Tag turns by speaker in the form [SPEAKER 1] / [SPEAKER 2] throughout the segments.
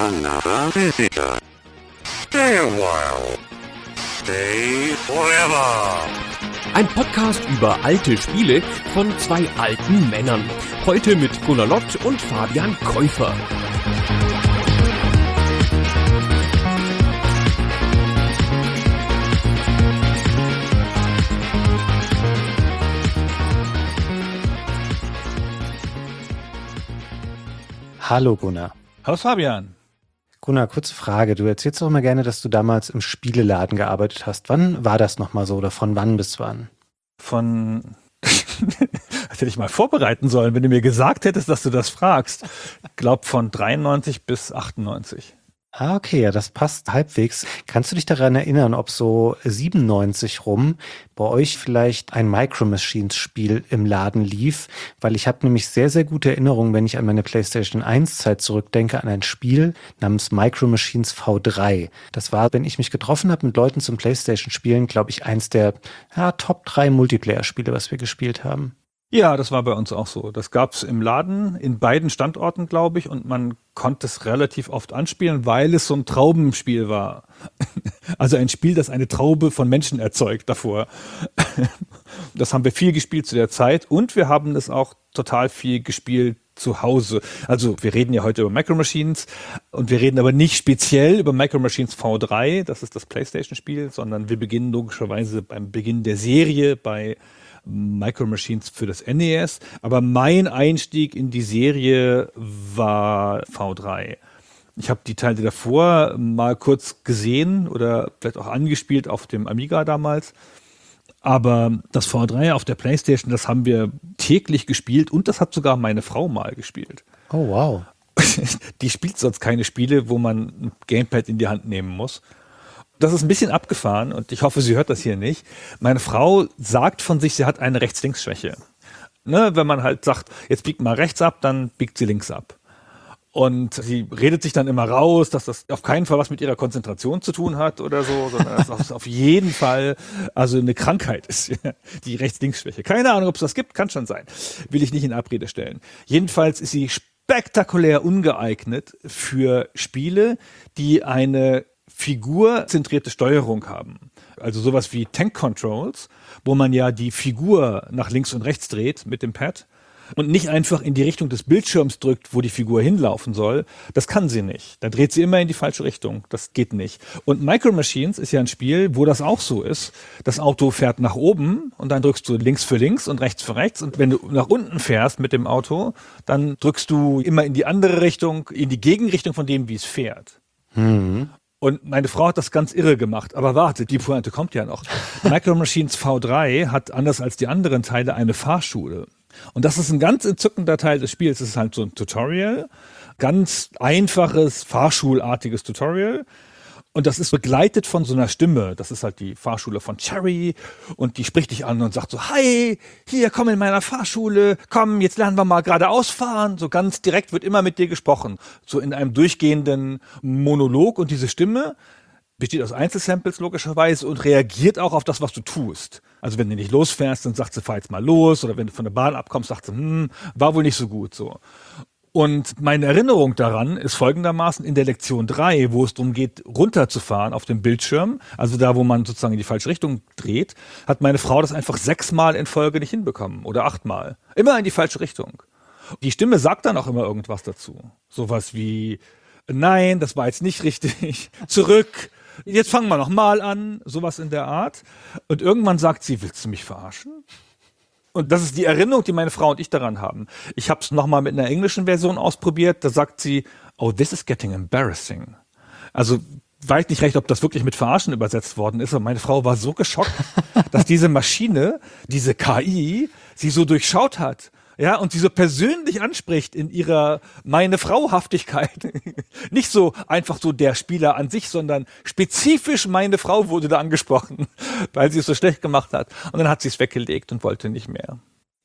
[SPEAKER 1] another visitor. Stay a while. Stay forever.
[SPEAKER 2] Ein Podcast über alte Spiele von zwei alten Männern. Heute mit Gunnar Lott und Fabian Käufer.
[SPEAKER 3] Hallo Gunnar.
[SPEAKER 4] Hallo Fabian.
[SPEAKER 3] Gunnar, kurze Frage. Du erzählst doch immer gerne, dass du damals im Spieleladen gearbeitet hast. Wann war das nochmal so oder von wann bis wann?
[SPEAKER 4] Das hätte ich mal vorbereiten sollen, wenn du mir gesagt hättest, dass du das fragst. Ich glaube von 93 bis 98.
[SPEAKER 3] Ah, okay, ja, das passt halbwegs. Kannst du dich daran erinnern, ob so 97 rum bei euch vielleicht ein Micro Machines Spiel im Laden lief? Weil ich habe nämlich sehr, sehr gute Erinnerungen, wenn ich an meine PlayStation 1 Zeit zurückdenke, an ein Spiel namens Micro Machines V3. Das war, wenn ich mich getroffen habe mit Leuten zum PlayStation Spielen, glaube ich, eins der Top 3 Multiplayer-Spiele, was wir gespielt haben.
[SPEAKER 4] Ja, das war bei uns auch so. Das gab's im Laden in beiden Standorten, glaube ich, und man konnte es relativ oft anspielen, weil es so ein Traubenspiel war. Also ein Spiel, das eine Traube von Menschen erzeugt davor. Das haben wir viel gespielt zu der Zeit und wir haben es auch total viel gespielt zu Hause. Also wir reden ja heute über Micro Machines und wir reden aber nicht speziell über Micro Machines V3, das ist das PlayStation-Spiel, sondern wir beginnen logischerweise beim Beginn der Serie bei Micro Machines für das NES, aber mein Einstieg in die Serie war V3. Ich habe die Teile davor mal kurz gesehen oder vielleicht auch angespielt auf dem Amiga damals, aber das V3 auf der PlayStation, das haben wir täglich gespielt und das hat sogar meine Frau mal gespielt.
[SPEAKER 3] Oh, wow.
[SPEAKER 4] Die spielt sonst keine Spiele, wo man ein Gamepad in die Hand nehmen muss. Das ist ein bisschen abgefahren und ich hoffe, sie hört das hier nicht. Meine Frau sagt von sich, sie hat eine Rechts-Links-Schwäche. Ne, wenn man halt sagt, jetzt biegt mal rechts ab, dann biegt sie links ab. Und sie redet sich dann immer raus, dass das auf keinen Fall was mit ihrer Konzentration zu tun hat oder so, sondern dass das auf jeden Fall also eine Krankheit ist, die Rechts-Links-Schwäche. Keine Ahnung, ob es das gibt, kann schon sein. Will ich nicht in Abrede stellen. Jedenfalls ist sie spektakulär ungeeignet für Spiele, die eine figurzentrierte Steuerung haben. Also sowas wie Tank Controls, wo man ja die Figur nach links und rechts dreht mit dem Pad und nicht einfach in die Richtung des Bildschirms drückt, wo die Figur hinlaufen soll. Das kann sie nicht. Da dreht sie immer in die falsche Richtung. Das geht nicht. Und Micro Machines ist ja ein Spiel, wo das auch so ist. Das Auto fährt nach oben und dann drückst du links für links und rechts für rechts. Und wenn du nach unten fährst mit dem Auto, dann drückst du immer in die andere Richtung, in die Gegenrichtung von dem, wie es fährt. Und meine Frau hat das ganz irre gemacht. Aber warte, die Pointe kommt ja noch. Micro Machines V3 hat, anders als die anderen Teile, eine Fahrschule. Und das ist ein ganz entzückender Teil des Spiels. Es ist halt so ein Tutorial, ganz einfaches, fahrschulartiges Tutorial. Und das ist begleitet von so einer Stimme. Das ist halt die Fahrschule von Cherry. Und die spricht dich an und sagt so, hi, hier, komm in meiner Fahrschule. Komm, jetzt lernen wir mal geradeaus fahren. So ganz direkt wird immer mit dir gesprochen. So in einem durchgehenden Monolog. Und diese Stimme besteht aus Einzelsamples logischerweise und reagiert auch auf das, was du tust. Also wenn du nicht losfährst, dann sagt sie, fahr jetzt mal los. Oder wenn du von der Bahn abkommst, sagt sie, war wohl nicht so gut so. Und meine Erinnerung daran ist folgendermaßen in der Lektion 3, wo es darum geht, runterzufahren auf dem Bildschirm, also da, wo man sozusagen in die falsche Richtung dreht, hat meine Frau das einfach 6-mal in Folge nicht hinbekommen oder 8-mal. Immer in die falsche Richtung. Die Stimme sagt dann auch immer irgendwas dazu. Sowas wie, nein, das war jetzt nicht richtig, zurück, jetzt fangen wir nochmal an, sowas in der Art. Und irgendwann sagt sie, willst du mich verarschen? Und das ist die Erinnerung, die meine Frau und ich daran haben. Ich habe es nochmal mit einer englischen Version ausprobiert. Da sagt sie, oh, this is getting embarrassing. Also weiß nicht recht, ob das wirklich mit Verarschen übersetzt worden ist. Aber meine Frau war so geschockt, dass diese Maschine, diese KI, sie so durchschaut hat. Ja, und sie so persönlich anspricht in ihrer Meine-Frau-Haftigkeit. Nicht so einfach so der Spieler an sich, sondern spezifisch meine Frau wurde da angesprochen, weil sie es so schlecht gemacht hat. Und dann hat sie es weggelegt und wollte nicht mehr.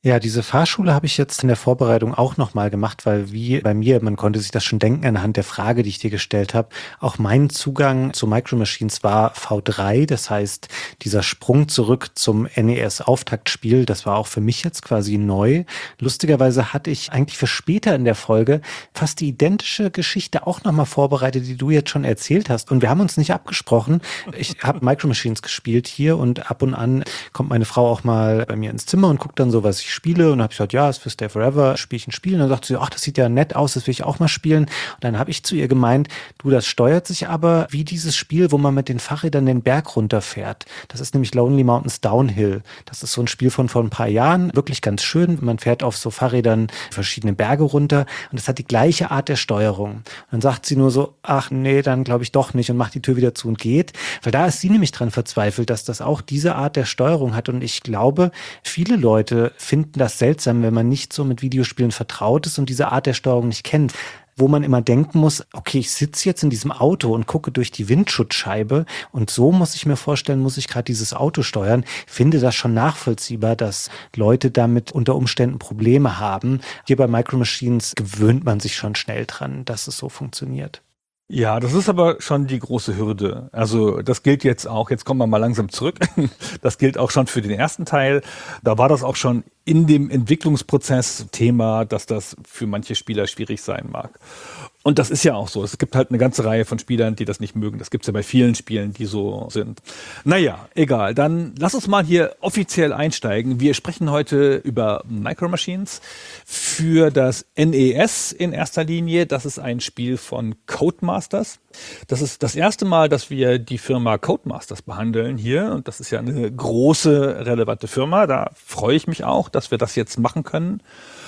[SPEAKER 3] Ja, diese Fahrschule habe ich jetzt in der Vorbereitung auch nochmal gemacht, weil wie bei mir, man konnte sich das schon denken anhand der Frage, die ich dir gestellt habe, auch mein Zugang zu Micro Machines war V3, das heißt, dieser Sprung zurück zum NES-Auftaktspiel, das war auch für mich jetzt quasi neu. Lustigerweise hatte ich eigentlich für später in der Folge fast die identische Geschichte auch nochmal vorbereitet, die du jetzt schon erzählt hast, und wir haben uns nicht abgesprochen. Ich habe Micro Machines gespielt hier und ab und an kommt meine Frau auch mal bei mir ins Zimmer und guckt dann so, was ich spiele, und habe ich gesagt, ja, ist für Stay Forever, spiele ich ein Spiel, und dann sagt sie, ach, das sieht ja nett aus, das will ich auch mal spielen, und dann habe ich zu ihr gemeint, du, das steuert sich aber wie dieses Spiel, wo man mit den Fahrrädern den Berg runterfährt. Das ist nämlich Lonely Mountains Downhill. Das ist so ein Spiel von vor ein paar Jahren, wirklich ganz schön, man fährt auf so Fahrrädern verschiedene Berge runter, und es hat die gleiche Art der Steuerung. Und dann sagt sie nur so, ach nee, dann glaube ich doch nicht, und macht die Tür wieder zu und geht, weil da ist sie nämlich dran verzweifelt, dass das auch diese Art der Steuerung hat, und ich glaube, viele Leute finden das seltsam, wenn man nicht so mit Videospielen vertraut ist und diese Art der Steuerung nicht kennt, wo man immer denken muss, okay, ich sitze jetzt in diesem Auto und gucke durch die Windschutzscheibe, und so muss ich mir vorstellen, muss ich gerade dieses Auto steuern. Finde das schon nachvollziehbar, dass Leute damit unter Umständen Probleme haben. Hier bei Micro Machines gewöhnt man sich schon schnell dran, dass es so funktioniert.
[SPEAKER 4] Ja, das ist aber schon die große Hürde. Also das gilt jetzt auch, jetzt kommen wir mal langsam zurück, das gilt auch schon für den ersten Teil. Da war das auch schon in dem Entwicklungsprozess Thema, dass das für manche Spieler schwierig sein mag. Und das ist ja auch so. Es gibt halt eine ganze Reihe von Spielern, die das nicht mögen. Das gibt's ja bei vielen Spielen, die so sind. Naja, egal. Dann lass uns mal hier offiziell einsteigen. Wir sprechen heute über Micro Machines für das NES in erster Linie. Das ist ein Spiel von Codemasters. Das ist das erste Mal, dass wir die Firma Codemasters behandeln hier. Und das ist ja eine große, relevante Firma. Da freue ich mich auch, dass wir das jetzt machen können.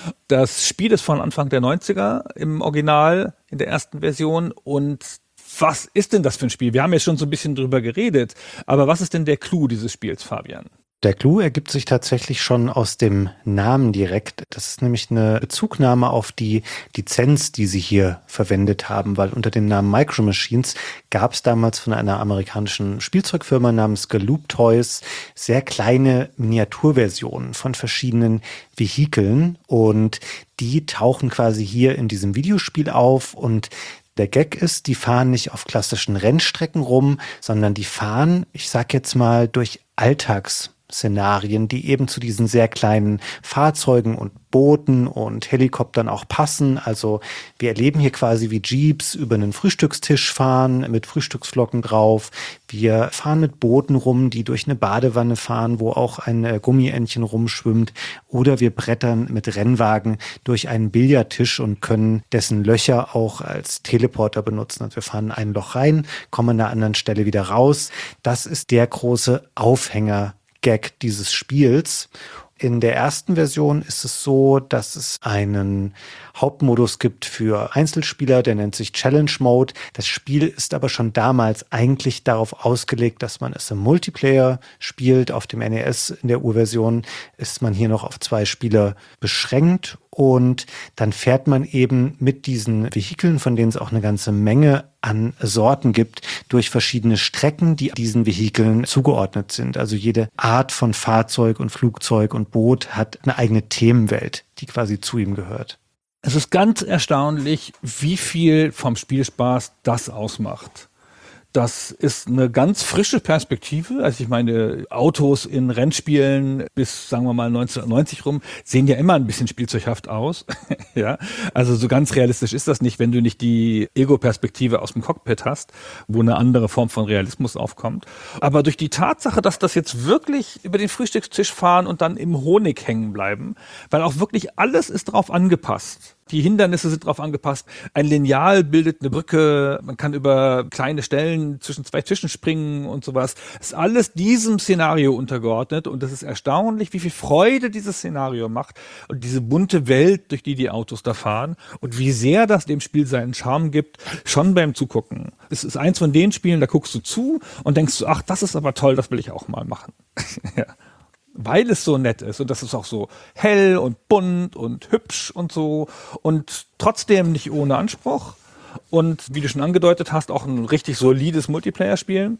[SPEAKER 4] Das Spiel ist von Anfang der 90er im Original, in der ersten Version. Und was ist denn das für ein Spiel? Wir haben ja schon so ein bisschen drüber geredet. Aber was ist denn der Clou dieses Spiels, Fabian?
[SPEAKER 3] Der Clou ergibt sich tatsächlich schon aus dem Namen direkt. Das ist nämlich eine Bezugnahme auf die Lizenz, die sie hier verwendet haben, weil unter dem Namen Micro Machines gab es damals von einer amerikanischen Spielzeugfirma namens Galoob Toys sehr kleine Miniaturversionen von verschiedenen Vehikeln, und die tauchen quasi hier in diesem Videospiel auf. Und der Gag ist, die fahren nicht auf klassischen Rennstrecken rum, sondern die fahren, ich sag jetzt mal, durch Alltagsszenarien, die eben zu diesen sehr kleinen Fahrzeugen und Booten und Helikoptern auch passen. Also wir erleben hier quasi, wie Jeeps über einen Frühstückstisch fahren mit Frühstücksflocken drauf. Wir fahren mit Booten rum, die durch eine Badewanne fahren, wo auch ein Gummientchen rumschwimmt. Oder wir brettern mit Rennwagen durch einen Billardtisch und können dessen Löcher auch als Teleporter benutzen. Und wir fahren ein Loch rein, kommen an einer anderen Stelle wieder raus. Das ist der große Aufhänger-Gag dieses Spiels. In der ersten Version ist es so, dass es einen Hauptmodus gibt für Einzelspieler, der nennt sich Challenge Mode. Das Spiel ist aber schon damals eigentlich darauf ausgelegt, dass man es im Multiplayer spielt. Auf dem NES in der Urversion ist man hier noch auf 2 Spieler beschränkt, und dann fährt man eben mit diesen Vehikeln, von denen es auch eine ganze Menge an Sorten gibt, durch verschiedene Strecken, die diesen Vehikeln zugeordnet sind. Also jede Art von Fahrzeug und Flugzeug und Boot hat eine eigene Themenwelt, die quasi zu ihm gehört.
[SPEAKER 4] Es ist ganz erstaunlich, wie viel vom Spielspaß das ausmacht. Das ist eine ganz frische Perspektive. Also ich meine, Autos in Rennspielen bis, sagen wir mal, 1990 rum sehen ja immer ein bisschen spielzeughaft aus. Ja, also so ganz realistisch ist das nicht, wenn du nicht die Ego-Perspektive aus dem Cockpit hast, wo eine andere Form von Realismus aufkommt. Aber durch die Tatsache, dass das jetzt wirklich über den Frühstückstisch fahren und dann im Honig hängen bleiben, weil auch wirklich alles ist drauf angepasst. Die Hindernisse sind drauf angepasst. Ein Lineal bildet eine Brücke. Man kann über kleine Stellen zwischen 2 Tischen springen und sowas. Es ist alles diesem Szenario untergeordnet. Und es ist erstaunlich, wie viel Freude dieses Szenario macht. Und diese bunte Welt, durch die Autos da fahren. Und wie sehr das dem Spiel seinen Charme gibt, schon beim Zugucken. Es ist eins von den Spielen, da guckst du zu und denkst du, ach, das ist aber toll, das will ich auch mal machen. Ja. Weil es so nett ist und das ist auch so hell und bunt und hübsch und so und trotzdem nicht ohne Anspruch und wie du schon angedeutet hast, auch ein richtig solides Multiplayer-Spiel.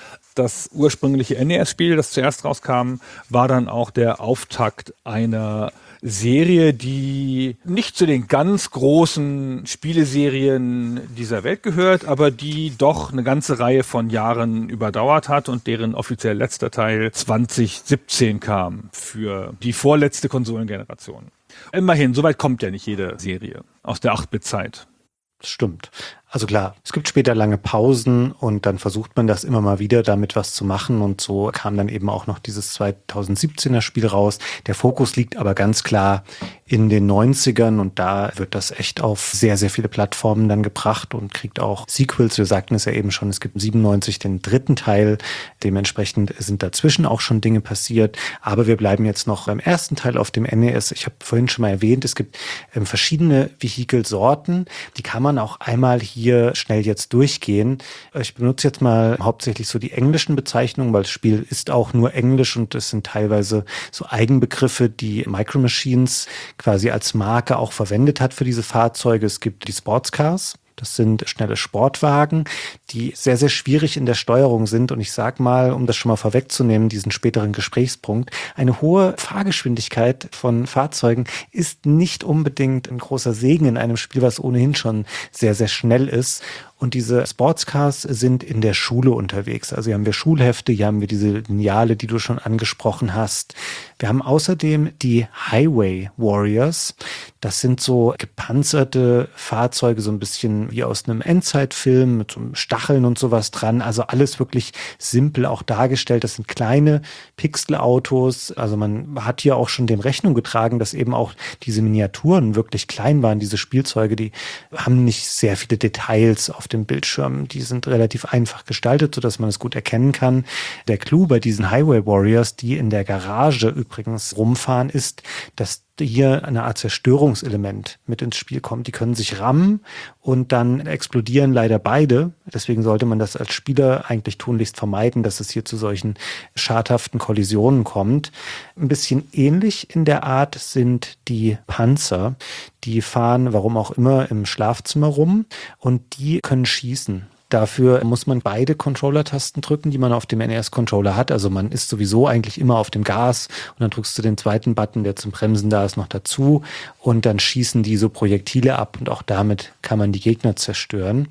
[SPEAKER 4] Das ursprüngliche NES-Spiel, das zuerst rauskam, war dann auch der Auftakt einer Serie, die nicht zu den ganz großen Spieleserien dieser Welt gehört, aber die doch eine ganze Reihe von Jahren überdauert hat und deren offiziell letzter Teil 2017 kam für die vorletzte Konsolengeneration. Immerhin, soweit kommt ja nicht jede Serie aus der 8-Bit-Zeit.
[SPEAKER 3] Das stimmt. Also klar, es gibt später lange Pausen und dann versucht man das immer mal wieder, damit was zu machen, und so kam dann eben auch noch dieses 2017er Spiel raus. Der Fokus liegt aber ganz klar in den 90ern und da wird das echt auf sehr, sehr viele Plattformen dann gebracht und kriegt auch Sequels. Wir sagten es ja eben schon, es gibt 97 den dritten Teil. Dementsprechend sind dazwischen auch schon Dinge passiert. Aber wir bleiben jetzt noch beim ersten Teil auf dem NES. Ich habe vorhin schon mal erwähnt, es gibt verschiedene Vehikelsorten. Die kann man auch einmal hier schnell jetzt durchgehen. Ich benutze jetzt mal hauptsächlich so die englischen Bezeichnungen, weil das Spiel ist auch nur Englisch und es sind teilweise so Eigenbegriffe, die Micro Machines quasi als Marke auch verwendet hat für diese Fahrzeuge. Es gibt die Sportscars. Das sind schnelle Sportwagen, die sehr, sehr schwierig in der Steuerung sind. Und ich sag mal, um das schon mal vorwegzunehmen, diesen späteren Gesprächspunkt, eine hohe Fahrgeschwindigkeit von Fahrzeugen ist nicht unbedingt ein großer Segen in einem Spiel, was ohnehin schon sehr, sehr schnell ist. Und diese Sportscars sind in der Schule unterwegs. Also hier haben wir Schulhefte, hier haben wir diese Lineale, die du schon angesprochen hast. Wir haben außerdem die Highway Warriors. Das sind so gepanzerte Fahrzeuge, so ein bisschen wie aus einem Endzeitfilm mit so Stacheln und sowas dran. Also alles wirklich simpel auch dargestellt. Das sind kleine Pixelautos. Also man hat hier auch schon dem Rechnung getragen, dass eben auch diese Miniaturen wirklich klein waren. Diese Spielzeuge, die haben nicht sehr viele Details auf dem Bildschirm. Die sind relativ einfach gestaltet, sodass man es gut erkennen kann. Der Clou bei diesen Highway Warriors, die in der Garage übrigens rumfahren, ist, dass hier eine Art Zerstörungselement mit ins Spiel kommt. Die können sich rammen und dann explodieren leider beide. Deswegen sollte man das als Spieler eigentlich tunlichst vermeiden, dass es hier zu solchen schadhaften Kollisionen kommt. Ein bisschen ähnlich in der Art sind die Panzer. Die fahren, warum auch immer, im Schlafzimmer rum und die können schießen. Dafür muss man beide Controller-Tasten drücken, die man auf dem NES-Controller hat. Also man ist sowieso eigentlich immer auf dem Gas und dann drückst du den zweiten Button, der zum Bremsen da ist, noch dazu und dann schießen die so Projektile ab und auch damit kann man die Gegner zerstören.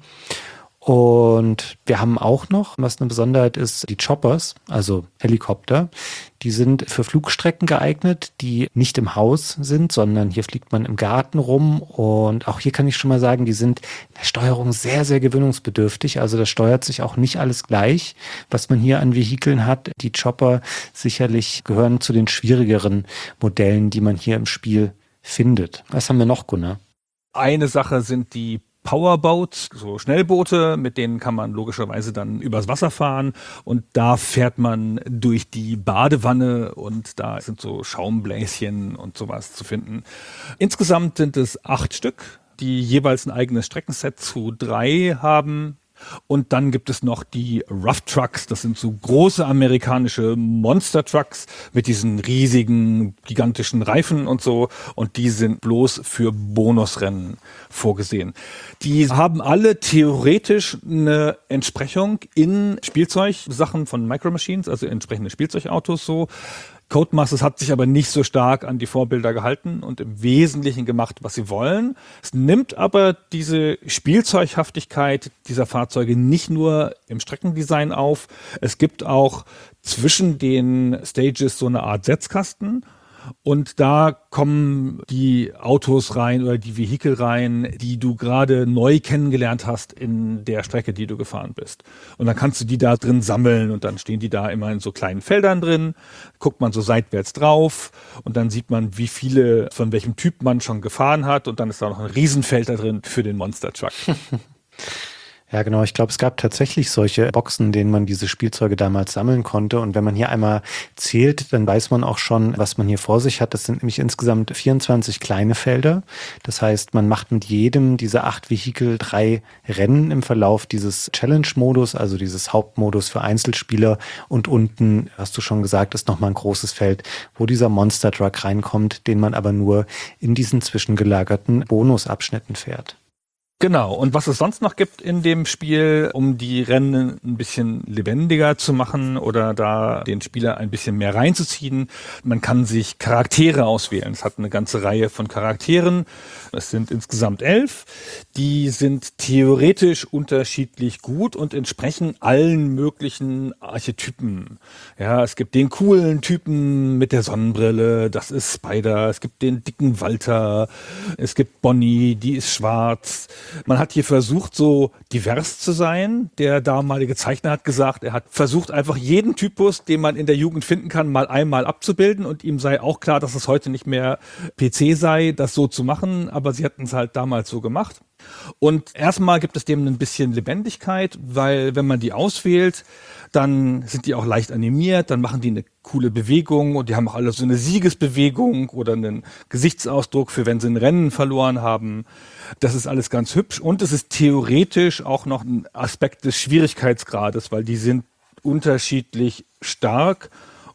[SPEAKER 3] Und wir haben auch noch, was eine Besonderheit ist, die Choppers, also Helikopter. Die sind für Flugstrecken geeignet, die nicht im Haus sind, sondern hier fliegt man im Garten rum. Und auch hier kann ich schon mal sagen, die sind in der Steuerung sehr, sehr gewöhnungsbedürftig. Also das steuert sich auch nicht alles gleich, was man hier an Vehikeln hat. Die Chopper sicherlich gehören zu den schwierigeren Modellen, die man hier im Spiel findet. Was haben wir noch, Gunnar?
[SPEAKER 4] Eine Sache sind die Powerboats, so Schnellboote, mit denen kann man logischerweise dann übers Wasser fahren und da fährt man durch die Badewanne und da sind so Schaumbläschen und sowas zu finden. Insgesamt sind es 8 Stück, die jeweils ein eigenes Streckenset zu 3 haben. Und dann gibt es noch die Rough Trucks, das sind so große amerikanische Monster Trucks mit diesen riesigen, gigantischen Reifen und so. Und die sind bloß für Bonusrennen vorgesehen. Die haben alle theoretisch eine Entsprechung in Spielzeugsachen von Micro Machines, also entsprechende Spielzeugautos so. Codemasters hat sich aber nicht so stark an die Vorbilder gehalten und im Wesentlichen gemacht, was sie wollen. Es nimmt aber diese Spielzeughaftigkeit dieser Fahrzeuge nicht nur im Streckendesign auf. Es gibt auch zwischen den Stages so eine Art Setzkasten. Und da kommen die Autos rein oder die Vehikel rein, die du gerade neu kennengelernt hast in der Strecke, die du gefahren bist. Und dann kannst du die da drin sammeln und dann stehen die da immer in so kleinen Feldern drin, guckt man so seitwärts drauf und dann sieht man, wie viele von welchem Typ man schon gefahren hat und dann ist da noch ein Riesenfeld da drin für den Monster Truck.
[SPEAKER 3] Ja, genau. Ich glaube, es gab tatsächlich solche Boxen, in denen man diese Spielzeuge damals sammeln konnte. Und wenn man hier einmal zählt, dann weiß man auch schon, was man hier vor sich hat. Das sind nämlich insgesamt 24 kleine Felder. Das heißt, man macht mit jedem dieser 8 Vehikel 3 Rennen im Verlauf dieses Challenge-Modus, also dieses Hauptmodus für Einzelspieler. Und unten, hast du schon gesagt, ist nochmal ein großes Feld, wo dieser Monster Truck reinkommt, den man aber nur in diesen zwischengelagerten Bonusabschnitten fährt.
[SPEAKER 4] Genau, und was es sonst noch gibt in dem Spiel, um die Rennen ein bisschen lebendiger zu machen oder da den Spieler ein bisschen mehr reinzuziehen, man kann sich Charaktere auswählen. Es hat eine ganze Reihe von Charakteren, es sind insgesamt 11, die sind theoretisch unterschiedlich gut und entsprechen allen möglichen Archetypen. Ja, es gibt den coolen Typen mit der Sonnenbrille, das ist Spider, es gibt den dicken Walter, es gibt Bonnie, die ist schwarz. Man hat hier versucht, so divers zu sein. Der damalige Zeichner hat gesagt, er hat versucht, einfach jeden Typus, den man in der Jugend finden kann, mal einmal abzubilden. Und ihm sei auch klar, dass es heute nicht mehr PC sei, das so zu machen. Aber sie hatten es halt damals so gemacht. Und erstmal gibt es dem ein bisschen Lebendigkeit, weil wenn man die auswählt, dann sind die auch leicht animiert, dann machen die eine coole Bewegung und die haben auch alle so eine Siegesbewegung oder einen Gesichtsausdruck für wenn sie ein Rennen verloren haben. Das ist alles ganz hübsch und es ist theoretisch auch noch ein Aspekt des Schwierigkeitsgrades, weil die sind unterschiedlich stark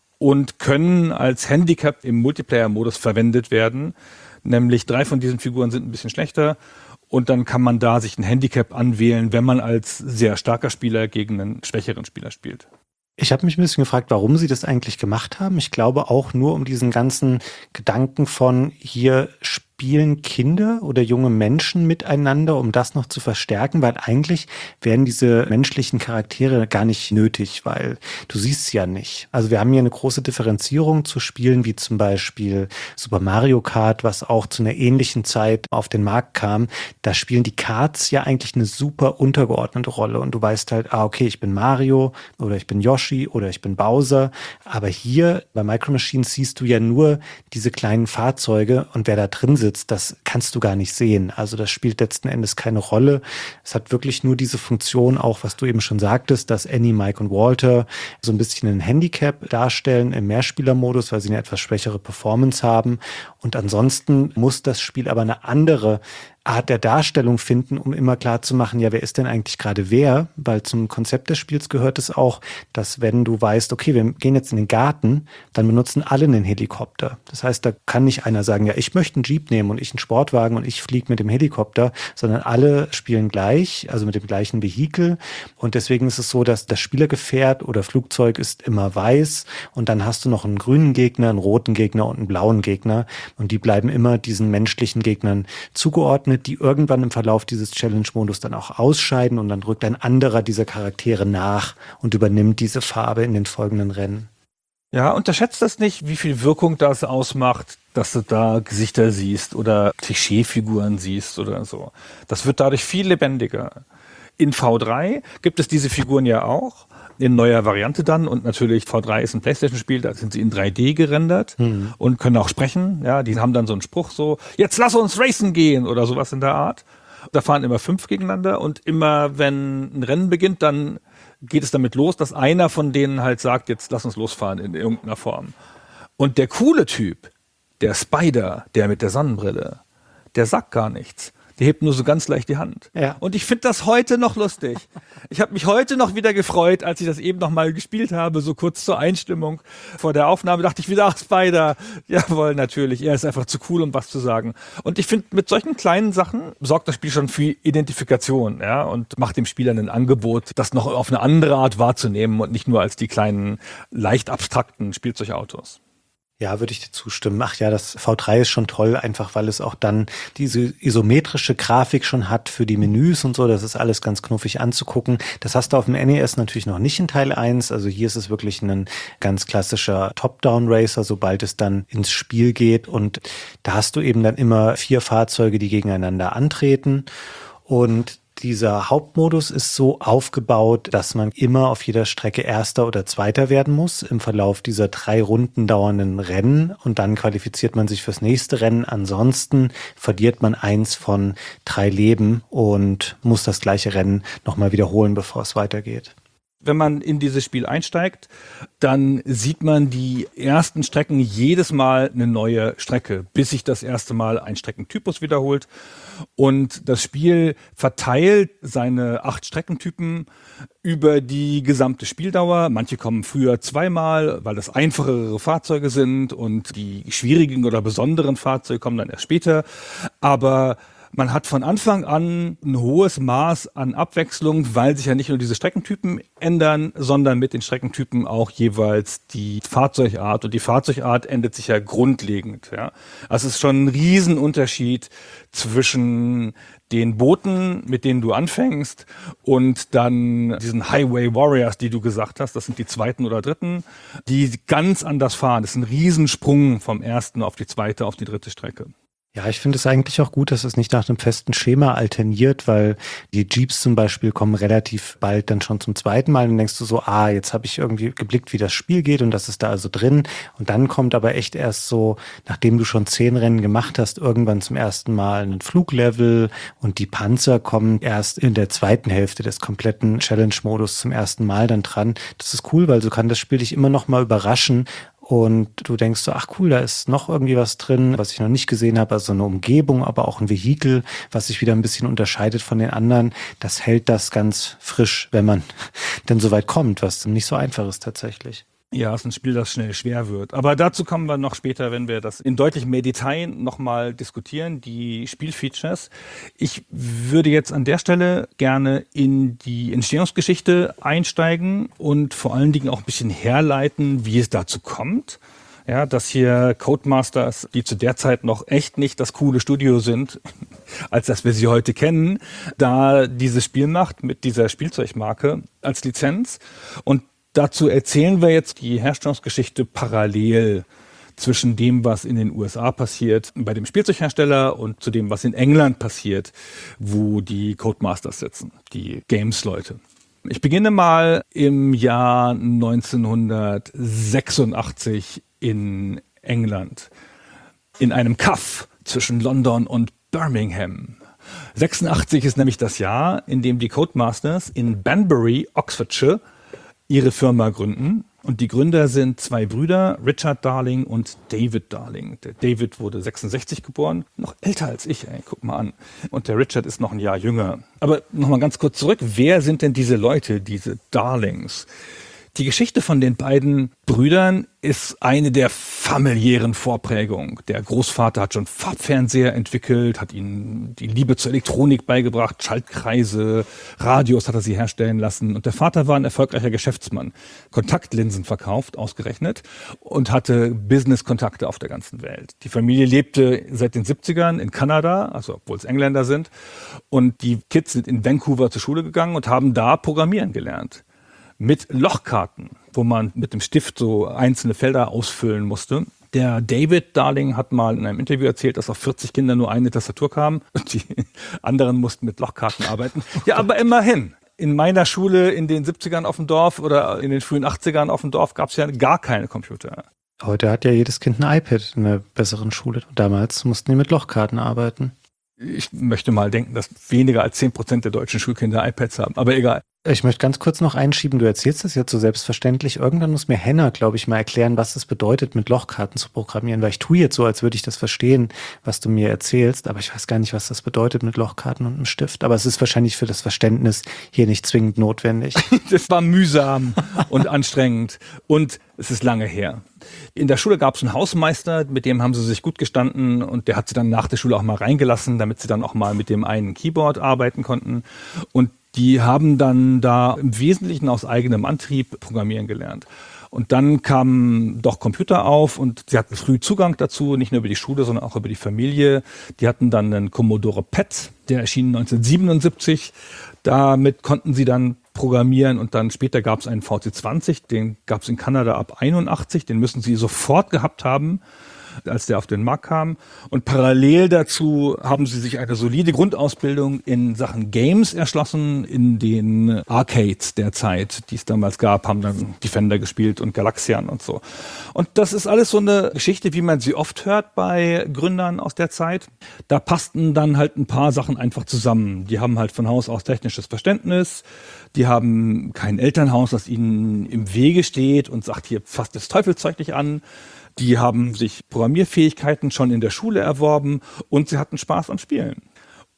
[SPEAKER 4] und können als Handicap im Multiplayer-Modus verwendet werden. Nämlich 3 von diesen Figuren sind ein bisschen schlechter. Und dann kann man da sich ein Handicap anwählen, wenn man als sehr starker Spieler gegen einen schwächeren Spieler spielt.
[SPEAKER 3] Ich habe mich ein bisschen gefragt, warum sie das eigentlich gemacht haben. Ich glaube auch nur um diesen ganzen Gedanken von hier spielen Kinder oder junge Menschen miteinander, um das noch zu verstärken, weil eigentlich wären diese menschlichen Charaktere gar nicht nötig, weil du siehst sie ja nicht. Also wir haben hier eine große Differenzierung zu Spielen wie zum Beispiel Super Mario Kart, was auch zu einer ähnlichen Zeit auf den Markt kam. Da spielen die Karts ja eigentlich eine super untergeordnete Rolle und du weißt halt, okay, ich bin Mario oder ich bin Yoshi oder ich bin Bowser, aber hier bei Micro Machines siehst du ja nur diese kleinen Fahrzeuge und wer da drin sitzt, das kannst du gar nicht sehen. Also das spielt letzten Endes keine Rolle. Es hat wirklich nur diese Funktion, auch was du eben schon sagtest, dass Annie, Mike und Walter so ein bisschen ein Handicap darstellen im Mehrspielermodus, weil sie eine etwas schwächere Performance haben. Und ansonsten muss das Spiel aber eine andere Art der Darstellung finden, um immer klar zu machen, ja, wer ist denn eigentlich gerade wer? Weil zum Konzept des Spiels gehört es auch, dass wenn du weißt, okay, wir gehen jetzt in den Garten, dann benutzen alle einen Helikopter. Das heißt, da kann nicht einer sagen, ja, ich möchte einen Jeep nehmen und ich einen Sportwagen und ich fliege mit dem Helikopter, sondern alle spielen gleich, also mit dem gleichen Vehikel. Und deswegen ist es so, dass das Spielergefährt oder Flugzeug ist immer weiß und dann hast du noch einen grünen Gegner, einen roten Gegner und einen blauen Gegner und die bleiben immer diesen menschlichen Gegnern zugeordnet, die irgendwann im Verlauf dieses Challenge-Modus dann auch ausscheiden und dann rückt ein anderer dieser Charaktere nach und übernimmt diese Farbe in den folgenden Rennen.
[SPEAKER 4] Ja, unterschätzt das nicht, wie viel Wirkung das ausmacht, dass du da Gesichter siehst oder Klischeefiguren siehst oder so. Das wird dadurch viel lebendiger. In V3 gibt es diese Figuren ja auch, in neuer Variante dann und natürlich V3 ist ein PlayStation-Spiel, da sind sie in 3D gerendert und können auch sprechen. Ja, die haben dann so einen Spruch so, jetzt lass uns racen gehen oder sowas in der Art. Da fahren immer 5 gegeneinander und immer wenn ein Rennen beginnt, dann geht es damit los, dass einer von denen halt sagt, jetzt lass uns losfahren in irgendeiner Form. Und der coole Typ, der Spider, der mit der Sonnenbrille, der sagt gar nichts. Der hebt nur so ganz leicht die Hand.
[SPEAKER 3] Ja.
[SPEAKER 4] Und ich finde das heute noch lustig. Ich habe mich heute noch wieder gefreut, als ich das eben noch mal gespielt habe, so kurz zur Einstimmung vor der Aufnahme, dachte ich wieder, ach, Spider. Jawohl, natürlich. Er ist einfach zu cool, um was zu sagen. Und ich finde, mit solchen kleinen Sachen sorgt das Spiel schon für Identifikation, ja, und macht dem Spieler ein Angebot, das noch auf eine andere Art wahrzunehmen und nicht nur als die kleinen, leicht abstrakten Spielzeugautos.
[SPEAKER 3] Ja, würde ich dir zustimmen. Ach ja, das V3 ist schon toll, einfach weil es auch dann diese isometrische Grafik schon hat für die Menüs und so. Das ist alles ganz knuffig anzugucken. Das hast du auf dem NES natürlich noch nicht in Teil 1. Also hier ist es wirklich ein ganz klassischer Top-Down-Racer, sobald es dann ins Spiel geht. Und da hast du eben dann immer 4 Fahrzeuge, die gegeneinander antreten. Und dieser Hauptmodus ist so aufgebaut, dass man immer auf jeder Strecke Erster oder Zweiter werden muss im Verlauf dieser 3 Runden dauernden Rennen und dann qualifiziert man sich fürs nächste Rennen. Ansonsten verliert man 1 von 3 Leben und muss das gleiche Rennen nochmal wiederholen, bevor es weitergeht.
[SPEAKER 4] Wenn man in dieses Spiel einsteigt, dann sieht man die ersten Strecken jedes Mal eine neue Strecke, bis sich das erste Mal ein Streckentypus wiederholt. Und das Spiel verteilt seine 8 Streckentypen über die gesamte Spieldauer. Manche kommen früher 2-mal, weil das einfachere Fahrzeuge sind und die schwierigen oder besonderen Fahrzeuge kommen dann erst später. Aber Man hat von Anfang an ein hohes Maß an Abwechslung, weil sich ja nicht nur diese Streckentypen ändern, sondern mit den Streckentypen auch jeweils die Fahrzeugart. Und die Fahrzeugart ändert sich ja grundlegend. Ja. Also es ist schon ein Riesenunterschied zwischen den Booten, mit denen du anfängst, und dann diesen Highway Warriors, die du gesagt hast, das sind die zweiten oder dritten, die ganz anders fahren. Das ist ein Riesensprung vom ersten auf die zweite, auf die dritte Strecke.
[SPEAKER 3] Ja, ich finde es eigentlich auch gut, dass es nicht nach einem festen Schema alterniert, weil die Jeeps zum Beispiel kommen relativ bald dann schon zum zweiten Mal und denkst du so, jetzt habe ich irgendwie geblickt, wie das Spiel geht und das ist da also drin. Und dann kommt aber echt erst so, nachdem du schon 10 Rennen gemacht hast, irgendwann zum ersten Mal ein Fluglevel und die Panzer kommen erst in der zweiten Hälfte des kompletten Challenge-Modus zum ersten Mal dann dran. Das ist cool, weil so kann das Spiel dich immer noch mal überraschen. Und du denkst so, ach cool, da ist noch irgendwie was drin, was ich noch nicht gesehen habe, also eine Umgebung, aber auch ein Vehikel, was sich wieder ein bisschen unterscheidet von den anderen. Das hält das ganz frisch, wenn man denn so weit kommt, was nicht so einfach ist tatsächlich.
[SPEAKER 4] Ja, es ist ein Spiel, das schnell schwer wird. Aber dazu kommen wir noch später, wenn wir das in deutlich mehr Detail nochmal diskutieren, die Spielfeatures. Ich würde jetzt an der Stelle gerne in die Entstehungsgeschichte einsteigen und vor allen Dingen auch ein bisschen herleiten, wie es dazu kommt. Ja, dass hier Codemasters, die zu der Zeit noch echt nicht das coole Studio sind, als dass wir sie heute kennen, da dieses Spiel macht mit dieser Spielzeugmarke als Lizenz. Und dazu erzählen wir jetzt die Herstellungsgeschichte parallel zwischen dem, was in den USA passiert bei dem Spielzeughersteller und zu dem, was in England passiert, wo die Codemasters sitzen, die Games-Leute. Ich beginne mal im Jahr 1986 in England, in einem Kaff zwischen London und Birmingham. 86 ist nämlich das Jahr, in dem die Codemasters in Banbury, Oxfordshire, ihre Firma gründen. Und die Gründer sind 2 Brüder, Richard Darling und David Darling. Der David wurde 66 geboren, noch älter als ich, guck mal an. Und der Richard ist noch ein Jahr jünger. Aber nochmal ganz kurz zurück, wer sind denn diese Leute, diese Darlings? Die Geschichte von den beiden Brüdern ist eine der familiären Vorprägungen. Der Großvater hat schon Farbfernseher entwickelt, hat ihnen die Liebe zur Elektronik beigebracht, Schaltkreise, Radios hat er sie herstellen lassen. Und der Vater war ein erfolgreicher Geschäftsmann, Kontaktlinsen verkauft, ausgerechnet, und hatte Business-Kontakte auf der ganzen Welt. Die Familie lebte seit den 70ern in Kanada, also obwohl es Engländer sind. Und die Kids sind in Vancouver zur Schule gegangen und haben da Programmieren gelernt. Mit Lochkarten, wo man mit dem Stift so einzelne Felder ausfüllen musste. Der David Darling hat mal in einem Interview erzählt, dass auf 40 Kinder nur eine Tastatur kam und die anderen mussten mit Lochkarten arbeiten. Ja, aber immerhin. In meiner Schule in den 70ern auf dem Dorf oder in den frühen 80ern auf dem Dorf gab es ja gar keine Computer.
[SPEAKER 3] Heute hat ja jedes Kind ein iPad in einer besseren Schule. Damals mussten die mit Lochkarten arbeiten.
[SPEAKER 4] Ich möchte mal denken, dass weniger als 10% der deutschen Schulkinder iPads haben, aber egal.
[SPEAKER 3] Ich möchte ganz kurz noch einschieben, du erzählst das jetzt so selbstverständlich. Irgendwann muss mir Henna, glaube ich, mal erklären, was es bedeutet, mit Lochkarten zu programmieren, weil ich tue jetzt so, als würde ich das verstehen, was du mir erzählst, aber ich weiß gar nicht, was das bedeutet mit Lochkarten und einem Stift. Aber es ist wahrscheinlich für das Verständnis hier nicht zwingend notwendig.
[SPEAKER 4] Das war mühsam und anstrengend und es ist lange her. In der Schule gab es einen Hausmeister, mit dem haben sie sich gut gestanden und der hat sie dann nach der Schule auch mal reingelassen, damit sie dann auch mal mit dem einen Keyboard arbeiten konnten. Und die haben dann da im Wesentlichen aus eigenem Antrieb programmieren gelernt. Und dann kamen doch Computer auf und sie hatten früh Zugang dazu, nicht nur über die Schule, sondern auch über die Familie. Die hatten dann einen Commodore PET, der erschien 1977. Damit konnten sie dann programmieren und dann später gab es einen VC20, den gab es in Kanada ab 81, den müssen sie sofort gehabt haben, als der auf den Markt kam. Und parallel dazu haben sie sich eine solide Grundausbildung in Sachen Games erschlossen, in den Arcades der Zeit, die es damals gab, haben dann Defender gespielt und Galaxian und so. Und das ist alles so eine Geschichte, wie man sie oft hört bei Gründern aus der Zeit. Da passten dann halt ein paar Sachen einfach zusammen. Die haben halt von Haus aus technisches Verständnis, die haben kein Elternhaus, das ihnen im Wege steht und sagt, hier fasst das Teufelszeug nicht an. Die haben sich Programmierfähigkeiten schon in der Schule erworben und sie hatten Spaß am Spielen.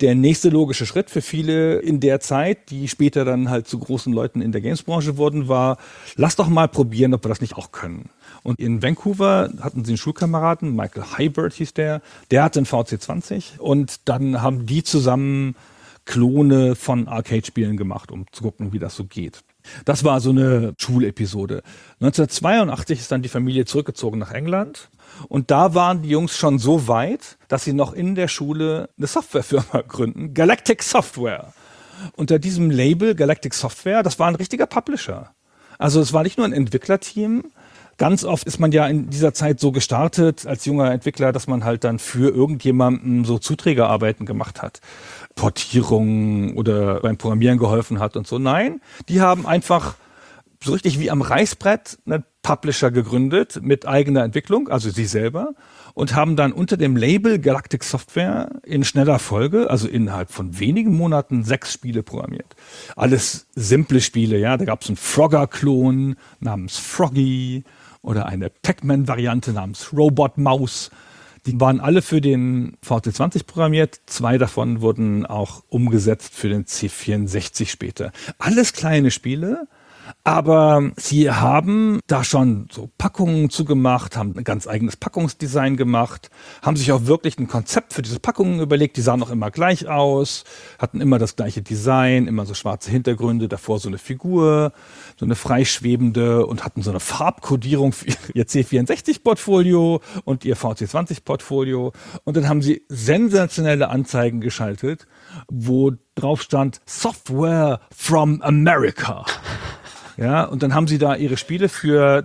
[SPEAKER 4] der nächste logische Schritt für viele in der Zeit, die später dann halt zu großen Leuten in der Gamesbranche wurden, war, lass doch mal probieren, ob wir das nicht auch können. Und in Vancouver hatten sie einen Schulkameraden, Michael Highbird hieß der hatte einen VC20 und dann haben die zusammen Klone von Arcade-Spielen gemacht, um zu gucken, wie das so geht. Das war so eine Schulepisode. 1982 ist dann die Familie zurückgezogen nach England und da waren die Jungs schon so weit, dass sie noch in der Schule eine Softwarefirma gründen, Galactic Software. Unter diesem Label Galactic Software, das war ein richtiger Publisher. Also es war nicht nur ein Entwicklerteam. Ganz oft ist man ja in dieser Zeit so gestartet als junger Entwickler, dass man halt dann für irgendjemanden so Zuträgerarbeiten gemacht hat. Portierungen oder beim Programmieren geholfen hat und so. Nein, die haben einfach so richtig wie am Reißbrett einen Publisher gegründet mit eigener Entwicklung, also sie selber, und haben dann unter dem Label Galactic Software in schneller Folge, also innerhalb von wenigen Monaten, 6 Spiele programmiert. Alles simple Spiele, ja. Da gab es einen Frogger-Klon namens Froggy oder eine Pac-Man-Variante namens Robot Mouse. Die waren alle für den VC20 programmiert. 2 davon wurden auch umgesetzt für den C64 später. Alles kleine Spiele, aber sie haben da schon so Packungen zugemacht, haben ein ganz eigenes Packungsdesign gemacht, haben sich auch wirklich ein Konzept für diese Packungen überlegt. Die sahen auch immer gleich aus, hatten immer das gleiche Design, immer so schwarze Hintergründe, davor so eine Figur, so eine freischwebende und hatten so eine Farbkodierung für ihr C64-Portfolio und ihr VC20-Portfolio. Und dann haben sie sensationelle Anzeigen geschaltet, wo drauf stand Software from America. Ja, und dann haben sie da ihre Spiele für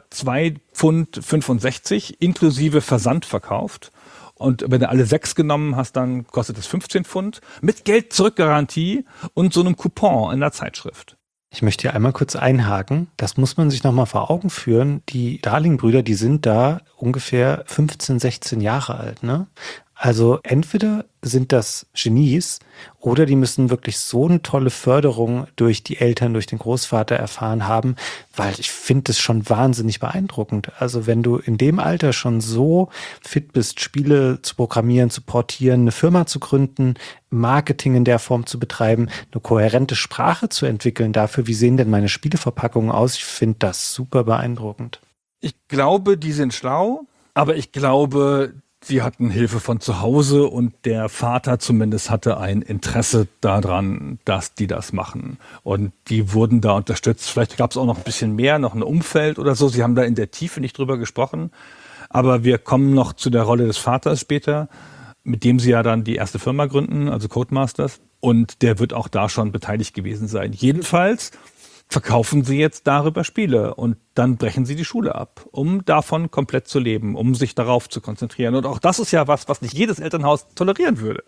[SPEAKER 4] 2,65 Pfund inklusive Versand verkauft. Und wenn du alle 6 genommen hast, dann kostet es 15 Pfund mit Geld-Zurück-Garantie und so einem Coupon in der Zeitschrift.
[SPEAKER 3] Ich möchte hier einmal kurz einhaken. Das muss man sich nochmal vor Augen führen. Die Darling-Brüder, die sind da ungefähr 15, 16 Jahre alt, ne? Also entweder sind das Genies oder die müssen wirklich so eine tolle Förderung durch die Eltern, durch den Großvater erfahren haben, weil ich finde das schon wahnsinnig beeindruckend. Also wenn du in dem Alter schon so fit bist, Spiele zu programmieren, zu portieren, eine Firma zu gründen, Marketing in der Form zu betreiben, eine kohärente Sprache zu entwickeln dafür, wie sehen denn meine Spieleverpackungen aus? Ich finde das super beeindruckend.
[SPEAKER 4] Ich glaube, die sind schlau, aber ich glaube, sie hatten Hilfe von zu Hause und der Vater zumindest hatte ein Interesse daran, dass die das machen. Und die wurden da unterstützt. Vielleicht gab es auch noch ein bisschen mehr, noch ein Umfeld oder so. Sie haben da in der Tiefe nicht drüber gesprochen. Aber wir kommen noch zu der Rolle des Vaters später, mit dem sie ja dann die erste Firma gründen, also Codemasters. Und der wird auch da schon beteiligt gewesen sein. Jedenfalls verkaufen sie jetzt darüber Spiele und dann brechen sie die Schule ab, um davon komplett zu leben, um sich darauf zu konzentrieren. Und auch das ist ja was nicht jedes Elternhaus tolerieren würde.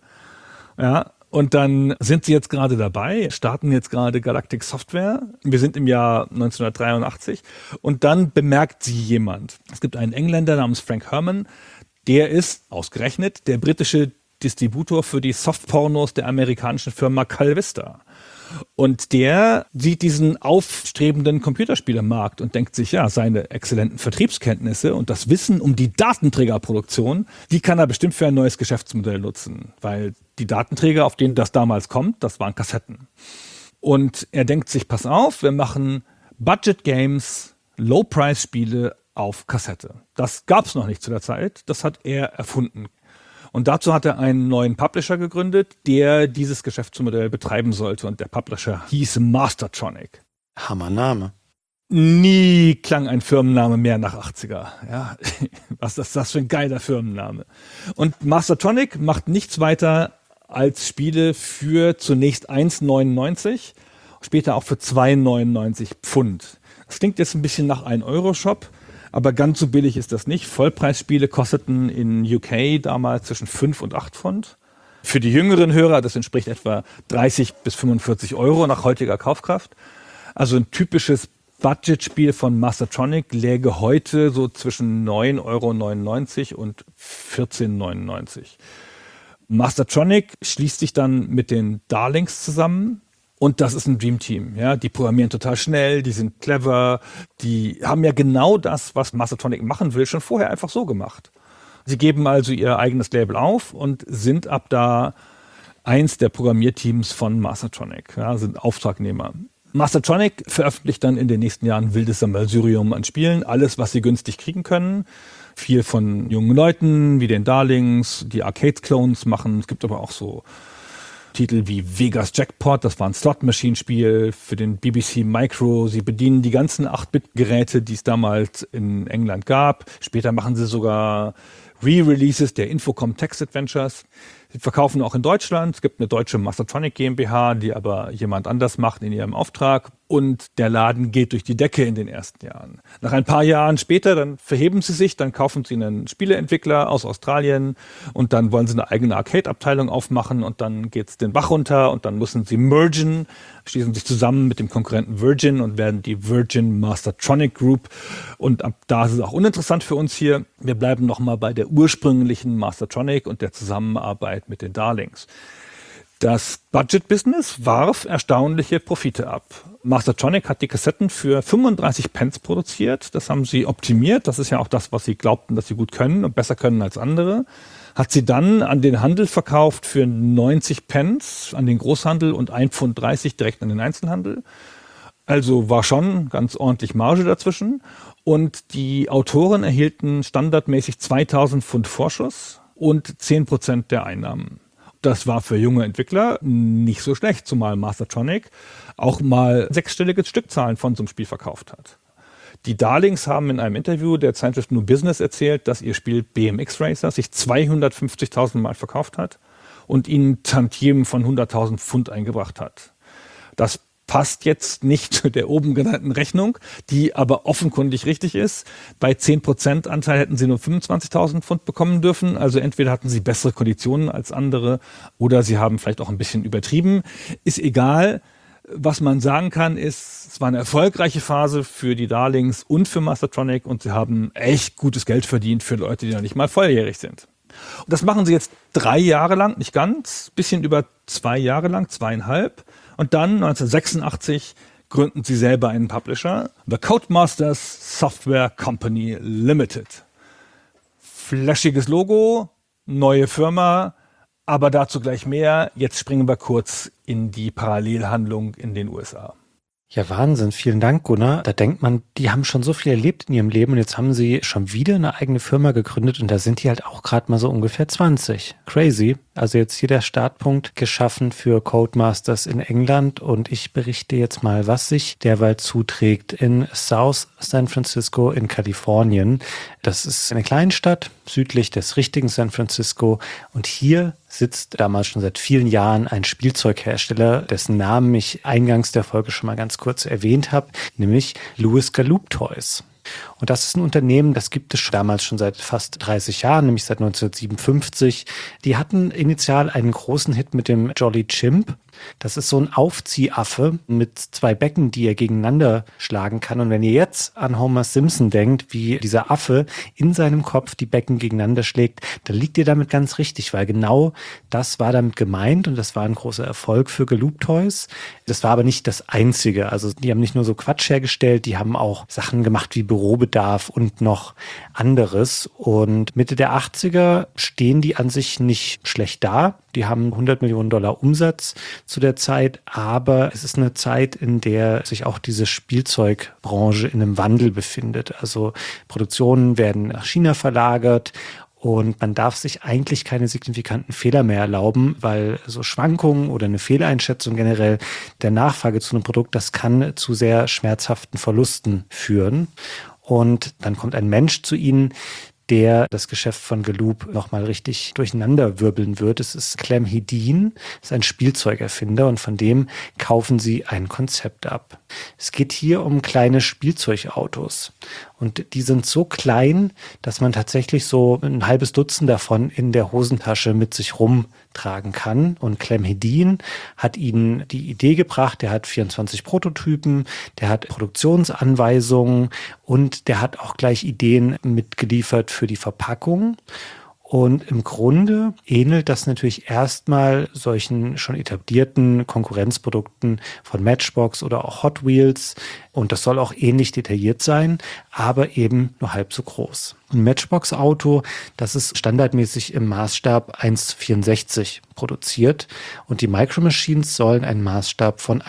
[SPEAKER 4] Ja, und dann sind sie jetzt gerade dabei, starten jetzt gerade Galactic Software. Wir sind im Jahr 1983 und dann bemerkt sie jemand. Es gibt einen Engländer namens Frank Herman, der ist ausgerechnet der britische Distributor für die Softpornos der amerikanischen Firma Calvista. Und der sieht diesen aufstrebenden Computerspielemarkt und denkt sich, ja, seine exzellenten Vertriebskenntnisse und das Wissen um die Datenträgerproduktion, die kann er bestimmt für ein neues Geschäftsmodell nutzen. Weil die Datenträger, auf denen das damals kommt, das waren Kassetten. Und er denkt sich, pass auf, wir machen Budget-Games, Low-Price-Spiele auf Kassette. Das gab es noch nicht zu der Zeit, das hat er erfunden. Und dazu hat er einen neuen Publisher gegründet, der dieses Geschäftsmodell betreiben sollte. Und der Publisher hieß Mastertronic.
[SPEAKER 3] Hammername.
[SPEAKER 4] Nie klang ein Firmenname mehr nach 80er. Ja, was ist das für ein geiler Firmenname? Und Mastertronic macht nichts weiter als Spiele für zunächst 1,99, später auch für 2,99 Pfund. Das klingt jetzt ein bisschen nach 1-Euro-Shop. Aber ganz so billig ist das nicht. Vollpreisspiele kosteten in UK damals zwischen 5 und 8 Pfund. Für die jüngeren Hörer, das entspricht etwa 30 bis 45 Euro nach heutiger Kaufkraft. Also ein typisches Budgetspiel von Mastertronic läge heute so zwischen 9,99 Euro und 14,99 €. Mastertronic schließt sich dann mit den Darlings zusammen. Und das ist ein Dreamteam, ja. Die programmieren total schnell, die sind clever, die haben ja genau das, was Mastertronic machen will, schon vorher einfach so gemacht. Sie geben also ihr eigenes Label auf und sind ab da eins der Programmierteams von Mastertronic, ja, sind Auftragnehmer. Mastertronic veröffentlicht dann in den nächsten Jahren ein wildes Sammelsurium an Spielen, alles, was sie günstig kriegen können. Viel von jungen Leuten, wie den Darlings, die Arcade-Clones machen. Es gibt aber auch so Titel wie Vegas Jackpot, das war ein Slot-Machine-Spiel für den BBC Micro. Sie bedienen die ganzen 8-Bit-Geräte, die es damals in England gab. Später machen sie sogar Re-Releases der Infocom Text Adventures. Sie verkaufen auch in Deutschland. Es gibt eine deutsche Mastertronic GmbH, die aber jemand anders macht in ihrem Auftrag. Und der Laden geht durch die Decke in den ersten Jahren. Nach ein paar Jahren später, dann verheben sie sich, dann kaufen sie einen Spieleentwickler aus Australien und dann wollen sie eine eigene Arcade-Abteilung aufmachen und dann geht's den Bach runter und dann müssen sie mergen, schließen sich zusammen mit dem Konkurrenten Virgin und werden die Virgin Mastertronic Group. Und ab da ist es auch uninteressant für uns hier. Wir bleiben nochmal bei der ursprünglichen Mastertronic und der Zusammenarbeit mit den Darlings. Das Budget-Business warf erstaunliche Profite ab. Mastertronic hat die Kassetten für 35 Pence produziert. Das haben sie optimiert. Das ist ja auch das, was sie glaubten, dass sie gut können und besser können als andere. Hat sie dann an den Handel verkauft für 90 Pence, an den Großhandel und 1,30 Pfund direkt an den Einzelhandel. Also war schon ganz ordentlich Marge dazwischen. Und die Autoren erhielten standardmäßig 2000 Pfund Vorschuss und 10% der Einnahmen. Das war für junge Entwickler nicht so schlecht, zumal Mastertronic auch mal 6-stellige Stückzahlen von so einem Spiel verkauft hat. Die Darlings haben in einem Interview der Zeitschrift New Business erzählt, dass ihr Spiel BMX Racer sich 250.000 Mal verkauft hat und ihnen Tantiemen von 100.000 Pfund eingebracht hat. Das passt jetzt nicht zu der oben genannten Rechnung, die aber offenkundig richtig ist. Bei 10% Anteil hätten sie nur 25.000 Pfund bekommen dürfen. Also entweder hatten sie bessere Konditionen als andere oder sie haben vielleicht auch ein bisschen übertrieben. Ist egal. Was man sagen kann, ist, es war eine erfolgreiche Phase für die Darlings und für Mastertronic und sie haben echt gutes Geld verdient für Leute, die noch nicht mal volljährig sind. Und das machen sie jetzt 3 Jahre lang, nicht ganz, bisschen über 2 Jahre lang, 2,5. Und dann 1986 gründen sie selber einen Publisher, The Codemasters Software Company Limited. Flashiges Logo, neue Firma, aber dazu gleich mehr. Jetzt springen wir kurz in die Parallelhandlung in den USA.
[SPEAKER 3] Ja, Wahnsinn. Vielen Dank, Gunnar. Da denkt man, die haben schon so viel erlebt in ihrem Leben und jetzt haben sie schon wieder eine eigene Firma gegründet und da sind die halt auch gerade mal so ungefähr 20. Crazy. Also jetzt hier der Startpunkt geschaffen für Codemasters in England und ich berichte jetzt mal, was sich derweil zuträgt in South San Francisco in Kalifornien. Das ist eine Kleinstadt südlich des richtigen San Francisco und hier sitzt damals schon seit vielen Jahren ein Spielzeughersteller, dessen Namen ich eingangs der Folge schon mal ganz kurz erwähnt habe, nämlich Louis Galoob Toys. Und das ist ein Unternehmen, das gibt es damals schon seit fast 30 Jahren, nämlich seit 1957. Die hatten initial einen großen Hit mit dem Jolly Chimp. Das ist so ein Aufziehaffe mit 2 Becken, die er gegeneinander schlagen kann. Und wenn ihr jetzt an Homer Simpson denkt, wie dieser Affe in seinem Kopf die Becken gegeneinander schlägt, dann liegt ihr damit ganz richtig, weil genau das war damit gemeint und das war ein großer Erfolg für Galoob Toys. Das war aber nicht das Einzige. Also die haben nicht nur so Quatsch hergestellt, die haben auch Sachen gemacht wie Bürobedarf und noch anderes. Und Mitte der 80er stehen die an sich nicht schlecht da. Die haben $100 Millionen Umsatz zu der Zeit, aber es ist eine Zeit, in der sich auch diese Spielzeugbranche in einem Wandel befindet. Also Produktionen werden nach China verlagert und man darf sich eigentlich keine signifikanten Fehler mehr erlauben, weil so Schwankungen oder eine Fehleinschätzung generell der Nachfrage zu einem Produkt, das kann zu sehr schmerzhaften Verlusten führen. Und dann kommt ein Mensch zu ihnen, der das Geschäft von Galoob nochmal richtig durcheinander wirbeln wird. Es ist Clem Hedin, ist ein Spielzeugerfinder und von dem kaufen sie ein Konzept ab. Es geht hier um kleine Spielzeugautos und die sind so klein, dass man tatsächlich so ein halbes Dutzend davon in der Hosentasche mit sich rumtragen kann. Und Clem Hedin hat ihnen die Idee gebracht, der hat 24 Prototypen, der hat Produktionsanweisungen und der hat auch gleich Ideen mitgeliefert für die Verpackung. Und im Grunde ähnelt das natürlich erstmal solchen schon etablierten Konkurrenzprodukten von Matchbox oder auch Hot Wheels. Und das soll auch ähnlich detailliert sein, aber eben nur halb so groß. Ein Matchbox-Auto, das ist standardmäßig im Maßstab 1:64 produziert. Und die Micro Machines sollen einen Maßstab von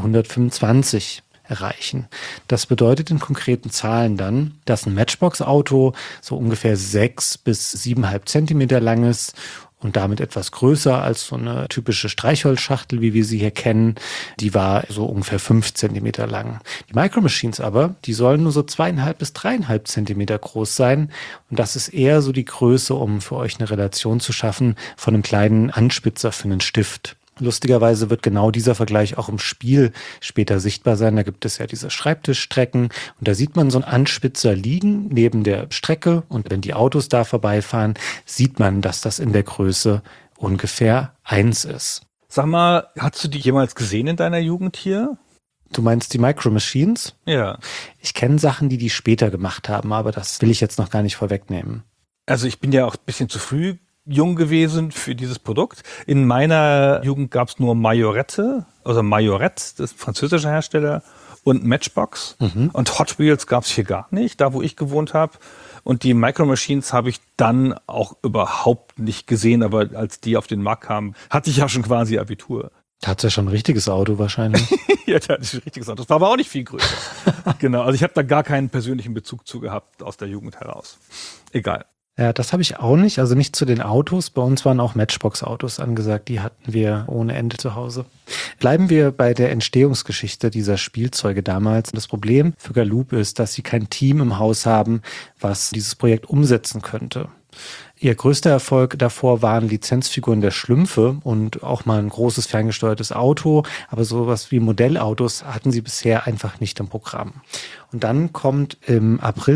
[SPEAKER 3] 1:125 erreichen. Das bedeutet in konkreten Zahlen dann, dass ein Matchbox-Auto so ungefähr 6 bis 7,5 Zentimeter lang ist und damit etwas größer als so eine typische Streichholzschachtel, wie wir sie hier kennen. Die war so ungefähr 5 Zentimeter lang. Die Micro Machines aber, die sollen nur so 2,5 bis 3,5 Zentimeter groß sein. Und das ist eher so die Größe, um für euch eine Relation zu schaffen von einem kleinen Anspitzer für einen Stift. Lustigerweise wird genau dieser Vergleich auch im Spiel später sichtbar sein. Da gibt es ja diese Schreibtischstrecken und da sieht man so einen Anspitzer liegen neben der Strecke und wenn die Autos da vorbeifahren, sieht man, dass das in der Größe ungefähr 1 ist.
[SPEAKER 4] Sag mal, hast du die jemals gesehen in deiner Jugend hier?
[SPEAKER 3] Du meinst die Micro Machines?
[SPEAKER 4] Ja.
[SPEAKER 3] Ich kenne Sachen, die später gemacht haben, aber das will ich jetzt noch gar nicht vorwegnehmen.
[SPEAKER 4] Also ich bin ja auch ein bisschen zu früh jung gewesen für dieses Produkt. In meiner Jugend gab es nur Majorette, also Majorette, das ist ein französischer Hersteller, und Matchbox. Und Hot Wheels gab es hier gar nicht, da wo ich gewohnt habe. Und die Micro Machines habe ich dann auch überhaupt nicht gesehen, aber als die auf den Markt kamen, hatte ich ja schon quasi Abitur.
[SPEAKER 3] Da hat ja schon ein richtiges Auto wahrscheinlich.
[SPEAKER 4] Ja, da hatte ich ein richtiges Auto. Das war aber auch nicht viel größer. Genau, also ich habe da gar keinen persönlichen Bezug zu gehabt aus der Jugend heraus. Egal.
[SPEAKER 3] Ja, das habe ich auch nicht, also nicht zu den Autos. Bei uns waren auch Matchbox-Autos angesagt, die hatten wir ohne Ende zu Hause. Bleiben wir bei der Entstehungsgeschichte dieser Spielzeuge damals. Das Problem für Galoob ist, dass sie kein Team im Haus haben, was dieses Projekt umsetzen könnte. Ihr größter Erfolg davor waren Lizenzfiguren der Schlümpfe und auch mal ein großes ferngesteuertes Auto, aber sowas wie Modellautos hatten sie bisher einfach nicht im Programm. Und dann kommt im April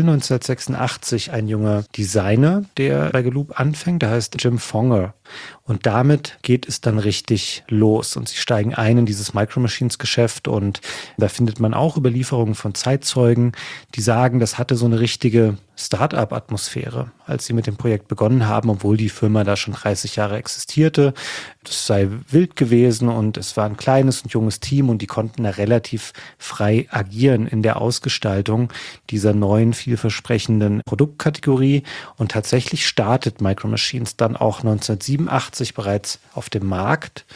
[SPEAKER 3] 1986 ein junger Designer, der bei Galoob anfängt, der heißt Jim Fonger. Und damit geht es dann richtig los und sie steigen ein in dieses Micro Machines Geschäft und da findet man auch Überlieferungen von Zeitzeugen, die sagen, das hatte so eine richtige Start-up-Atmosphäre, als sie mit dem Projekt begonnen haben, obwohl die Firma da schon 30 Jahre existierte. Das sei wild gewesen und es war ein kleines und junges Team und die konnten da relativ frei agieren in der Ausgestaltung dieser neuen, vielversprechenden Produktkategorie. Und tatsächlich startet Micro Machines dann auch 1987 bereits auf dem Markt.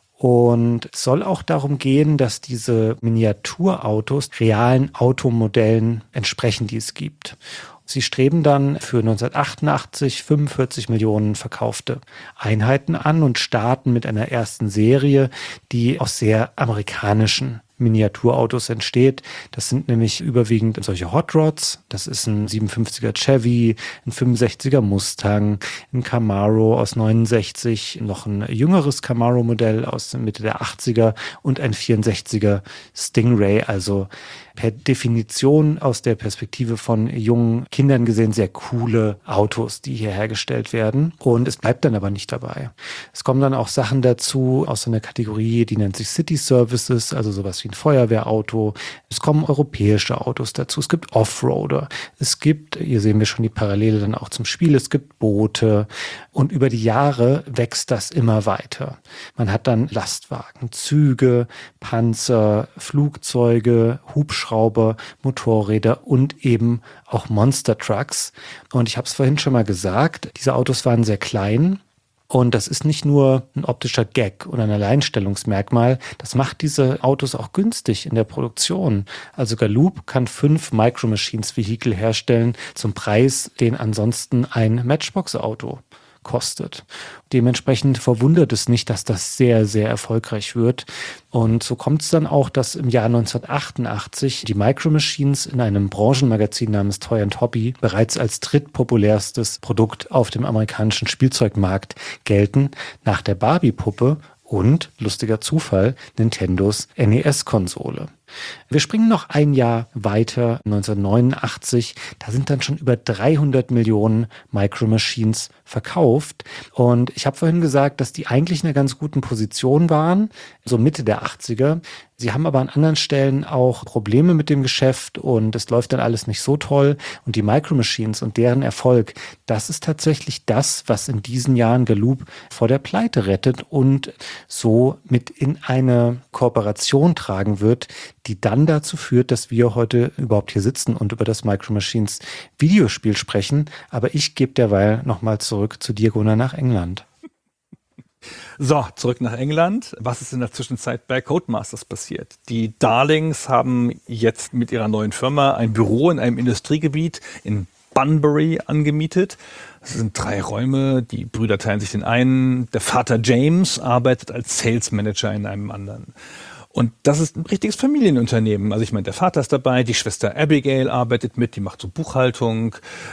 [SPEAKER 3] Und es soll auch darum gehen, dass diese Miniaturautos realen Automodellen entsprechen, die es gibt. Sie streben dann für 1988 45 Millionen verkaufte Einheiten an und starten mit einer ersten Serie, die aus sehr amerikanischen Miniaturautos entsteht. Das sind nämlich überwiegend solche Hot Rods. Das ist ein 57er Chevy, ein 65er Mustang, ein Camaro aus 69, noch ein jüngeres Camaro-Modell aus Mitte der 80er und ein 64er Stingray, also per Definition aus der Perspektive von jungen Kindern gesehen sehr coole Autos, die hier hergestellt werden. Und es bleibt dann aber nicht dabei. Es kommen dann auch Sachen dazu aus so einer Kategorie, die nennt sich City Services, also sowas wie ein Feuerwehrauto. Es kommen europäische Autos dazu. Es gibt Offroader. Es gibt, hier sehen wir schon die Parallele dann auch zum Spiel, es gibt Boote. Und über die Jahre wächst das immer weiter. Man hat dann Lastwagen, Züge, Panzer, Flugzeuge, Hubschrauber, Motorräder und eben auch Monster Trucks. Und ich habe es vorhin schon mal gesagt, diese Autos waren sehr klein. Und das ist nicht nur ein optischer Gag oder ein Alleinstellungsmerkmal, das macht diese Autos auch günstig in der Produktion. Also Galoob kann 5 Micro Machines Vehikel herstellen zum Preis, den ansonsten ein Matchbox-Auto kostet. Dementsprechend verwundert es nicht, dass das sehr, sehr erfolgreich wird. Und so kommt es dann auch, dass im Jahr 1988 die Micro Machines in einem Branchenmagazin namens Toy and Hobby bereits als drittpopulärstes Produkt auf dem amerikanischen Spielzeugmarkt gelten, nach der Barbie-Puppe und, lustiger Zufall, Nintendos NES-Konsole. Wir springen noch ein Jahr weiter, 1989. Da sind dann schon über 300 Millionen Micro Machines verkauft. Und ich habe vorhin gesagt, dass die eigentlich in einer ganz guten Position waren, so Mitte der 80er. Sie haben aber an anderen Stellen auch Probleme mit dem Geschäft und es läuft dann alles nicht so toll. Und die Micro Machines und deren Erfolg, das ist tatsächlich das, was in diesen Jahren Galoob vor der Pleite rettet und so mit in eine Kooperation tragen wird, die dann dazu führt, dass wir heute überhaupt hier sitzen und über das Micro Machines Videospiel sprechen. Aber ich gebe derweil nochmal zurück zu dir, Gunnar, nach England.
[SPEAKER 4] So, zurück nach England. Was ist in der Zwischenzeit bei Codemasters passiert? Die Darlings haben jetzt mit ihrer neuen Firma ein Büro in einem Industriegebiet in Bunbury angemietet. Das sind 3 Räume, die Brüder teilen sich den einen. Der Vater James arbeitet als Sales Manager in einem anderen. Und das ist ein richtiges Familienunternehmen. Also ich meine, der Vater ist dabei, die Schwester Abigail arbeitet mit, die macht so Buchhaltung.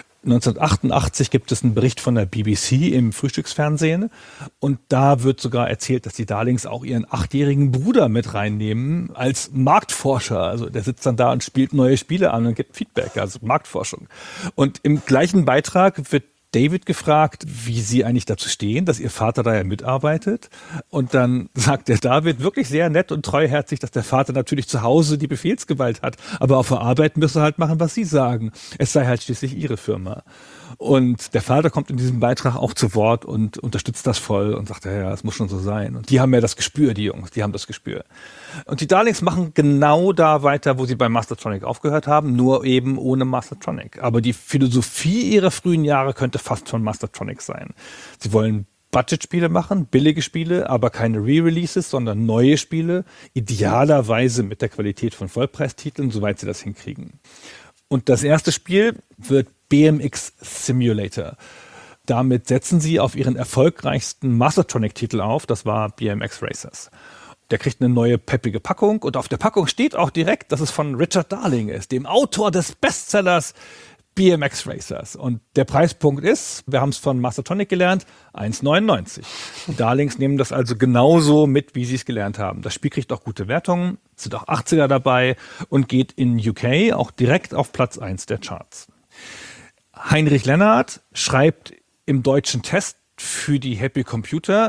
[SPEAKER 4] 1988 gibt es einen Bericht von der BBC im Frühstücksfernsehen und da wird sogar erzählt, dass die Darlings auch ihren 8-jährigen Bruder mit reinnehmen als Marktforscher. Also der sitzt dann da und spielt neue Spiele an und gibt Feedback, also Marktforschung. Und im gleichen Beitrag wird David gefragt, wie sie eigentlich dazu stehen, dass ihr Vater da ja mitarbeitet. Und dann sagt der David wirklich sehr nett und treuherzig, dass der Vater natürlich zu Hause die Befehlsgewalt hat, aber auf der Arbeit müsse er halt machen, was sie sagen. Es sei halt schließlich ihre Firma. Und der Vater kommt in diesem Beitrag auch zu Wort und unterstützt das voll und sagt, ja, es muss schon so sein. Und die haben ja das Gespür, die Jungs, die haben das Gespür. Und die Darlings machen genau da weiter, wo sie bei Mastertronic aufgehört haben, nur eben ohne Mastertronic. Aber die Philosophie ihrer frühen Jahre könnte fast von Mastertronic sein. Sie wollen Budgetspiele machen, billige Spiele, aber keine Re-Releases, sondern neue Spiele, idealerweise mit der Qualität von Vollpreistiteln, soweit sie das hinkriegen. Und das erste Spiel wird BMX Simulator. Damit setzen sie auf ihren erfolgreichsten Mastertronic-Titel auf, das war BMX Racers. Der kriegt eine neue peppige Packung und auf der Packung steht auch direkt, dass es von Richard Darling ist, dem Autor des Bestsellers BMX Racers. Und der Preispunkt ist, wir haben es von Mastertronic gelernt, 1,99. Die Darlings nehmen das also genauso mit, wie sie es gelernt haben. Das Spiel kriegt auch gute Wertungen, es sind auch 80er dabei und geht in UK auch direkt auf Platz 1 der Charts. Heinrich Lennart schreibt im deutschen Test für die Happy Computer,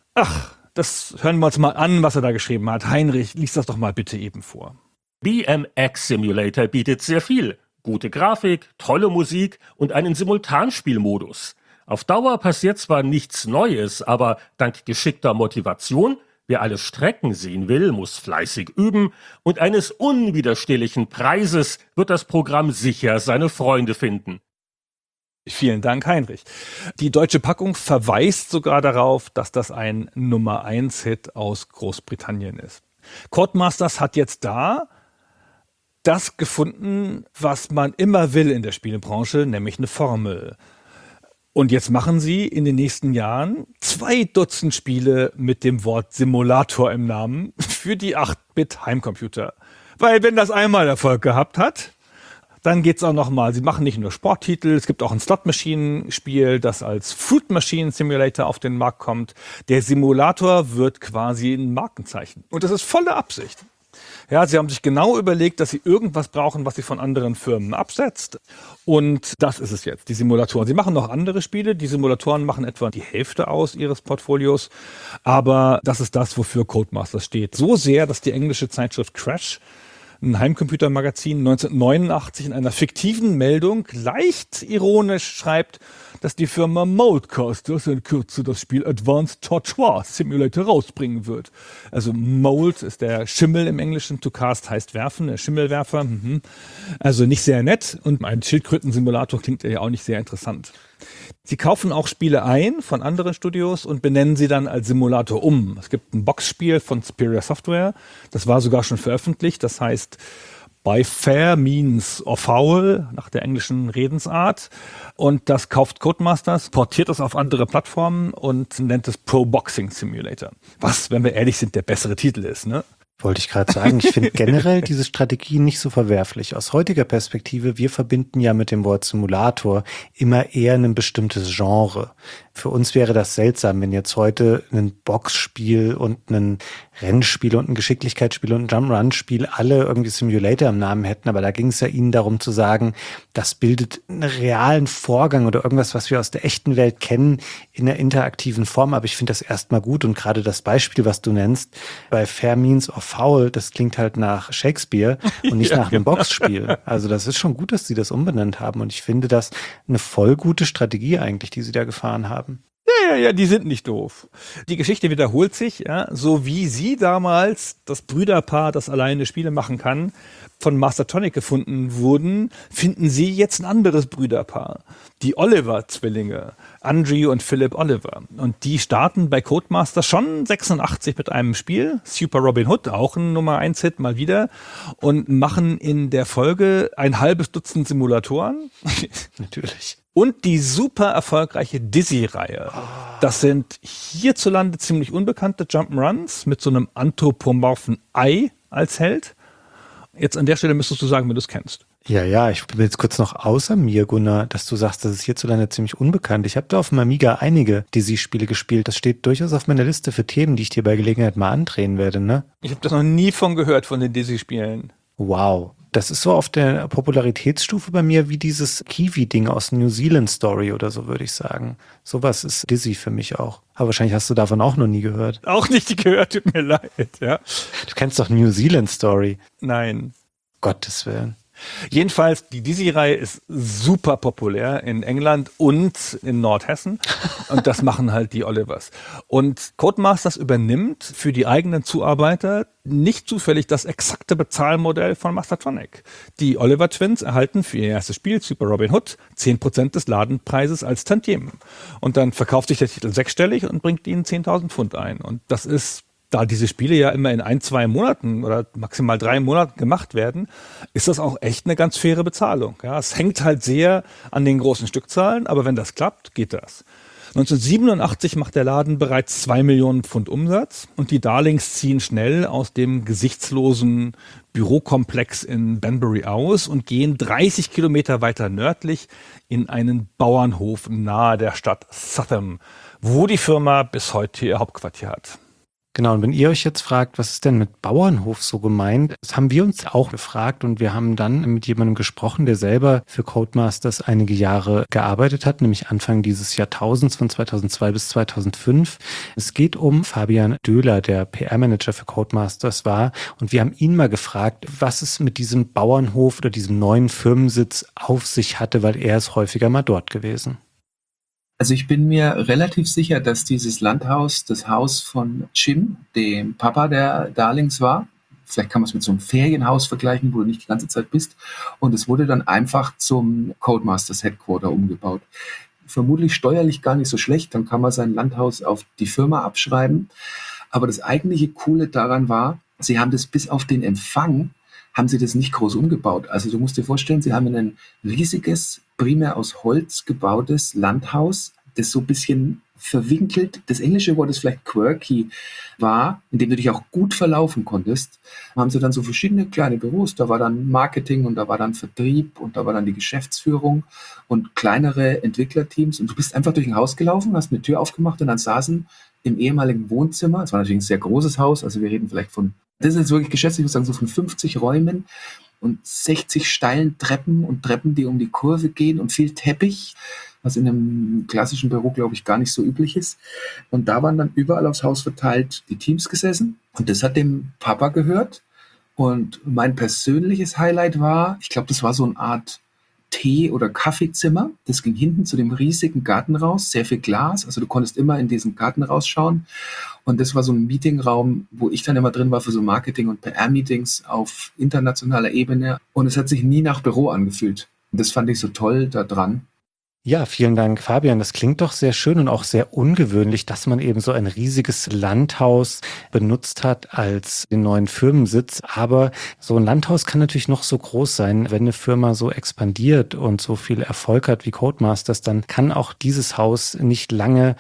[SPEAKER 4] das hören wir uns mal an, was er da geschrieben hat. Heinrich, lies das doch mal bitte eben vor.
[SPEAKER 5] BMX Simulator bietet sehr viel. Gute Grafik, tolle Musik und einen Simultanspielmodus. Auf Dauer passiert zwar nichts Neues, aber dank geschickter Motivation, wer alle Strecken sehen will, muss fleißig üben und eines unwiderstehlichen Preises wird das Programm sicher seine Freunde finden.
[SPEAKER 4] Vielen Dank, Heinrich. Die deutsche Packung verweist sogar darauf, dass das ein Nummer-1-Hit aus Großbritannien ist. Codemasters hat jetzt da das gefunden, was man immer will in der Spielebranche, nämlich eine Formel. Und jetzt machen sie in den nächsten Jahren 2 Dutzend Spiele mit dem Wort Simulator im Namen für die 8-Bit-Heimcomputer. Weil wenn das einmal Erfolg gehabt hat, dann geht's auch nochmal. Sie machen nicht nur Sporttitel, es gibt auch ein Slot-Maschinen-Spiel, das als Fruit Machine Simulator auf den Markt kommt. Der Simulator wird quasi ein Markenzeichen. Und das ist volle Absicht. Ja, sie haben sich genau überlegt, dass sie irgendwas brauchen, was sie von anderen Firmen absetzt. Und das ist es jetzt, die Simulatoren. Sie machen noch andere Spiele. Die Simulatoren machen etwa die Hälfte aus ihres Portfolios. Aber das ist das, wofür Codemasters steht. So sehr, dass die englische Zeitschrift Crash, ein Heimcomputermagazin, 1989 in einer fiktiven Meldung leicht ironisch schreibt, dass die Firma Moldcasters in Kürze das Spiel Advanced Tortoise Simulator rausbringen wird. Also Mold ist der Schimmel im Englischen, to cast heißt werfen, der Schimmelwerfer. Also nicht sehr nett und ein Schildkröten-Simulator klingt ja auch nicht sehr interessant. Sie kaufen auch Spiele ein von anderen Studios und benennen sie dann als Simulator um. Es gibt ein Boxspiel von Superior Software, das war sogar schon veröffentlicht, das heißt By Fair Means or Foul, nach der englischen Redensart. Und das kauft Codemasters, portiert es auf andere Plattformen und nennt es Pro Boxing Simulator. Was, wenn wir ehrlich sind, der bessere Titel ist, ne?
[SPEAKER 3] Wollte ich gerade sagen, ich finde generell diese Strategie nicht so verwerflich. Aus heutiger Perspektive, wir verbinden ja mit dem Wort Simulator immer eher ein bestimmtes Genre. Für uns wäre das seltsam, wenn jetzt heute ein Boxspiel und ein Rennspiel und ein Geschicklichkeitsspiel und ein Jump'n'Run-Spiel alle irgendwie Simulator im Namen hätten. Aber da ging es ja ihnen darum zu sagen, das bildet einen realen Vorgang oder irgendwas, was wir aus der echten Welt kennen, in einer interaktiven Form. Aber ich finde das erstmal gut. Und gerade das Beispiel, was du nennst, bei Fair Means or Foul, das klingt halt nach Shakespeare und nicht nach einem Boxspiel. Also das ist schon gut, dass sie das umbenannt haben. Und ich finde das eine voll gute Strategie eigentlich, die sie da gefahren haben.
[SPEAKER 4] Ja, die sind nicht doof. Die Geschichte wiederholt sich, ja, so wie sie damals, das Brüderpaar, das alleine Spiele machen kann, von Mastertronic gefunden wurden, finden sie jetzt ein anderes Brüderpaar. Die Oliver-Zwillinge, Andrew und Philip Oliver. Und die starten bei Codemasters schon 86 mit einem Spiel, Super Robin Hood, auch ein Nummer-1-Hit mal wieder, und machen in der Folge ein halbes Dutzend Simulatoren.
[SPEAKER 3] Natürlich.
[SPEAKER 4] Und die super erfolgreiche Dizzy-Reihe. Das sind hierzulande ziemlich unbekannte Jump'n'Runs mit so einem anthropomorphen Ei als Held. Jetzt an der Stelle müsstest du sagen, wenn du es kennst.
[SPEAKER 3] Ja, ich bin jetzt kurz noch außer mir, Gunnar, dass du sagst, das ist hierzulande ziemlich unbekannt. Ich habe da auf dem Amiga einige Dizzy-Spiele gespielt. Das steht durchaus auf meiner Liste für Themen, die ich dir bei Gelegenheit mal andrehen werde, ne?
[SPEAKER 4] Ich habe das noch nie von gehört, von den Dizzy-Spielen.
[SPEAKER 3] Wow. Das ist so auf der Popularitätsstufe bei mir wie dieses Kiwi-Ding aus New Zealand Story oder so, würde ich sagen. Sowas ist Dizzy für mich auch. Aber wahrscheinlich hast du davon auch noch nie gehört.
[SPEAKER 4] Auch nicht gehört, tut mir leid, ja.
[SPEAKER 3] Du kennst doch New Zealand Story.
[SPEAKER 4] Nein.
[SPEAKER 3] Gottes Willen.
[SPEAKER 4] Jedenfalls, die Dizzy-Reihe ist super populär in England und in Nordhessen. Und das machen halt die Olivers. Und Codemasters übernimmt für die eigenen Zuarbeiter nicht zufällig das exakte Bezahlmodell von Mastertronic. Die Oliver Twins erhalten für ihr erstes Spiel, Super Robin Hood, 10% des Ladenpreises als Tantiemen. Und dann verkauft sich der Titel sechsstellig und bringt ihnen 10.000 Pfund ein. Und das ist, da diese Spiele ja immer in 1-2 Monaten oder maximal 3 Monaten gemacht werden, ist das auch echt eine ganz faire Bezahlung. Ja, es hängt halt sehr an den großen Stückzahlen, aber wenn das klappt, geht das. 1987 macht der Laden bereits 2 Millionen Pfund Umsatz und die Darlings ziehen schnell aus dem gesichtslosen Bürokomplex in Banbury aus und gehen 30 Kilometer weiter nördlich in einen Bauernhof nahe der Stadt Southam, wo die Firma bis heute ihr Hauptquartier hat.
[SPEAKER 3] Genau, und wenn ihr euch jetzt fragt, was ist denn mit Bauernhof so gemeint, das haben wir uns auch gefragt und wir haben dann mit jemandem gesprochen, der selber für Codemasters einige Jahre gearbeitet hat, nämlich Anfang dieses Jahrtausends von 2002 bis 2005. Es geht um Fabian Döhler, der PR-Manager für Codemasters war, und wir haben ihn mal gefragt, was es mit diesem Bauernhof oder diesem neuen Firmensitz auf sich hatte, weil er ist häufiger mal dort gewesen.
[SPEAKER 6] Also ich bin mir relativ sicher, dass dieses Landhaus das Haus von Jim, dem Papa der Darlings war. Vielleicht kann man es mit so einem Ferienhaus vergleichen, wo du nicht die ganze Zeit bist. Und es wurde dann einfach zum Codemasters Headquarter umgebaut. Vermutlich steuerlich gar nicht so schlecht, dann kann man sein Landhaus auf die Firma abschreiben. Aber das eigentliche Coole daran war, sie haben das bis auf den Empfang, haben sie das nicht groß umgebaut. Also du musst dir vorstellen, sie haben ein riesiges, primär aus Holz gebautes Landhaus, das so ein bisschen verwinkelt, das englische Wort ist vielleicht quirky, war, in dem du dich auch gut verlaufen konntest. Haben sie dann so verschiedene kleine Büros, da war dann Marketing und da war dann Vertrieb und da war dann die Geschäftsführung und kleinere Entwicklerteams und du bist einfach durch ein Haus gelaufen, hast eine Tür aufgemacht und dann saßen im ehemaligen Wohnzimmer, es war natürlich ein sehr großes Haus, also wir reden vielleicht von, das ist jetzt wirklich geschätzt, ich würde sagen so von 50 Räumen und 60 steilen Treppen und Treppen, die um die Kurve gehen und viel Teppich, was in einem klassischen Büro, glaube ich, gar nicht so üblich ist. Und da waren dann überall aufs Haus verteilt die Teams gesessen und das hat dem Papa gehört. Und mein persönliches Highlight war, ich glaube, das war so eine Art Tee- oder Kaffeezimmer. Das ging hinten zu dem riesigen Garten raus, sehr viel Glas. Also du konntest immer in diesen Garten rausschauen. Und das war so ein Meetingraum, wo ich dann immer drin war für so Marketing- und PR-Meetings auf internationaler Ebene. Und es hat sich nie nach Büro angefühlt. Und das fand ich so toll da dran.
[SPEAKER 3] Ja, vielen Dank, Fabian. Das klingt doch sehr schön und auch sehr ungewöhnlich, dass man eben so ein riesiges Landhaus benutzt hat als den neuen Firmensitz. Aber so ein Landhaus kann natürlich noch so groß sein. Wenn eine Firma so expandiert und so viel Erfolg hat wie Codemasters, dann kann auch dieses Haus nicht lange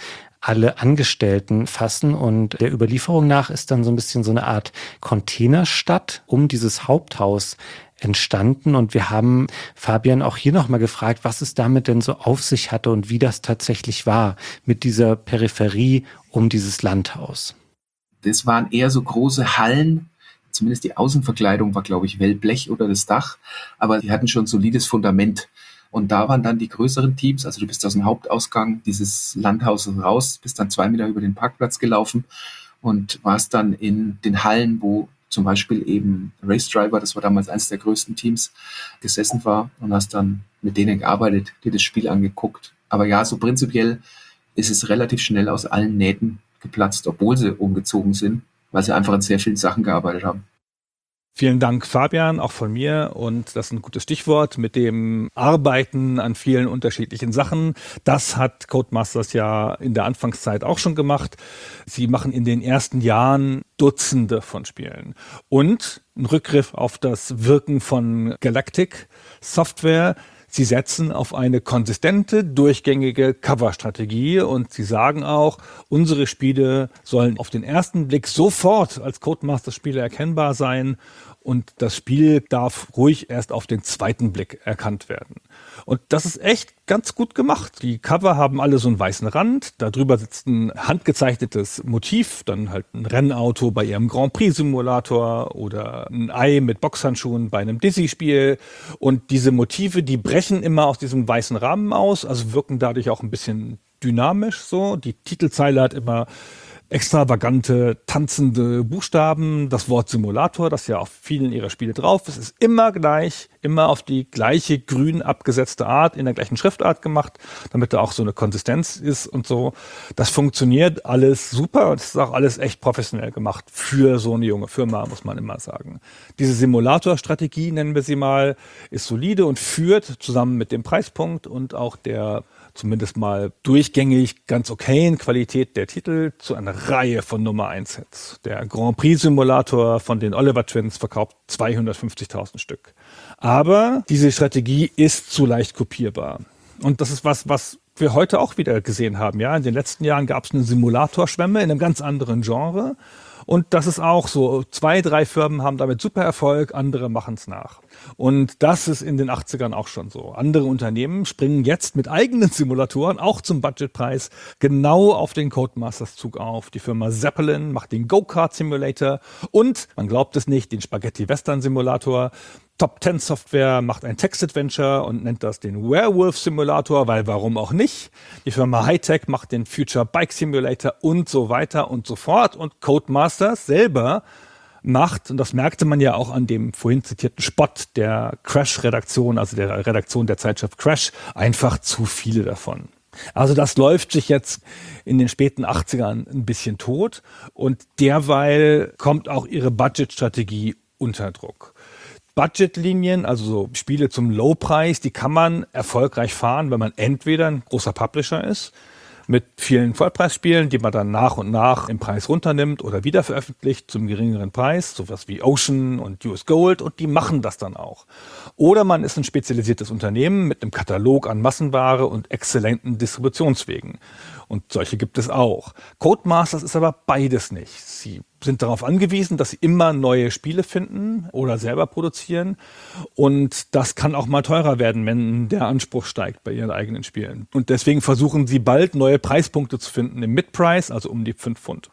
[SPEAKER 3] alle Angestellten fassen. Und der Überlieferung nach ist dann so ein bisschen so eine Art Containerstadt um dieses Haupthaus entstanden. Und wir haben Fabian auch hier nochmal gefragt, was es damit denn so auf sich hatte und wie das tatsächlich war mit dieser Peripherie um dieses Landhaus.
[SPEAKER 6] Das waren eher so große Hallen. Zumindest die Außenverkleidung war, glaube ich, Wellblech oder das Dach. Aber die hatten schon ein solides Fundament. Und da waren dann die größeren Teams. Also du bist aus dem Hauptausgang dieses Landhauses raus, bist dann 2 Meter über den Parkplatz gelaufen und warst dann in den Hallen, wo zum Beispiel eben Race Driver, das war damals eines der größten Teams, gesessen war und hast dann mit denen gearbeitet, dir das Spiel angeguckt. Aber ja, so prinzipiell ist es relativ schnell aus allen Nähten geplatzt, obwohl sie umgezogen sind, weil sie einfach an sehr vielen Sachen gearbeitet haben.
[SPEAKER 4] Vielen Dank, Fabian, auch von mir. Und das ist ein gutes Stichwort mit dem Arbeiten an vielen unterschiedlichen Sachen. Das hat Codemasters ja in der Anfangszeit auch schon gemacht. Sie machen in den ersten Jahren Dutzende von Spielen. Und ein Rückgriff auf das Wirken von Galactic Software. Sie setzen auf eine konsistente, durchgängige Coverstrategie und sie sagen auch, unsere Spiele sollen auf den ersten Blick sofort als Codemasters-Spiele erkennbar sein und das Spiel darf ruhig erst auf den zweiten Blick erkannt werden. Und das ist echt ganz gut gemacht. Die Cover haben alle so einen weißen Rand, darüber sitzt ein handgezeichnetes Motiv, dann halt ein Rennauto bei ihrem Grand Prix Simulator oder ein Ei mit Boxhandschuhen bei einem Dizzy-Spiel. Und diese Motive, die brechen immer aus diesem weißen Rahmen aus, also wirken dadurch auch ein bisschen dynamisch so. Die Titelzeile hat immer extravagante, tanzende Buchstaben, das Wort Simulator, das ja auf vielen ihrer Spiele drauf ist, ist immer gleich, immer auf die gleiche grün abgesetzte Art, in der gleichen Schriftart gemacht, damit da auch so eine Konsistenz ist und so. Das funktioniert alles super und es ist auch alles echt professionell gemacht für so eine junge Firma, muss man immer sagen. Diese Simulator-Strategie, nennen wir sie mal, ist solide und führt zusammen mit dem Preispunkt und auch der zumindest mal durchgängig ganz okayen Qualität der Titel zu einer Reihe von Nummer 1 Hits. Der Grand Prix Simulator von den Oliver Twins verkauft 250.000 Stück. Aber diese Strategie ist zu leicht kopierbar. Und das ist was wir heute auch wieder gesehen haben. Ja, in den letzten Jahren gab es eine Simulatorschwemme in einem ganz anderen Genre. Und das ist auch so. 2, 3 Firmen haben damit super Erfolg, andere machen es nach. Und das ist in den 80ern auch schon so. Andere Unternehmen springen jetzt mit eigenen Simulatoren, auch zum Budgetpreis, genau auf den Codemasters-Zug auf. Die Firma Zeppelin macht den Go-Kart-Simulator und, man glaubt es nicht, den Spaghetti-Western-Simulator. Top 10 Software macht ein Text-Adventure und nennt das den Werewolf-Simulator, weil warum auch nicht? Die Firma Hightech macht den Future Bike Simulator und so weiter und so fort. Und Codemasters selber macht, und das merkte man ja auch an dem vorhin zitierten Spot der Crash-Redaktion, also der Redaktion der Zeitschrift Crash, einfach zu viele davon. Also das läuft sich jetzt in den späten 80ern ein bisschen tot und derweil kommt auch ihre Budgetstrategie unter Druck. Budgetlinien, also so Spiele zum Low-Preis, die kann man erfolgreich fahren, wenn man entweder ein großer Publisher ist, mit vielen Vollpreisspielen, die man dann nach und nach im Preis runternimmt oder wieder veröffentlicht zum geringeren Preis, sowas wie Ocean und US Gold, und die machen das dann auch. Oder man ist ein spezialisiertes Unternehmen mit einem Katalog an Massenware und exzellenten Distributionswegen. Und solche gibt es auch. Codemasters ist aber beides nicht. Sie sind darauf angewiesen, dass sie immer neue Spiele finden oder selber produzieren. Und das kann auch mal teurer werden, wenn der Anspruch steigt bei ihren eigenen Spielen. Und deswegen versuchen sie bald neue Preispunkte zu finden im Mid-Price, also um die 5 Pfund.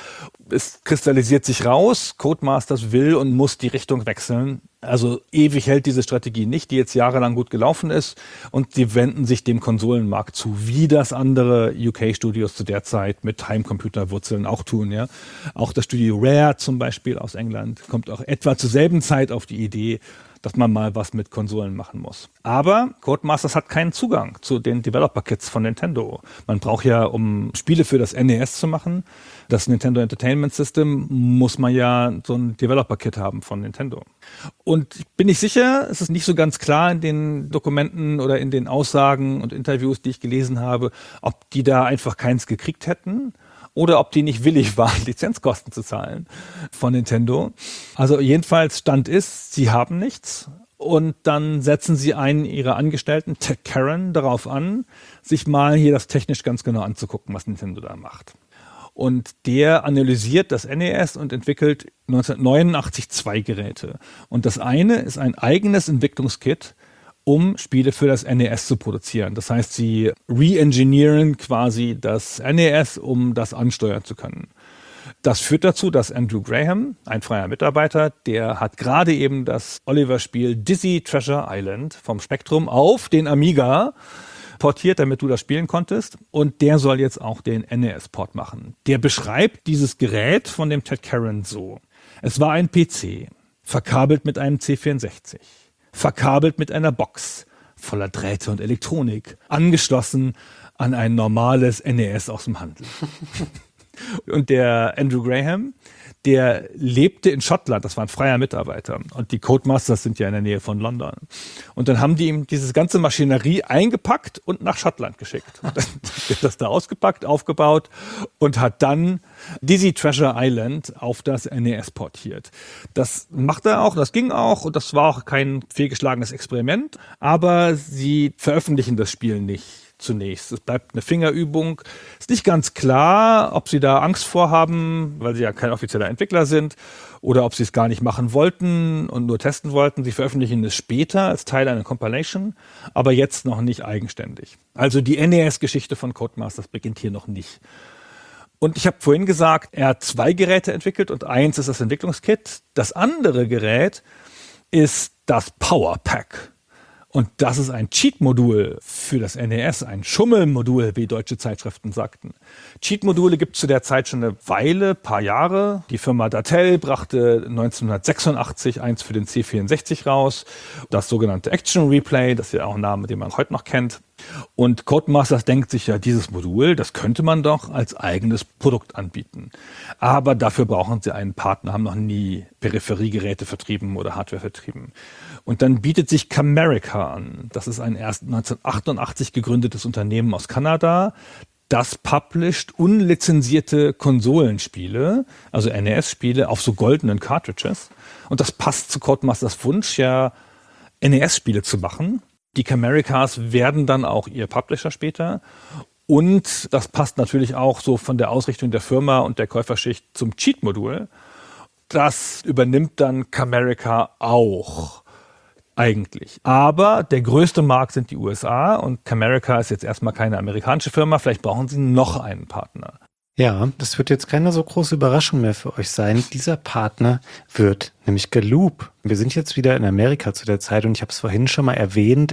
[SPEAKER 4] Es kristallisiert sich raus, Codemasters will und muss die Richtung wechseln. Also ewig hält diese Strategie nicht, die jetzt jahrelang gut gelaufen ist. Und sie wenden sich dem Konsolenmarkt zu, wie das andere UK-Studios zu der Zeit mit Heimcomputerwurzeln auch tun. Ja. Auch das Studio Rare zum Beispiel aus England kommt auch etwa zur selben Zeit auf die Idee, dass man mal was mit Konsolen machen muss. Aber Codemasters hat keinen Zugang zu den Developer-Kits von Nintendo. Man braucht ja, um Spiele für das NES zu machen, das Nintendo Entertainment System, muss man ja so ein Developer-Kit haben von Nintendo. Und ich bin nicht sicher, es ist nicht so ganz klar in den Dokumenten oder in den Aussagen und Interviews, die ich gelesen habe, ob die da einfach keins gekriegt hätten oder ob die nicht willig waren, Lizenzkosten zu zahlen von Nintendo. Also jedenfalls Stand ist, sie haben nichts. Und dann setzen sie einen ihrer Angestellten, Ted Caron, darauf an, sich mal hier das technisch ganz genau anzugucken, was Nintendo da macht. Und der analysiert das NES und entwickelt 1989 2 Geräte. Und das eine ist ein eigenes Entwicklungskit, um Spiele für das NES zu produzieren. Das heißt, sie re-engineeren quasi das NES, um das ansteuern zu können. Das führt dazu, dass Andrew Graham, ein freier Mitarbeiter, der hat gerade eben das Oliver-Spiel Dizzy Treasure Island vom Spectrum auf den Amiga portiert, damit du das spielen konntest. Und der soll jetzt auch den NES-Port machen. Der beschreibt dieses Gerät von dem Ted Caron so. Es war ein PC, verkabelt mit einem C64, verkabelt mit einer Box, voller Drähte und Elektronik, angeschlossen an ein normales NES aus dem Handel. Und der Andrew Graham, der lebte in Schottland, das war ein freier Mitarbeiter. Und die Codemasters sind ja in der Nähe von London. Und dann haben die ihm diese ganze Maschinerie eingepackt und nach Schottland geschickt. Und dann wird das da ausgepackt, aufgebaut und hat dann Dizzy Treasure Island auf das NES portiert. Das macht er auch, das ging auch und das war auch kein fehlgeschlagenes Experiment. Aber sie veröffentlichen das Spiel nicht. Zunächst. Es bleibt eine Fingerübung. Ist nicht ganz klar, ob sie da Angst vorhaben, weil sie ja kein offizieller Entwickler sind, oder ob sie es gar nicht machen wollten und nur testen wollten. Sie veröffentlichen es später als Teil einer Compilation, aber jetzt noch nicht eigenständig. Also die NES-Geschichte von Codemasters beginnt hier noch nicht. Und ich habe vorhin gesagt, er hat 2 Geräte entwickelt und eins ist das Entwicklungskit. Das andere Gerät ist das Power Pack. Und das ist ein Cheat-Modul für das NES, ein Schummelmodul, wie deutsche Zeitschriften sagten. Cheat-Module gibt es zu der Zeit schon eine Weile, paar Jahre. Die Firma Datel brachte 1986 eins für den C64 raus, das sogenannte Action Replay, das ist ja auch ein Name, den man heute noch kennt. Und Codemasters denkt sich ja, dieses Modul, das könnte man doch als eigenes Produkt anbieten. Aber dafür brauchen sie einen Partner, haben noch nie Peripheriegeräte vertrieben oder Hardware vertrieben. Und dann bietet sich Camerica an. Das ist ein erst 1988 gegründetes Unternehmen aus Kanada. Das published unlizenzierte Konsolenspiele, also NES-Spiele auf so goldenen Cartridges. Und das passt zu Codemasters Wunsch, ja NES-Spiele zu machen. Die Camericas werden dann auch ihr Publisher später. Und das passt natürlich auch so von der Ausrichtung der Firma und der Käuferschicht zum Cheat-Modul. Das übernimmt dann Camerica auch eigentlich. Aber der größte Markt sind die USA und Camerica ist jetzt erstmal keine amerikanische Firma. Vielleicht brauchen sie noch einen Partner.
[SPEAKER 3] Ja, das wird jetzt keine so große Überraschung mehr für euch sein. Dieser Partner wird nämlich Galoob. Wir sind jetzt wieder in Amerika zu der Zeit und ich habe es vorhin schon mal erwähnt.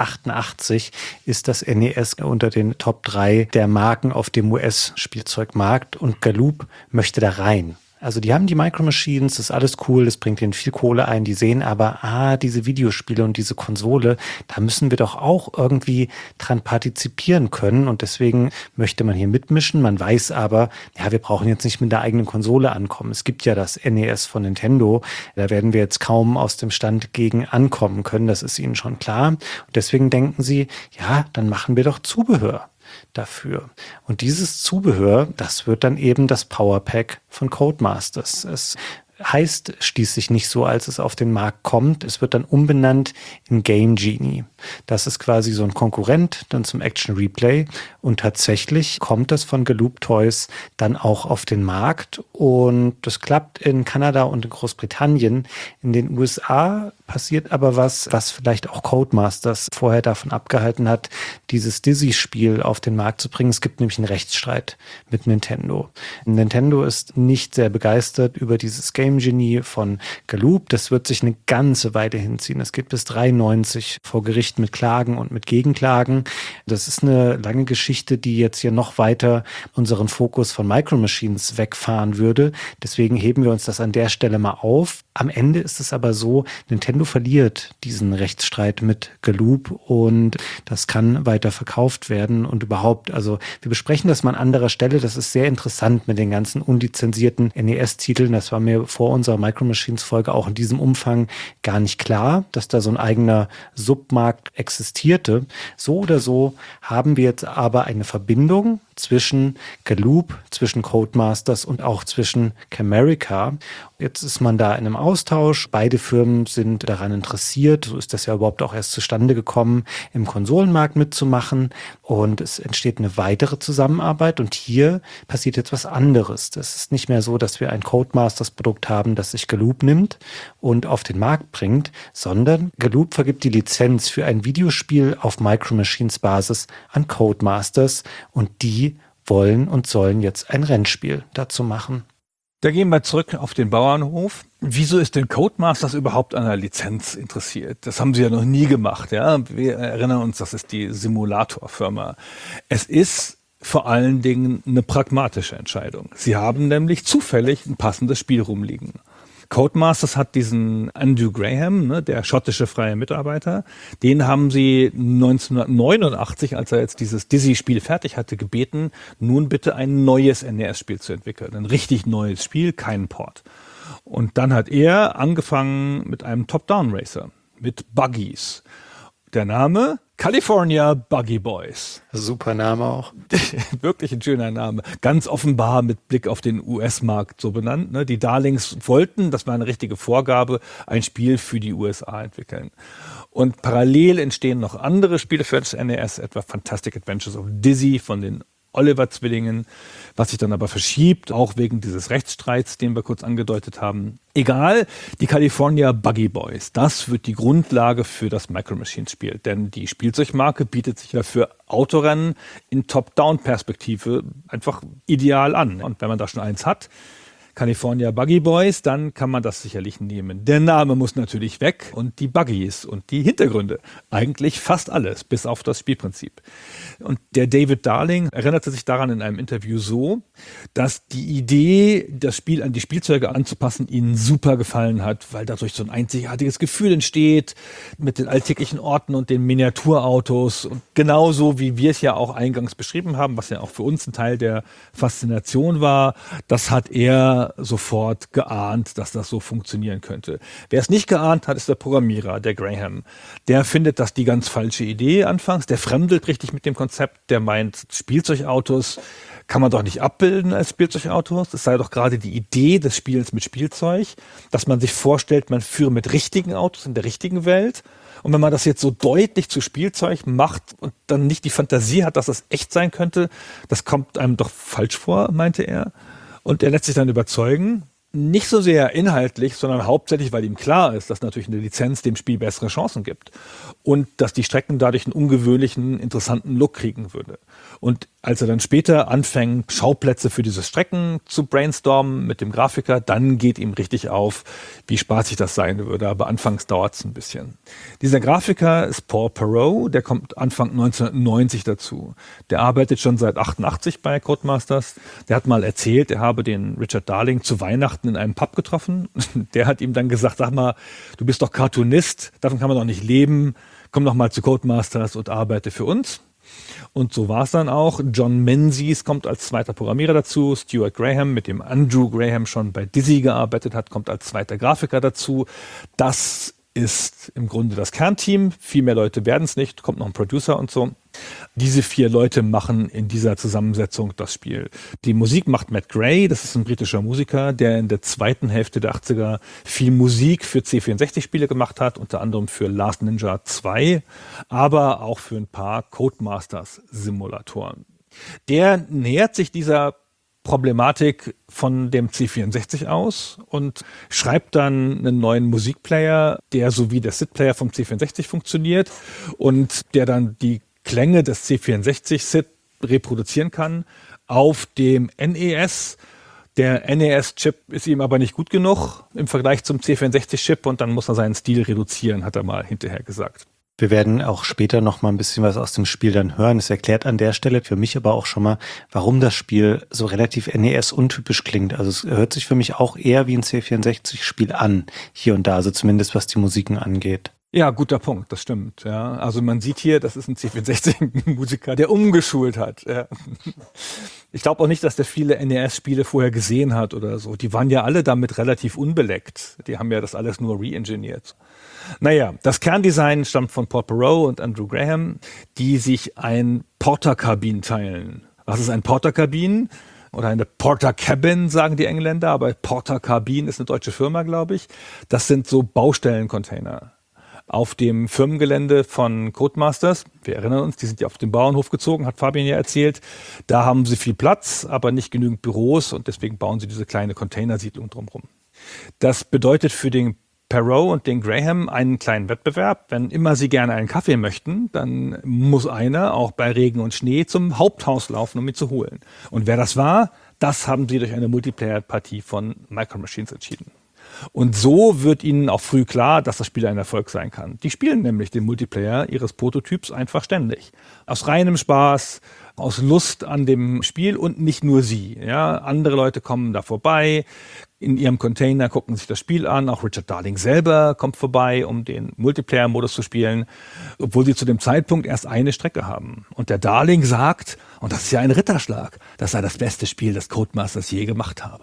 [SPEAKER 3] 1988 ist das NES unter den Top 3 der Marken auf dem US-Spielzeugmarkt und Galoob möchte da rein. Also die haben die Micro Machines, das ist alles cool, das bringt ihnen viel Kohle ein, die sehen aber, diese Videospiele und diese Konsole, da müssen wir doch auch irgendwie dran partizipieren können und deswegen möchte man hier mitmischen. Man weiß aber, ja, wir brauchen jetzt nicht mit der eigenen Konsole ankommen. Es gibt ja das NES von Nintendo, da werden wir jetzt kaum aus dem Stand gegen ankommen können, das ist ihnen schon klar. Und deswegen denken sie, ja, dann machen wir doch Zubehör dafür. Und dieses Zubehör, das wird dann eben das Power Pack von Codemasters. Es heißt schließlich nicht so, als es auf den Markt kommt. Es wird dann umbenannt in Game Genie. Das ist quasi so ein Konkurrent dann zum Action Replay. Und tatsächlich kommt das von Galoob Toys dann auch auf den Markt. Und das klappt in Kanada und in Großbritannien. In den USA passiert aber was vielleicht auch Codemasters vorher davon abgehalten hat, dieses Dizzy-Spiel auf den Markt zu bringen. Es gibt nämlich einen Rechtsstreit mit Nintendo. Nintendo ist nicht sehr begeistert über dieses Game Genie von Galoob. Das wird sich eine ganze Weile hinziehen. Es geht bis 93 vor Gericht mit Klagen und mit Gegenklagen. Das ist eine lange Geschichte, die jetzt hier noch weiter unseren Fokus von Micro Machines wegfahren würde. Deswegen heben wir uns das an der Stelle mal auf. Am Ende ist es aber so, Nintendo verliert diesen Rechtsstreit mit Galoob und das kann weiter verkauft werden und überhaupt, also wir besprechen das mal an anderer Stelle, das ist sehr interessant mit den ganzen unlizenzierten NES-Titeln, das war mir vor unserer Micro Machines-Folge auch in diesem Umfang gar nicht klar, dass da so ein eigener Submarkt existierte. So oder so haben wir jetzt aber eine Verbindung zwischen Galoob, zwischen Codemasters und auch zwischen Camerica. Jetzt ist man da in einem Austausch. Beide Firmen sind daran interessiert. So ist das ja überhaupt auch erst zustande gekommen, im Konsolenmarkt mitzumachen. Und es entsteht eine weitere Zusammenarbeit. Und hier passiert jetzt was anderes. Das ist nicht mehr so, dass wir ein Codemasters-Produkt haben, das sich Galoob nimmt und auf den Markt bringt, sondern Galoob vergibt die Lizenz für ein Videospiel auf Micro Machines Basis an Codemasters. Und die wollen und sollen jetzt ein Rennspiel dazu machen.
[SPEAKER 4] Da gehen wir zurück auf den Bauernhof. Wieso ist denn Codemasters überhaupt an einer Lizenz interessiert? Das haben sie ja noch nie gemacht. Ja? Wir erinnern uns, das ist die Simulatorfirma. Es ist vor allen Dingen eine pragmatische Entscheidung. Sie haben nämlich zufällig ein passendes Spiel rumliegen. Codemasters hat diesen Andrew Graham, ne, der schottische freie Mitarbeiter, den haben sie 1989, als er jetzt dieses Dizzy-Spiel fertig hatte, gebeten, nun bitte ein neues NES-Spiel zu entwickeln. Ein richtig neues Spiel, keinen Port. Und dann hat er angefangen mit einem Top-Down-Racer, mit Buggies. Der Name California Buggy Boys.
[SPEAKER 3] Super Name auch.
[SPEAKER 4] Wirklich ein schöner Name. Ganz offenbar mit Blick auf den US-Markt so benannt. Ne? Die Darlings wollten, das war eine richtige Vorgabe, ein Spiel für die USA entwickeln. Und parallel entstehen noch andere Spiele für das NES, etwa Fantastic Adventures of Dizzy von den Oliver-Zwillingen, was sich dann aber verschiebt, auch wegen dieses Rechtsstreits, den wir kurz angedeutet haben. Egal, die California Buggy Boys, das wird die Grundlage für das Micro Machines Spiel, denn die Spielzeugmarke bietet sich ja für Autorennen in Top-Down-Perspektive einfach ideal an. Und wenn man da schon eins hat, California Buggy Boys, dann kann man das sicherlich nehmen. Der Name muss natürlich weg und die Buggies und die Hintergründe. Eigentlich fast alles, bis auf das Spielprinzip. Und der David Darling erinnerte sich daran in einem Interview so, dass die Idee, das Spiel an die Spielzeuge anzupassen, ihnen super gefallen hat, weil dadurch so ein einzigartiges Gefühl entsteht mit den alltäglichen Orten und den Miniaturautos. Und genauso wie wir es ja auch eingangs beschrieben haben, was ja auch für uns ein Teil der Faszination war, das hat er sofort geahnt, dass das so funktionieren könnte. Wer es nicht geahnt hat, ist der Programmierer, der Graham. Der findet das die ganz falsche Idee anfangs, der fremdelt richtig mit dem Konzept, der meint, Spielzeugautos kann man doch nicht abbilden als Spielzeugautos. Das sei doch gerade die Idee des Spiels mit Spielzeug, dass man sich vorstellt, man führe mit richtigen Autos in der richtigen Welt. Und wenn man das jetzt so deutlich zu Spielzeug macht und dann nicht die Fantasie hat, dass das echt sein könnte, das kommt einem doch falsch vor, meinte er. Und er lässt sich dann überzeugen, nicht so sehr inhaltlich, sondern hauptsächlich, weil ihm klar ist, dass natürlich eine Lizenz dem Spiel bessere Chancen gibt und dass die Strecken dadurch einen ungewöhnlichen, interessanten Look kriegen würde. Und als er dann später anfängt, Schauplätze für diese Strecken zu brainstormen mit dem Grafiker, dann geht ihm richtig auf, wie spaßig das sein würde. Aber anfangs dauert es ein bisschen. Dieser Grafiker ist Paul Perot, der kommt Anfang 1990 dazu. Der arbeitet schon seit 88 bei Codemasters. Der hat mal erzählt, er habe den Richard Darling zu Weihnachten in einem Pub getroffen. Der hat ihm dann gesagt, sag mal, du bist doch Cartoonist, davon kann man doch nicht leben. Komm doch mal zu Codemasters und arbeite für uns. Und so war es dann auch. John Menzies kommt als zweiter Programmierer dazu. Stuart Graham, mit dem Andrew Graham schon bei Dizzy gearbeitet hat, kommt als zweiter Grafiker dazu. Das ist im Grunde das Kernteam. Viel mehr Leute werden es nicht. Kommt noch ein Producer und so. Diese 4 Leute machen in dieser Zusammensetzung das Spiel. Die Musik macht Matt Gray, das ist ein britischer Musiker, der in der zweiten Hälfte der 80er viel Musik für C64-Spiele gemacht hat, unter anderem für Last Ninja 2, aber auch für ein paar Codemasters-Simulatoren. Der nähert sich dieser Problematik von dem C64 aus und schreibt dann einen neuen Musikplayer, der so wie der SID-Player vom C64 funktioniert und der dann die Klänge des C64-SID reproduzieren kann auf dem NES. Der NES-Chip ist ihm aber nicht gut genug im Vergleich zum C64-Chip und dann muss er seinen Stil reduzieren, hat er mal hinterher gesagt.
[SPEAKER 3] Wir werden auch später noch mal ein bisschen was aus dem Spiel dann hören. Es erklärt an der Stelle für mich aber auch schon mal, warum das Spiel so relativ NES-untypisch klingt. Also es hört sich für mich auch eher wie ein C64-Spiel an, hier und da, also zumindest was die Musiken angeht.
[SPEAKER 4] Ja, guter Punkt, das stimmt. Ja. Also man sieht hier, das ist ein C64-Musiker, der umgeschult hat. Ja. Ich glaube auch nicht, dass der viele NES-Spiele vorher gesehen hat oder so. Die waren ja alle damit relativ unbeleckt. Die haben ja das alles nur re-engineert. Naja, das Kerndesign stammt von Paul Perot und Andrew Graham, die sich ein Portakabin teilen. Was ist ein Porter-Cabin? Oder eine Porter-Cabin, sagen die Engländer, aber Porter-Cabin ist eine deutsche Firma, glaube ich. Das sind so Baustellencontainer. Auf dem Firmengelände von Codemasters, wir erinnern uns, die sind ja auf den Bauernhof gezogen, hat Fabian ja erzählt. Da haben sie viel Platz, aber nicht genügend Büros und deswegen bauen sie diese kleine Containersiedlung drumherum. Das bedeutet für den Perrault und den Graham einen kleinen Wettbewerb. Wenn immer sie gerne einen Kaffee möchten, dann muss einer auch bei Regen und Schnee zum Haupthaus laufen, um ihn zu holen. Und wer das war, das haben sie durch eine Multiplayer-Partie von Micro Machines entschieden. Und so wird ihnen auch früh klar, dass das Spiel ein Erfolg sein kann. Die spielen nämlich den Multiplayer ihres Prototyps einfach ständig. Aus reinem Spaß, aus Lust an dem Spiel und nicht nur sie. Ja, andere Leute kommen da vorbei, in ihrem Container gucken sich das Spiel an. Auch Richard Darling selber kommt vorbei, um den Multiplayer-Modus zu spielen, obwohl sie zu dem Zeitpunkt erst eine Strecke haben. Und der Darling sagt, und das ist ja ein Ritterschlag, das sei das beste Spiel, das Codemasters je gemacht habe.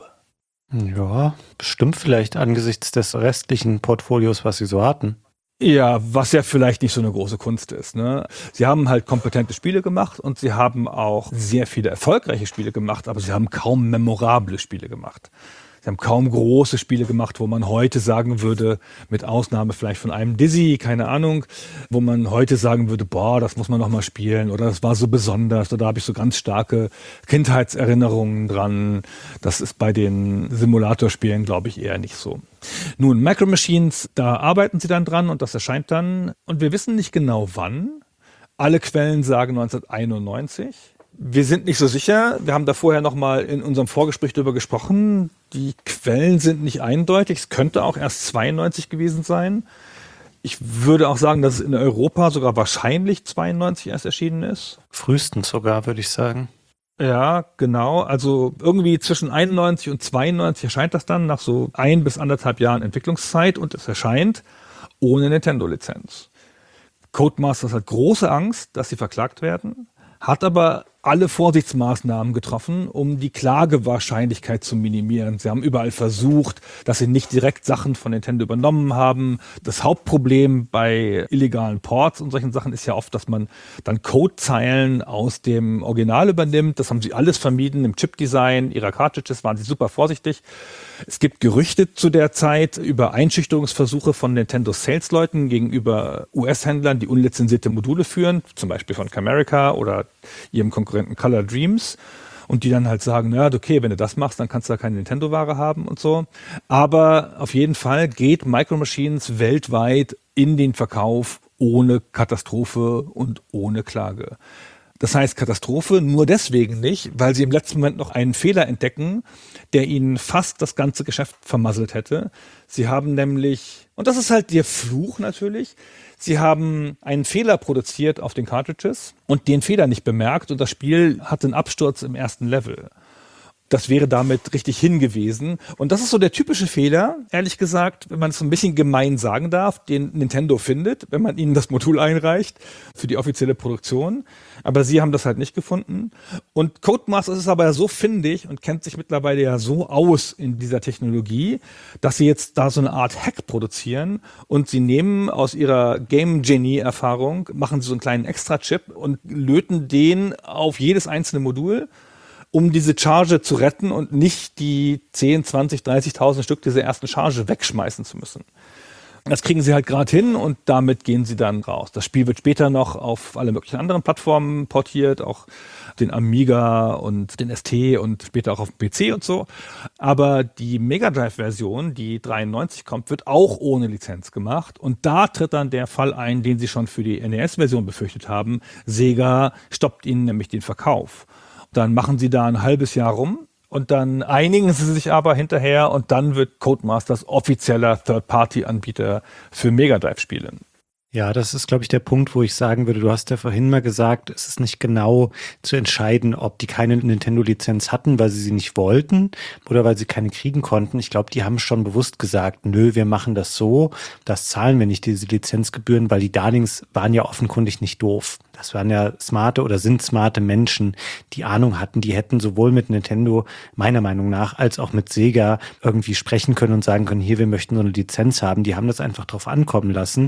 [SPEAKER 3] Ja, bestimmt vielleicht angesichts des restlichen Portfolios, was sie so hatten.
[SPEAKER 4] Ja, was ja vielleicht nicht so eine große Kunst ist, ne? Sie haben halt kompetente Spiele gemacht und sie haben auch sehr viele erfolgreiche Spiele gemacht, aber sie haben kaum memorable Spiele gemacht. Sie haben kaum große Spiele gemacht, wo man heute sagen würde, mit Ausnahme vielleicht von einem Dizzy, keine Ahnung, wo man heute sagen würde, boah, das muss man noch mal spielen oder das war so besonders oder da habe ich so ganz starke Kindheitserinnerungen dran. Das ist bei den Simulatorspielen, glaube ich, eher nicht so. Nun, Micro Machines, da arbeiten sie dann dran und das erscheint dann und wir wissen nicht genau wann. Alle Quellen sagen 1991. Wir sind nicht so sicher. Wir haben da vorher noch mal in unserem Vorgespräch darüber gesprochen. Die Quellen sind nicht eindeutig. Es könnte auch erst 92 gewesen sein. Ich würde auch sagen, dass es in Europa sogar wahrscheinlich 92 erst erschienen ist.
[SPEAKER 3] Frühestens sogar, würde ich sagen.
[SPEAKER 4] Ja, genau. Also irgendwie zwischen 91 und 92 erscheint das dann nach so 1 bis 1,5 Jahren Entwicklungszeit und es erscheint ohne Nintendo-Lizenz. Codemasters hat große Angst, dass sie verklagt werden, hat aber alle Vorsichtsmaßnahmen getroffen, um die Klagewahrscheinlichkeit zu minimieren. Sie haben überall versucht, dass sie nicht direkt Sachen von Nintendo übernommen haben. Das Hauptproblem bei illegalen Ports und solchen Sachen ist ja oft, dass man dann Codezeilen aus dem Original übernimmt. Das haben sie alles vermieden. Im Chipdesign ihrer Cartridges waren sie super vorsichtig. Es gibt Gerüchte zu der Zeit über Einschüchterungsversuche von Nintendo-Sales-Leuten gegenüber US-Händlern, die unlizenzierte Module führen, zum Beispiel von Camerica oder ihrem Konkurrenten Color Dreams und die dann halt sagen, na okay, wenn du das machst, dann kannst du da keine Nintendo-Ware haben und so. Aber auf jeden Fall geht Micro Machines weltweit in den Verkauf ohne Katastrophe und ohne Klage. Das heißt Katastrophe nur deswegen nicht, weil sie im letzten Moment noch einen Fehler entdecken, der ihnen fast das ganze Geschäft vermasselt hätte. Sie haben nämlich, und das ist halt der Fluch natürlich, sie haben einen Fehler produziert auf den Cartridges und den Fehler nicht bemerkt und das Spiel hat einen Absturz im ersten Level. Das wäre damit richtig hingewiesen. Und das ist so der typische Fehler, ehrlich gesagt, wenn man es so ein bisschen gemein sagen darf, den Nintendo findet, wenn man ihnen das Modul einreicht für die offizielle Produktion. Aber sie haben das halt nicht gefunden. Und Codemasters ist aber so findig und kennt sich mittlerweile ja so aus in dieser Technologie, dass sie jetzt da so eine Art Hack produzieren und sie nehmen aus ihrer Game Genie-Erfahrung, machen sie so einen kleinen Extra-Chip und löten den auf jedes einzelne Modul, um diese Charge zu retten und nicht die 10, 20, 30.000 Stück dieser ersten Charge wegschmeißen zu müssen. Das kriegen sie halt gerade hin und damit gehen sie dann raus. Das Spiel wird später noch auf alle möglichen anderen Plattformen portiert, auch den Amiga und den ST und später auch auf dem PC und so. Aber die Mega Drive-Version, die 93 kommt, wird auch ohne Lizenz gemacht. Und da tritt dann der Fall ein, den sie schon für die NES-Version befürchtet haben. Sega stoppt ihnen nämlich den Verkauf. Dann machen sie da ein halbes Jahr rum und dann einigen sie sich aber hinterher und dann wird Codemasters offizieller Third-Party-Anbieter für Mega Drive-Spiele.
[SPEAKER 3] Ja, das ist, glaube ich, der Punkt, wo ich sagen würde, du hast ja vorhin mal gesagt, es ist nicht genau zu entscheiden, ob die keine Nintendo-Lizenz hatten, weil sie nicht wollten oder weil sie keine kriegen konnten. Ich glaube, die haben schon bewusst gesagt, nö, wir machen das so, das zahlen wir nicht, diese Lizenzgebühren, weil die Darlings waren ja offenkundig nicht doof. Das waren ja smarte oder sind smarte Menschen, die Ahnung hatten, die hätten sowohl mit Nintendo, meiner Meinung nach, als auch mit Sega irgendwie sprechen können und sagen können, hier, wir möchten so eine Lizenz haben. Die haben das einfach drauf ankommen lassen.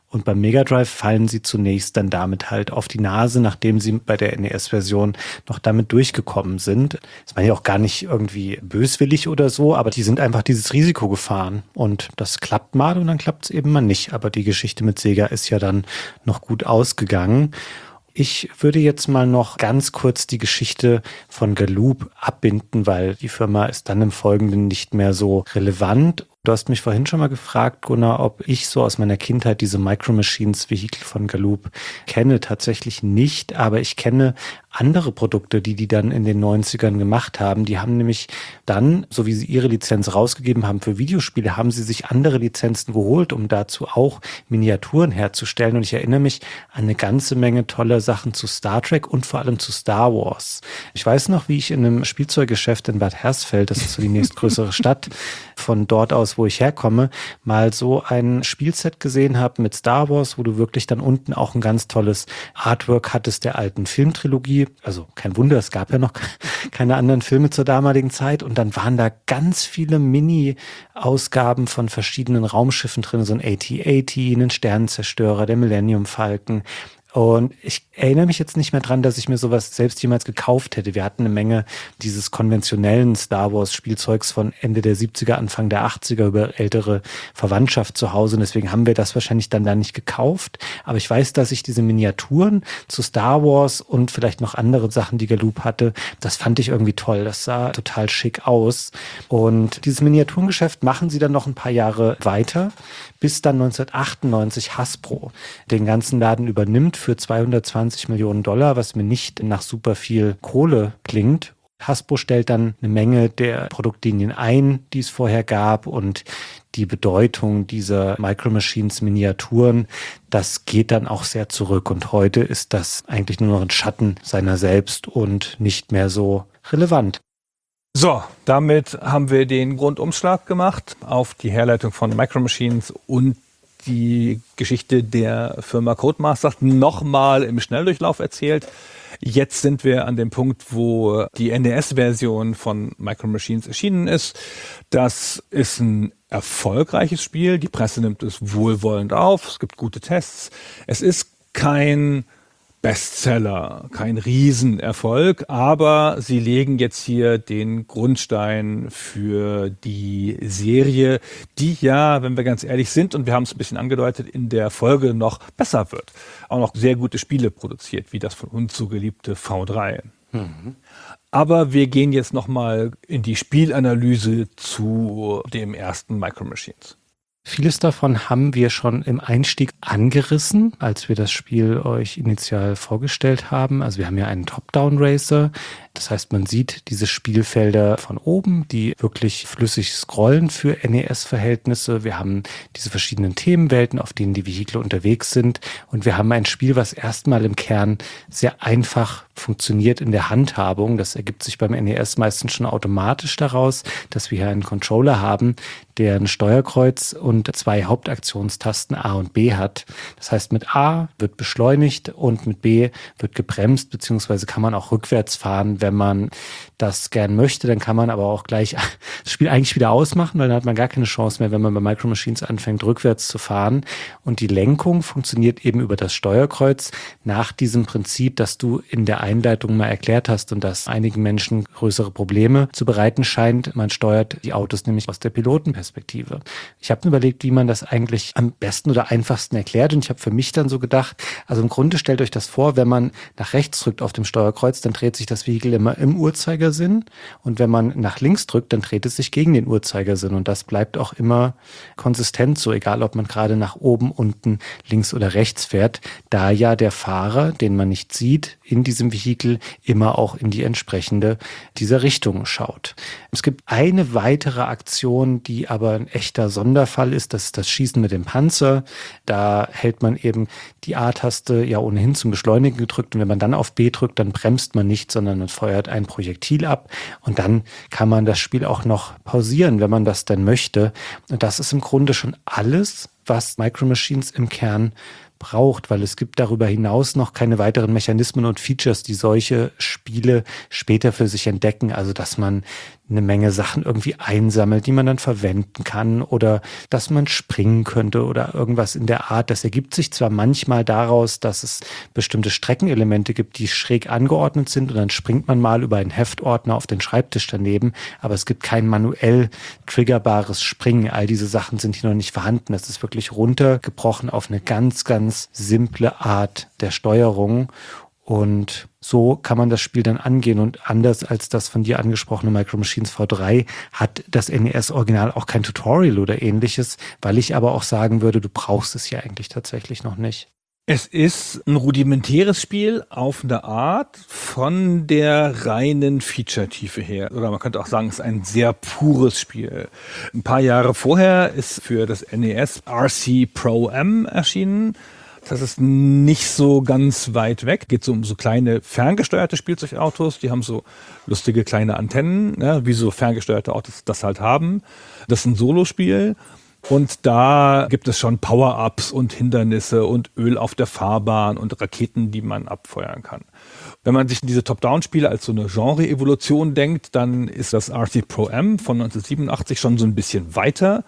[SPEAKER 3] Und beim Mega Drive fallen sie zunächst dann damit halt auf die Nase, nachdem sie bei der NES-Version noch damit durchgekommen sind. Das war ja auch gar nicht irgendwie böswillig oder so, aber die sind einfach dieses Risiko gefahren. Und das klappt mal und dann klappt es eben mal nicht. Aber die Geschichte mit Sega ist ja dann noch gut ausgegangen. Ich würde jetzt mal noch ganz kurz die Geschichte von Galoob abbinden, weil die Firma ist dann im Folgenden nicht mehr so relevant. Du hast mich vorhin schon mal gefragt, Gunnar, ob ich so aus meiner Kindheit diese Micro Machines Vehikel von Galoob kenne. Tatsächlich nicht, aber ich kenne andere Produkte, die dann in den 90ern gemacht haben. Die haben nämlich dann, so wie sie ihre Lizenz rausgegeben haben für Videospiele, haben sie sich andere Lizenzen geholt, um dazu auch Miniaturen herzustellen. Und ich erinnere mich an eine ganze Menge toller Sachen zu Star Trek und vor allem zu Star Wars. Ich weiß noch, wie ich in einem Spielzeuggeschäft in Bad Hersfeld, das ist so die nächstgrößere Stadt, von dort aus, wo ich herkomme, mal so ein Spielset gesehen habe mit Star Wars, wo du wirklich dann unten auch ein ganz tolles Artwork hattest der alten Filmtrilogie. Also kein Wunder, es gab ja noch keine anderen Filme zur damaligen Zeit. Und dann waren da ganz viele Mini-Ausgaben von verschiedenen Raumschiffen drin, so ein AT-AT, einen Sternenzerstörer, der Millennium Falcon. Und ich erinnere mich jetzt nicht mehr dran, dass ich mir sowas selbst jemals gekauft hätte. Wir hatten eine Menge dieses konventionellen Star Wars Spielzeugs von Ende der 70er, Anfang der 80er über ältere Verwandtschaft zu Hause. Und deswegen haben wir das wahrscheinlich dann da nicht gekauft. Aber ich weiß, dass ich diese Miniaturen zu Star Wars und vielleicht noch andere Sachen, die Galoob hatte, das fand ich irgendwie toll. Das sah total schick aus. Und dieses Miniaturengeschäft machen sie dann noch ein paar Jahre weiter, bis dann 1998 Hasbro den ganzen Laden übernimmt für $220 Millionen, was mir nicht nach super viel Kohle klingt. Hasbro stellt dann eine Menge der Produktlinien ein, die es vorher gab, und die Bedeutung dieser Micro Machines Miniaturen, das geht dann auch sehr zurück, und heute ist das eigentlich nur noch ein Schatten seiner selbst und nicht mehr so relevant.
[SPEAKER 4] So, damit haben wir den Rundumschlag gemacht auf die Herleitung von Micro Machines und die Geschichte der Firma Codemasters nochmal im Schnelldurchlauf erzählt. Jetzt sind wir an dem Punkt, wo die NES-Version von Micro Machines erschienen ist. Das ist ein erfolgreiches Spiel. Die Presse nimmt es wohlwollend auf. Es gibt gute Tests. Es ist kein Bestseller, kein Riesenerfolg, aber sie legen jetzt hier den Grundstein für die Serie, die ja, wenn wir ganz ehrlich sind, und wir haben es ein bisschen angedeutet, in der Folge noch besser wird. Auch noch sehr gute Spiele produziert, wie das von uns so geliebte V3. Aber wir gehen jetzt nochmal in die Spielanalyse zu dem ersten Micro Machines.
[SPEAKER 3] Vieles davon haben wir schon im Einstieg angerissen, als wir das Spiel euch initial vorgestellt haben. Also wir haben ja einen Top-Down-Racer. Das heißt, man sieht diese Spielfelder von oben, die wirklich flüssig scrollen für NES-Verhältnisse. Wir haben diese verschiedenen Themenwelten, auf denen die Vehikel unterwegs sind. Und wir haben ein Spiel, was erstmal im Kern sehr einfach funktioniert in der Handhabung. Das ergibt sich beim NES meistens schon automatisch daraus, dass wir hier einen Controller haben, der ein Steuerkreuz und 2 Hauptaktionstasten A und B hat. Das heißt, mit A wird beschleunigt und mit B wird gebremst, beziehungsweise kann man auch rückwärts fahren, wenn man das gern möchte. Dann kann man aber auch gleich das Spiel eigentlich wieder ausmachen, weil dann hat man gar keine Chance mehr, wenn man bei Micro Machines anfängt, rückwärts zu fahren. Und die Lenkung funktioniert eben über das Steuerkreuz nach diesem Prinzip, das du in der Einleitung mal erklärt hast und das einigen Menschen größere Probleme zu bereiten scheint. Man steuert die Autos nämlich aus der Pilotenperspektive. Ich habe mir überlegt, wie man das eigentlich am besten oder einfachsten erklärt, und ich habe für mich dann so gedacht, also im Grunde stellt euch das vor, wenn man nach rechts drückt auf dem Steuerkreuz, dann dreht sich das Vehikel immer im Uhrzeigersinn, und wenn man nach links drückt, dann dreht es sich gegen den Uhrzeigersinn, und das bleibt auch immer konsistent so, egal ob man gerade nach oben, unten, links oder rechts fährt, da ja der Fahrer, den man nicht sieht, in diesem Vehikel immer auch in die entsprechende dieser Richtung schaut. Es gibt eine weitere Aktion, die aber ein echter Sonderfall ist, das ist das Schießen mit dem Panzer. Da hält man eben die A-Taste ja ohnehin zum Beschleunigen gedrückt, und wenn man dann auf B drückt, dann bremst man nicht, sondern man feuert ein Projektil ab, und dann kann man das Spiel auch noch pausieren, wenn man das denn möchte. Und das ist im Grunde schon alles, was Micro Machines im Kern braucht, weil es gibt darüber hinaus noch keine weiteren Mechanismen und Features, die solche Spiele später für sich entdecken. Also dass man eine Menge Sachen irgendwie einsammelt, die man dann verwenden kann oder dass man springen könnte oder irgendwas in der Art. Das ergibt sich zwar manchmal daraus, dass es bestimmte Streckenelemente gibt, die schräg angeordnet sind und dann springt man mal über einen Heftordner auf den Schreibtisch daneben, aber es gibt kein manuell triggerbares Springen. All diese Sachen sind hier noch nicht vorhanden. Das ist wirklich runtergebrochen auf eine ganz, ganz simple Art der Steuerung. Und so kann man das Spiel dann angehen. Und anders als das von dir angesprochene Micro Machines V3 hat das NES-Original auch kein Tutorial oder ähnliches, weil ich aber auch sagen würde, du brauchst es ja eigentlich tatsächlich noch nicht.
[SPEAKER 4] Es ist ein rudimentäres Spiel auf eine Art von der reinen Feature-Tiefe her. Oder man könnte auch sagen, es ist ein sehr pures Spiel. Ein paar Jahre vorher ist für das NES RC Pro-M erschienen. Das ist nicht so ganz weit weg. Geht so um so kleine ferngesteuerte Spielzeugautos. Die haben so lustige kleine Antennen, ja, wie so ferngesteuerte Autos das halt haben. Das ist ein Solospiel. Und da gibt es schon Power-Ups und Hindernisse und Öl auf der Fahrbahn und Raketen, die man abfeuern kann. Wenn man sich diese Top-Down-Spiele als so eine Genre-Evolution denkt, dann ist das RC Pro-M von 1987 schon so ein bisschen weiter.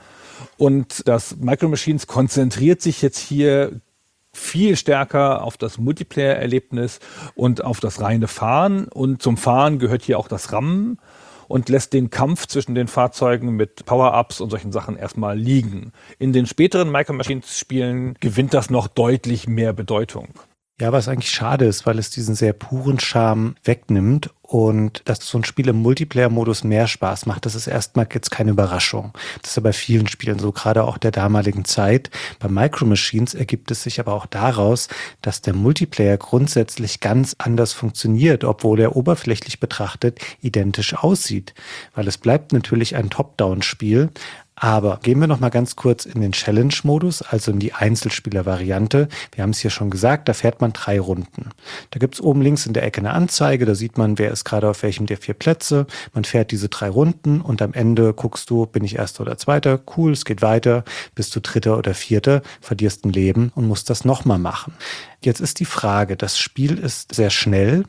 [SPEAKER 4] Und das Micro Machines konzentriert sich jetzt hier viel stärker auf das Multiplayer-Erlebnis und auf das reine Fahren. Und zum Fahren gehört hier auch das Rammen und lässt den Kampf zwischen den Fahrzeugen mit Power-Ups und solchen Sachen erstmal liegen. In den späteren Micro Machines-Spielen gewinnt das noch deutlich mehr Bedeutung.
[SPEAKER 3] Ja, was eigentlich schade ist, weil es diesen sehr puren Charme wegnimmt und dass so ein Spiel im Multiplayer-Modus mehr Spaß macht. Das ist erstmal jetzt keine Überraschung. Das ist ja bei vielen Spielen so, gerade auch der damaligen Zeit. Bei Micro Machines ergibt es sich aber auch daraus, dass der Multiplayer grundsätzlich ganz anders funktioniert, obwohl er oberflächlich betrachtet identisch aussieht. Weil es bleibt natürlich ein Top-Down-Spiel. Aber gehen wir noch mal ganz kurz in den Challenge-Modus, also in die Einzelspieler-Variante. Wir haben es hier schon gesagt, da fährt man 3 Runden. Da gibt es oben links in der Ecke eine Anzeige, da sieht man, wer ist gerade auf welchem der 4 Plätze. Man fährt diese 3 Runden und am Ende guckst du, bin ich Erster oder Zweiter? Cool, es geht weiter. Bist du Dritter oder Vierter? Verlierst ein Leben und musst das nochmal machen. Jetzt ist die Frage, das Spiel ist sehr schnell.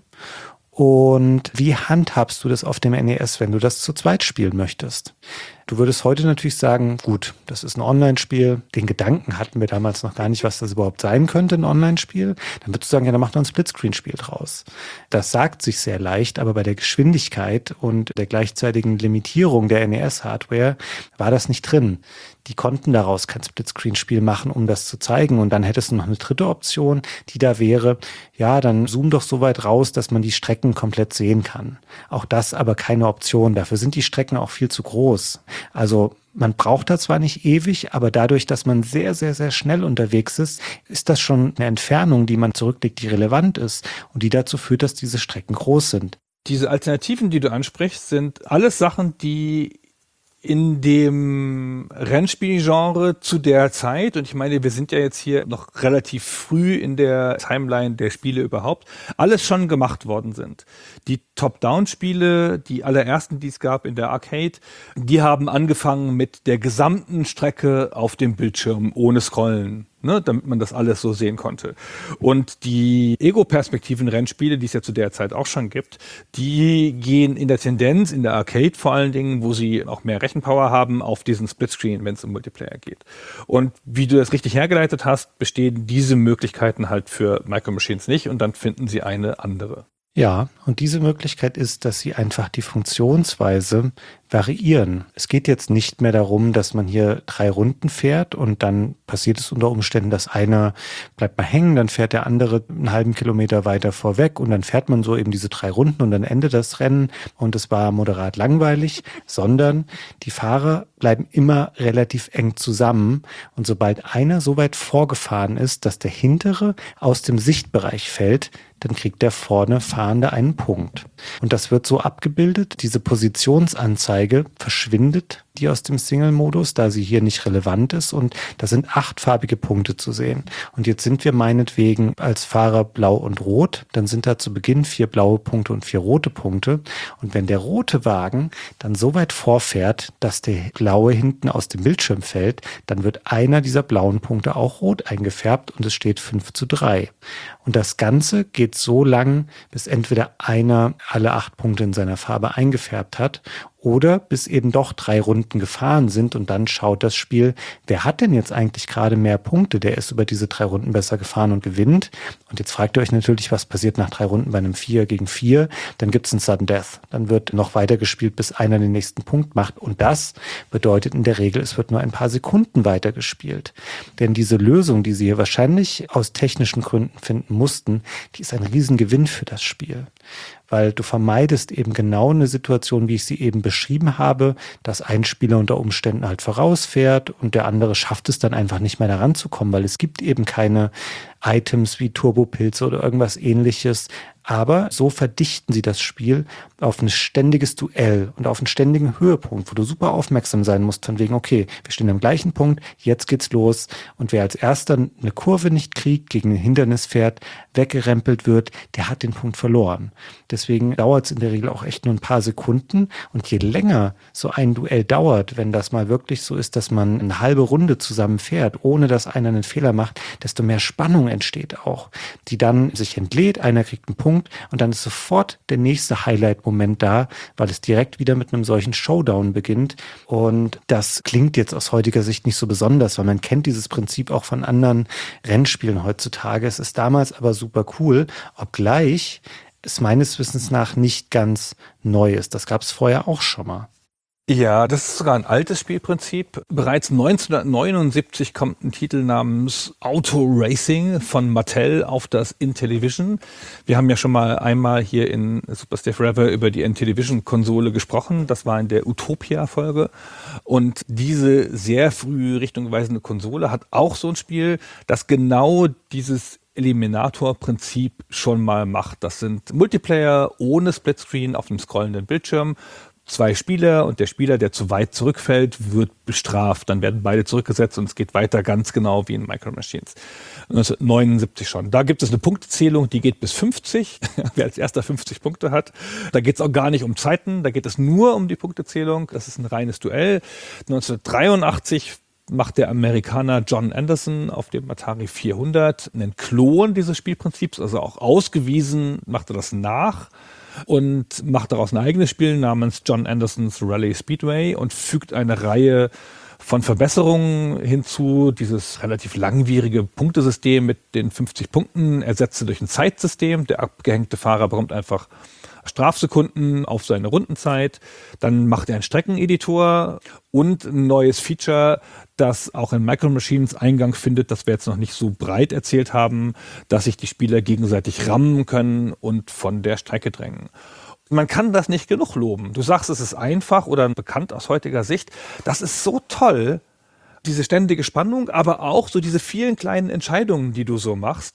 [SPEAKER 3] Und wie handhabst du das auf dem NES, wenn du das zu zweit spielen möchtest? Du würdest heute natürlich sagen, gut, das ist ein Online-Spiel. Den Gedanken hatten wir damals noch gar nicht, was das überhaupt sein könnte, ein Online-Spiel. Dann würdest du sagen, ja, dann macht man ein Splitscreen-Spiel draus. Das sagt sich sehr leicht, aber bei der Geschwindigkeit und der gleichzeitigen Limitierung der NES-Hardware war das nicht drin. Die konnten daraus kein Splitscreen-Spiel machen, um das zu zeigen. Und dann hättest du noch eine dritte Option, die da wäre, ja, dann zoom doch so weit raus, dass man die Strecken komplett sehen kann. Auch das aber keine Option. Dafür sind die Strecken auch viel zu groß. Also man braucht da zwar nicht ewig, aber dadurch, dass man sehr, sehr, sehr schnell unterwegs ist, ist das schon eine Entfernung, die man zurücklegt, die relevant ist und die dazu führt, dass diese Strecken groß sind.
[SPEAKER 4] Diese Alternativen, die du ansprichst, sind alles Sachen, die in dem Rennspielgenre zu der Zeit, und ich meine, wir sind ja jetzt hier noch relativ früh in der Timeline der Spiele überhaupt, alles schon gemacht worden sind. Die Top-Down-Spiele, die allerersten, die es gab in der Arcade, die haben angefangen mit der gesamten Strecke auf dem Bildschirm ohne Scrollen. Ne, damit man das alles so sehen konnte. Und die Ego-Perspektiven-Rennspiele, die es ja zu der Zeit auch schon gibt, die gehen in der Tendenz, in der Arcade vor allen Dingen, wo sie auch mehr Rechenpower haben, auf diesen Splitscreen, wenn es um Multiplayer geht. Und wie du das richtig hergeleitet hast, bestehen diese Möglichkeiten halt für Micro Machines nicht und dann finden sie eine andere.
[SPEAKER 3] Ja, und diese Möglichkeit ist, dass sie einfach die Funktionsweise variieren. Es geht jetzt nicht mehr darum, dass man hier 3 Runden fährt und dann passiert es unter Umständen, dass einer bleibt mal hängen, dann fährt der andere einen halben Kilometer weiter vorweg und dann fährt man so eben diese 3 Runden und dann endet das Rennen und es war moderat langweilig, sondern die Fahrer bleiben immer relativ eng zusammen und sobald einer so weit vorgefahren ist, dass der hintere aus dem Sichtbereich fällt, dann kriegt der vorne Fahrende einen Punkt. Und das wird so abgebildet, diese Positionsanzeige verschwindet, die aus dem Single-Modus, da sie hier nicht relevant ist. Und da sind 8-farbige Punkte zu sehen. Und jetzt sind wir meinetwegen als Fahrer blau und rot. Dann sind da zu Beginn 4 blaue Punkte und 4 rote Punkte. Und wenn der rote Wagen dann so weit vorfährt, dass der blaue hinten aus dem Bildschirm fällt, dann wird einer dieser blauen Punkte auch rot eingefärbt und es steht 5:3. Und das Ganze geht so lang, bis entweder einer alle 8 Punkte in seiner Farbe eingefärbt hat oder bis eben doch 3 Runden gefahren sind und dann schaut das Spiel, wer hat denn jetzt eigentlich gerade mehr Punkte, der ist über diese 3 Runden besser gefahren und gewinnt. Und jetzt fragt ihr euch natürlich, was passiert nach 3 Runden bei einem 4 gegen 4? Dann gibt es einen Sudden Death. Dann wird noch weiter gespielt, bis einer den nächsten Punkt macht. Und das bedeutet in der Regel, es wird nur ein paar Sekunden weiter gespielt. Denn diese Lösung, die sie hier wahrscheinlich aus technischen Gründen finden mussten, die ist ein Riesengewinn für das Spiel. Weil du vermeidest eben genau eine Situation, wie ich sie eben beschrieben habe, dass ein Spieler unter Umständen halt vorausfährt und der andere schafft es dann einfach nicht mehr daran zu kommen, weil es gibt eben keine Items wie Turbopilze oder irgendwas ähnliches. Aber so verdichten sie das Spiel auf ein ständiges Duell und auf einen ständigen Höhepunkt, wo du super aufmerksam sein musst, von wegen, okay, wir stehen am gleichen Punkt, jetzt geht's los. Und wer als erster eine Kurve nicht kriegt, gegen ein Hindernis fährt, weggerempelt wird, der hat den Punkt verloren. Deswegen dauert es in der Regel auch echt nur ein paar Sekunden. Und je länger so ein Duell dauert, wenn das mal wirklich so ist, dass man eine halbe Runde zusammen fährt, ohne dass einer einen Fehler macht, desto mehr Spannung entsteht auch, die dann sich entlädt, einer kriegt einen Punkt und dann ist sofort der nächste Highlight-Moment da, weil es direkt wieder mit einem solchen Showdown beginnt. Und das klingt jetzt aus heutiger Sicht nicht so besonders, weil man kennt dieses Prinzip auch von anderen Rennspielen heutzutage. Es ist damals aber super cool, obgleich es meines Wissens nach nicht ganz neu ist. Das gab es vorher auch schon mal.
[SPEAKER 4] Ja, das ist sogar ein altes Spielprinzip. Bereits 1979 kommt ein Titel namens Auto Racing von Mattel auf das Intellivision. Wir haben ja schon mal einmal hier in Super Stay Forever über die Intellivision-Konsole gesprochen. Das war in der Utopia-Folge. Und diese sehr früh richtungweisende Konsole hat auch so ein Spiel, das genau dieses Eliminator-Prinzip schon mal macht. Das sind Multiplayer ohne Splitscreen auf einem scrollenden Bildschirm. 2 Spieler und der Spieler, der zu weit zurückfällt, wird bestraft. Dann werden beide zurückgesetzt und es geht weiter ganz genau wie in Micro Machines. 1979 schon. Da gibt es eine Punktezählung, die geht bis 50. Wer als erster 50 Punkte hat. Da geht es auch gar nicht um Zeiten, da geht es nur um die Punktezählung. Das ist ein reines Duell. 1983 macht der Amerikaner John Anderson auf dem Atari 400 einen Klon dieses Spielprinzips, also auch ausgewiesen, macht er das nach und macht daraus ein eigenes Spiel namens John Anderson's Rally Speedway und fügt eine Reihe von Verbesserungen hinzu. Dieses relativ langwierige Punktesystem mit den 50 Punkten ersetzt durch ein Zeitsystem. Der abgehängte Fahrer bekommt einfach Strafsekunden auf seine Rundenzeit. Dann macht er einen Streckeneditor und ein neues Feature, das auch in Micro Machines Eingang findet, das wir jetzt noch nicht so breit erzählt haben, dass sich die Spieler gegenseitig rammen können und von der Strecke drängen. Man kann das nicht genug loben. Du sagst, es ist einfach oder bekannt aus heutiger Sicht. Das ist so toll, diese ständige Spannung, aber auch so diese vielen kleinen Entscheidungen, die du so machst.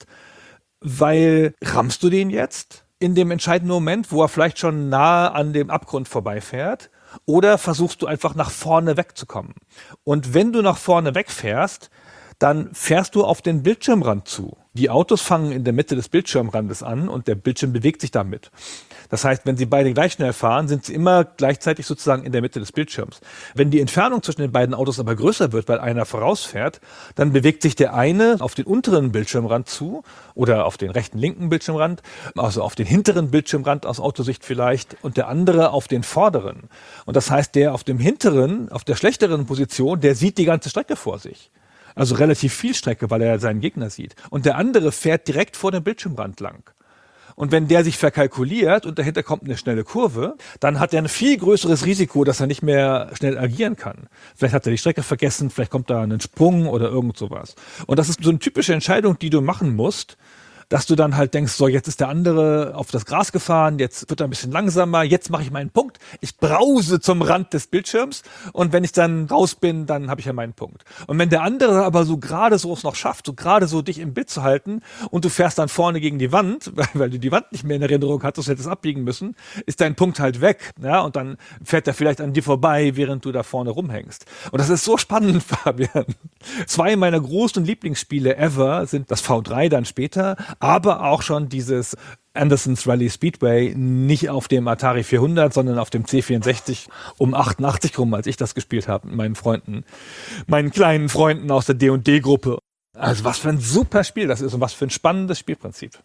[SPEAKER 4] Weil rammst du den jetzt in dem entscheidenden Moment, wo er vielleicht schon nahe an dem Abgrund vorbeifährt, oder versuchst du einfach nach vorne wegzukommen? Und wenn du nach vorne wegfährst, dann fährst du auf den Bildschirmrand zu. Die Autos fangen in der Mitte des Bildschirmrandes an und der Bildschirm bewegt sich damit. Das heißt, wenn sie beide gleich schnell fahren, sind sie immer gleichzeitig sozusagen in der Mitte des Bildschirms. Wenn die Entfernung zwischen den beiden Autos aber größer wird, weil einer vorausfährt, dann bewegt sich der eine auf den unteren Bildschirmrand zu oder auf den rechten, linken Bildschirmrand, also auf den hinteren Bildschirmrand aus Autosicht vielleicht, und der andere auf den vorderen. Und das heißt, der auf dem hinteren, auf der schlechteren Position, der sieht die ganze Strecke vor sich. Also relativ viel Strecke, weil er seinen Gegner sieht. Und der andere fährt direkt vor dem Bildschirmrand lang. Und wenn der sich verkalkuliert und dahinter kommt eine schnelle Kurve, dann hat er ein viel größeres Risiko, dass er nicht mehr schnell agieren kann. Vielleicht hat er die Strecke vergessen, vielleicht kommt da ein Sprung oder irgend sowas. Und das ist so eine typische Entscheidung, die du machen musst, dass du dann halt denkst, so, jetzt ist der andere auf das Gras gefahren, jetzt wird er ein bisschen langsamer, jetzt mache ich meinen Punkt. Ich brause zum Rand des Bildschirms und wenn ich dann raus bin, dann habe ich ja meinen Punkt. Und wenn der andere aber so gerade so es noch schafft, so gerade so dich im Bild zu halten und du fährst dann vorne gegen die Wand, weil du die Wand nicht mehr in Erinnerung hattest, hättest abbiegen müssen, ist dein Punkt halt weg. Ja? Und dann fährt er vielleicht an dir vorbei, während du da vorne rumhängst. Und das ist so spannend, Fabian. 2 meiner großen Lieblingsspiele ever sind das V3 dann später, aber auch schon dieses Anderson's Rally Speedway, nicht auf dem Atari 400, sondern auf dem C64 um 88 rum, als ich das gespielt habe mit meinen Freunden, meinen kleinen Freunden aus der D&D-Gruppe. Also was für ein super Spiel das ist und was für ein spannendes Spielprinzip.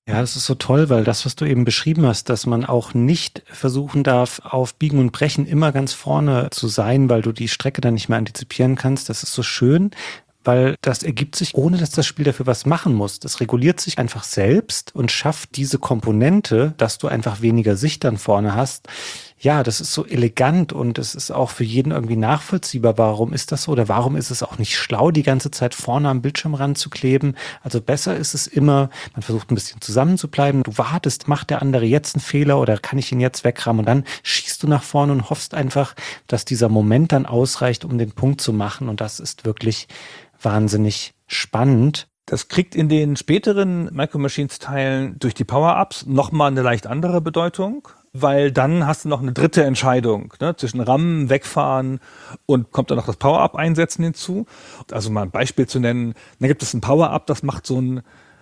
[SPEAKER 3] Ja, es ist so toll, weil das, was du eben beschrieben hast, dass man auch nicht versuchen darf, auf Biegen und Brechen immer ganz vorne zu sein, weil du die Strecke dann nicht mehr antizipieren kannst, das ist so schön, weil das ergibt sich, ohne dass das Spiel dafür was machen muss. Das reguliert sich einfach selbst und schafft diese Komponente, dass du einfach weniger Sicht dann vorne hast. Ja, das ist so elegant und es ist auch für jeden irgendwie nachvollziehbar. Warum ist das so? Oder warum ist es auch nicht schlau, die ganze Zeit vorne am Bildschirmrand zu kleben? Also besser ist es immer, man versucht ein bisschen zusammen zu bleiben. Du wartest, macht der andere jetzt einen Fehler oder kann ich ihn jetzt wegrammen? Und dann schießt du nach vorne und hoffst einfach, dass dieser Moment dann ausreicht, um den Punkt zu machen. Und das ist wirklich wahnsinnig spannend.
[SPEAKER 4] Das kriegt in den späteren Micro Machines Teilen durch die Power-Ups nochmal eine leicht andere Bedeutung, weil dann hast du noch eine dritte Entscheidung, ne, zwischen Rammen, Wegfahren und kommt dann noch das Power-Up einsetzen hinzu. Also mal ein Beispiel zu nennen, dann gibt es ein Power-Up, das macht so einen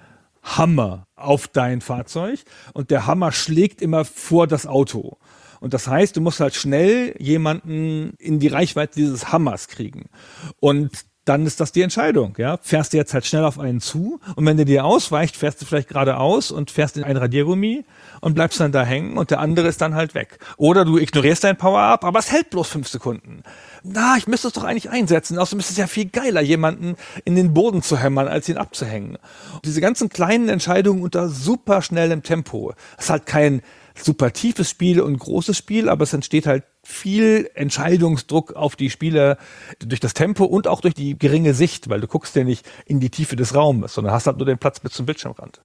[SPEAKER 4] Hammer auf dein Fahrzeug und der Hammer schlägt immer vor das Auto. Und das heißt, du musst halt schnell jemanden in die Reichweite dieses Hammers kriegen. Und dann ist das die Entscheidung, ja. Fährst du jetzt halt schnell auf einen zu und wenn der dir ausweicht, fährst du vielleicht geradeaus und fährst in ein Radiergummi und bleibst dann da hängen und der andere ist dann halt weg. Oder du ignorierst dein Power-Up, aber es hält bloß 5 Sekunden. Na, ich müsste es doch eigentlich einsetzen. Außerdem ist es ja viel geiler, jemanden in den Boden zu hämmern, als ihn abzuhängen. Und diese ganzen kleinen Entscheidungen unter super schnellem Tempo. Das ist halt kein super tiefes Spiel und großes Spiel, aber es entsteht halt viel Entscheidungsdruck auf die Spieler durch das Tempo und auch durch die geringe Sicht, weil du guckst ja nicht in die Tiefe des Raumes, sondern hast halt nur den Platz bis zum Bildschirmrand.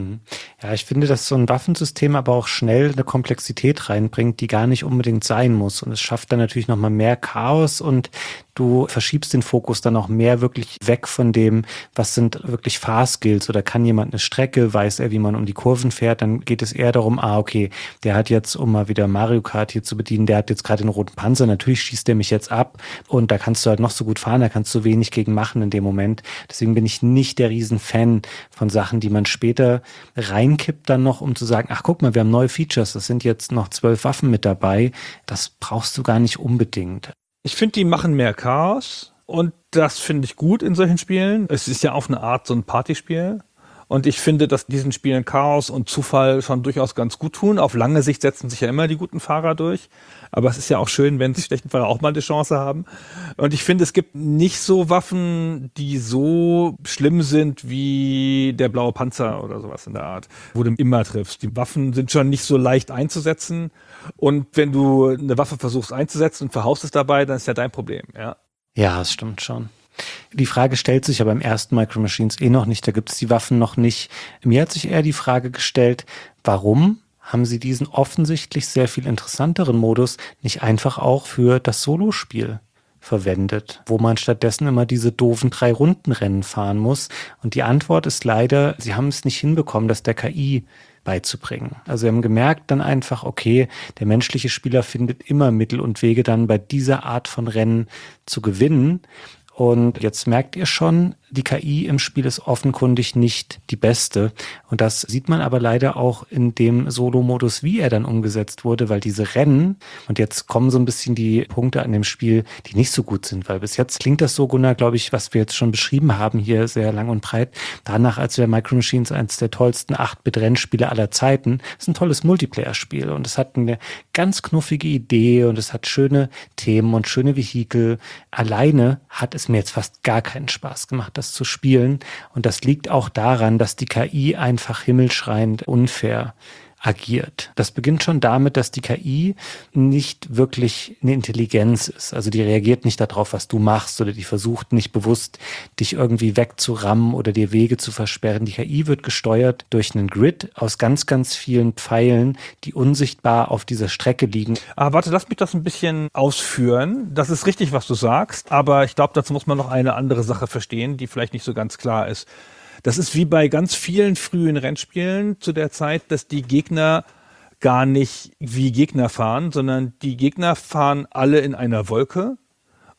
[SPEAKER 3] Ja, ich finde, dass so ein Waffensystem aber auch schnell eine Komplexität reinbringt, die gar nicht unbedingt sein muss. Und es schafft dann natürlich nochmal mehr Chaos und du verschiebst den Fokus dann auch mehr wirklich weg von dem, was sind wirklich Fahrskills oder kann jemand eine Strecke, weiß er, wie man um die Kurven fährt, dann geht es eher darum, okay, der hat jetzt, um mal wieder Mario Kart hier zu bedienen, der hat jetzt gerade den roten Panzer, natürlich schießt der mich jetzt ab und da kannst du halt noch so gut fahren, da kannst du wenig gegen machen in dem Moment. Deswegen bin ich nicht der Riesenfan von Sachen, die man später reinkippt dann noch, um zu sagen, ach guck mal, wir haben neue Features, das sind jetzt noch 12 Waffen mit dabei. Das brauchst du gar nicht unbedingt.
[SPEAKER 4] Ich finde, die machen mehr Chaos und das finde ich gut in solchen Spielen. Es ist ja auf eine Art so ein Partyspiel. Und ich finde, dass diesen Spielen Chaos und Zufall schon durchaus ganz gut tun. Auf lange Sicht setzen sich ja immer die guten Fahrer durch. Aber es ist ja auch schön, wenn die schlechten Fahrer auch mal eine Chance haben. Und ich finde, es gibt nicht so Waffen, die so schlimm sind wie der blaue Panzer oder sowas in der Art, wo du immer triffst. Die Waffen sind schon nicht so leicht einzusetzen. Und wenn du eine Waffe versuchst einzusetzen und verhaust es dabei, dann ist ja dein Problem, ja.
[SPEAKER 3] Ja, das stimmt schon. Die Frage stellt sich ja beim ersten Micro Machines noch nicht, da gibt es die Waffen noch nicht. Mir hat sich eher die Frage gestellt, warum haben sie diesen offensichtlich sehr viel interessanteren Modus nicht einfach auch für das Solospiel verwendet, wo man stattdessen immer diese doofen 3-Runden-Rennen fahren muss. Und die Antwort ist leider, sie haben es nicht hinbekommen, das der KI beizubringen. Also sie haben gemerkt dann einfach, okay, der menschliche Spieler findet immer Mittel und Wege dann bei dieser Art von Rennen zu gewinnen. Und jetzt merkt ihr schon, die KI im Spiel ist offenkundig nicht die beste. Und das sieht man aber leider auch in dem Solo-Modus, wie er dann umgesetzt wurde, weil diese Rennen, und jetzt kommen so ein bisschen die Punkte an dem Spiel, die nicht so gut sind, weil bis jetzt klingt das so, Gunnar, glaube ich, was wir jetzt schon beschrieben haben hier sehr lang und breit, danach, als wäre Micro Machines eines der tollsten 8-Bit-Rennspiele aller Zeiten. Es ist ein tolles Multiplayer-Spiel und es hat eine ganz knuffige Idee und es hat schöne Themen und schöne Vehikel. Alleine hat es mir jetzt fast gar keinen Spaß gemacht, das zu spielen. Und das liegt auch daran, dass die KI einfach himmelschreiend unfair agiert. Das beginnt schon damit, dass die KI nicht wirklich eine Intelligenz ist. Also die reagiert nicht darauf, was du machst oder die versucht nicht bewusst, dich irgendwie wegzurammen oder dir Wege zu versperren. Die KI wird gesteuert durch einen Grid aus ganz, ganz vielen Pfeilen, die unsichtbar auf dieser Strecke liegen.
[SPEAKER 4] Warte, lass mich das ein bisschen ausführen. Das ist richtig, was du sagst, aber ich glaube, dazu muss man noch eine andere Sache verstehen, die vielleicht nicht so ganz klar ist. Das ist wie bei ganz vielen frühen Rennspielen zu der Zeit, dass die Gegner gar nicht wie Gegner fahren, sondern die Gegner fahren alle in einer Wolke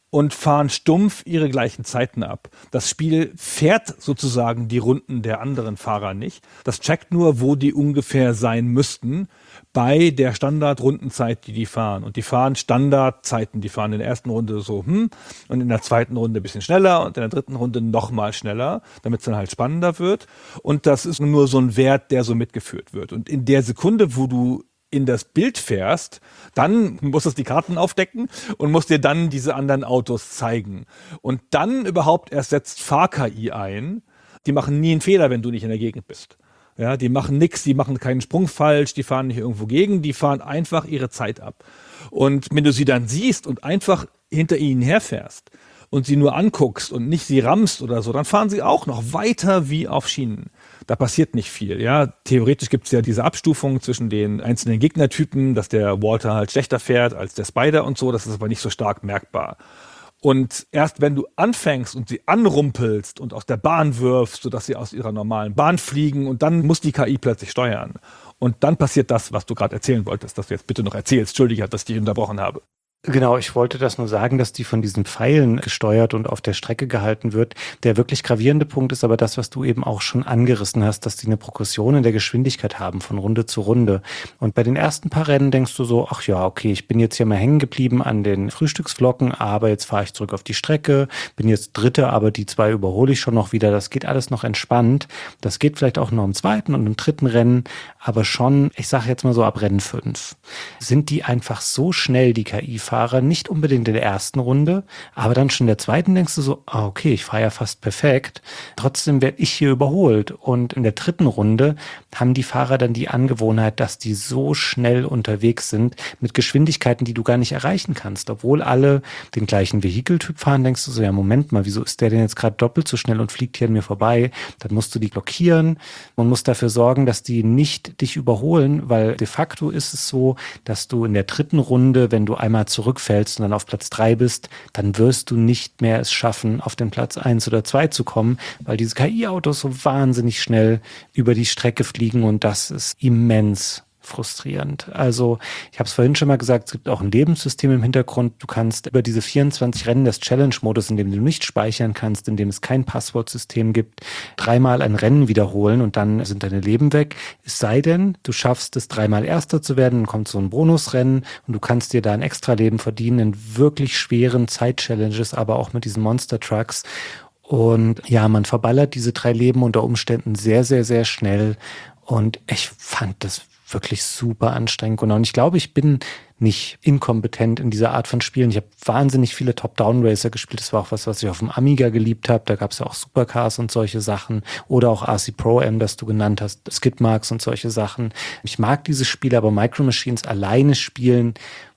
[SPEAKER 4] und fahren stumpf ihre gleichen Zeiten ab. Das Spiel fährt sozusagen die Runden der anderen Fahrer nicht. Das checkt nur, wo die ungefähr sein müssten bei der Standardrundenzeit, die fahren. Und die fahren Standardzeiten. Die fahren in der ersten Runde so und in der zweiten Runde ein bisschen schneller und in der dritten Runde noch mal schneller, damit es dann halt spannender wird. Und das ist nur so ein Wert, der so mitgeführt wird. Und in der Sekunde, wo du in das Bild fährst, dann musst du die Karten aufdecken und musst dir dann diese anderen Autos zeigen. Und dann überhaupt erst setzt Fahr-KI ein. Die machen nie einen Fehler, wenn du nicht in der Gegend bist. Ja, die machen nichts, die machen keinen Sprung falsch, die fahren nicht irgendwo gegen, die fahren einfach ihre Zeit ab. Und wenn du sie dann siehst und einfach hinter ihnen herfährst und sie nur anguckst und nicht sie rammst oder so, dann fahren sie auch noch weiter wie auf Schienen. Da passiert nicht viel. Ja, theoretisch gibt es ja diese Abstufung zwischen den einzelnen Gegnertypen, dass der Walter halt schlechter fährt als der Spider und so. Das ist aber nicht so stark merkbar. Und erst wenn du anfängst und sie anrumpelst und aus der Bahn wirfst, sodass sie aus ihrer normalen Bahn fliegen, und dann muss die KI plötzlich steuern. Und dann passiert das, was du gerade erzählen wolltest, dass du jetzt bitte noch erzählst. Entschuldige, dass ich dich unterbrochen habe.
[SPEAKER 3] Genau, ich wollte das nur sagen, dass die von diesen Pfeilen gesteuert und auf der Strecke gehalten wird. Der wirklich gravierende Punkt ist aber das, was du eben auch schon angerissen hast, dass die eine Progression in der Geschwindigkeit haben von Runde zu Runde. Und bei den ersten paar Rennen denkst du so, ach ja, okay, ich bin jetzt hier mal hängen geblieben an den Frühstücksflocken, aber jetzt fahre ich zurück auf die Strecke, bin jetzt Dritte, aber die 2 überhole ich schon noch wieder. Das geht alles noch entspannt. Das geht vielleicht auch noch im zweiten und im dritten Rennen, aber schon, ich sage jetzt mal so ab Rennen 5, sind die einfach so schnell, die KI-Fahrer, nicht unbedingt in der ersten Runde, aber dann schon in der zweiten denkst du so, okay, ich fahre ja fast perfekt. Trotzdem werde ich hier überholt. Und in der dritten Runde haben die Fahrer dann die Angewohnheit, dass die so schnell unterwegs sind mit Geschwindigkeiten, die du gar nicht erreichen kannst. Obwohl alle den gleichen Vehikeltyp fahren, denkst du so, ja, Moment mal, wieso ist der denn jetzt gerade doppelt so schnell und fliegt hier an mir vorbei? Dann musst du die blockieren und musst dafür sorgen, dass die nicht dich überholen, weil de facto ist es so, dass du in der dritten Runde, wenn du einmal zurückfällst und dann auf Platz 3 bist, dann wirst du nicht mehr es schaffen, auf den Platz 1 oder 2 zu kommen, weil diese KI-Autos so wahnsinnig schnell über die Strecke fliegen und das ist immens frustrierend. Also ich habe es vorhin schon mal gesagt, es gibt auch ein Lebenssystem im Hintergrund. Du kannst über diese 24 Rennen des Challenge-Modus, in dem du nicht speichern kannst, in dem es kein Passwortsystem gibt, 3-mal ein Rennen wiederholen und dann sind deine Leben weg. Es sei denn, du schaffst es 3-mal Erster zu werden, dann kommt so ein Bonusrennen und du kannst dir da ein Extra-Leben verdienen in wirklich schweren Zeit-Challenges, aber auch mit diesen Monster-Trucks. Und ja, man verballert diese 3 Leben unter Umständen sehr, sehr, sehr schnell und ich fand das wirklich super anstrengend. Und ich glaube, ich bin nicht inkompetent in dieser Art von Spielen. Ich habe wahnsinnig viele Top-Down-Racer gespielt. Das war auch was ich auf dem Amiga geliebt habe. Da gab es ja auch Supercars und solche Sachen. Oder auch RC Pro-M, das du genannt hast, Skidmarks und solche Sachen. Ich mag diese Spiele, aber Micro Machines alleine spielen,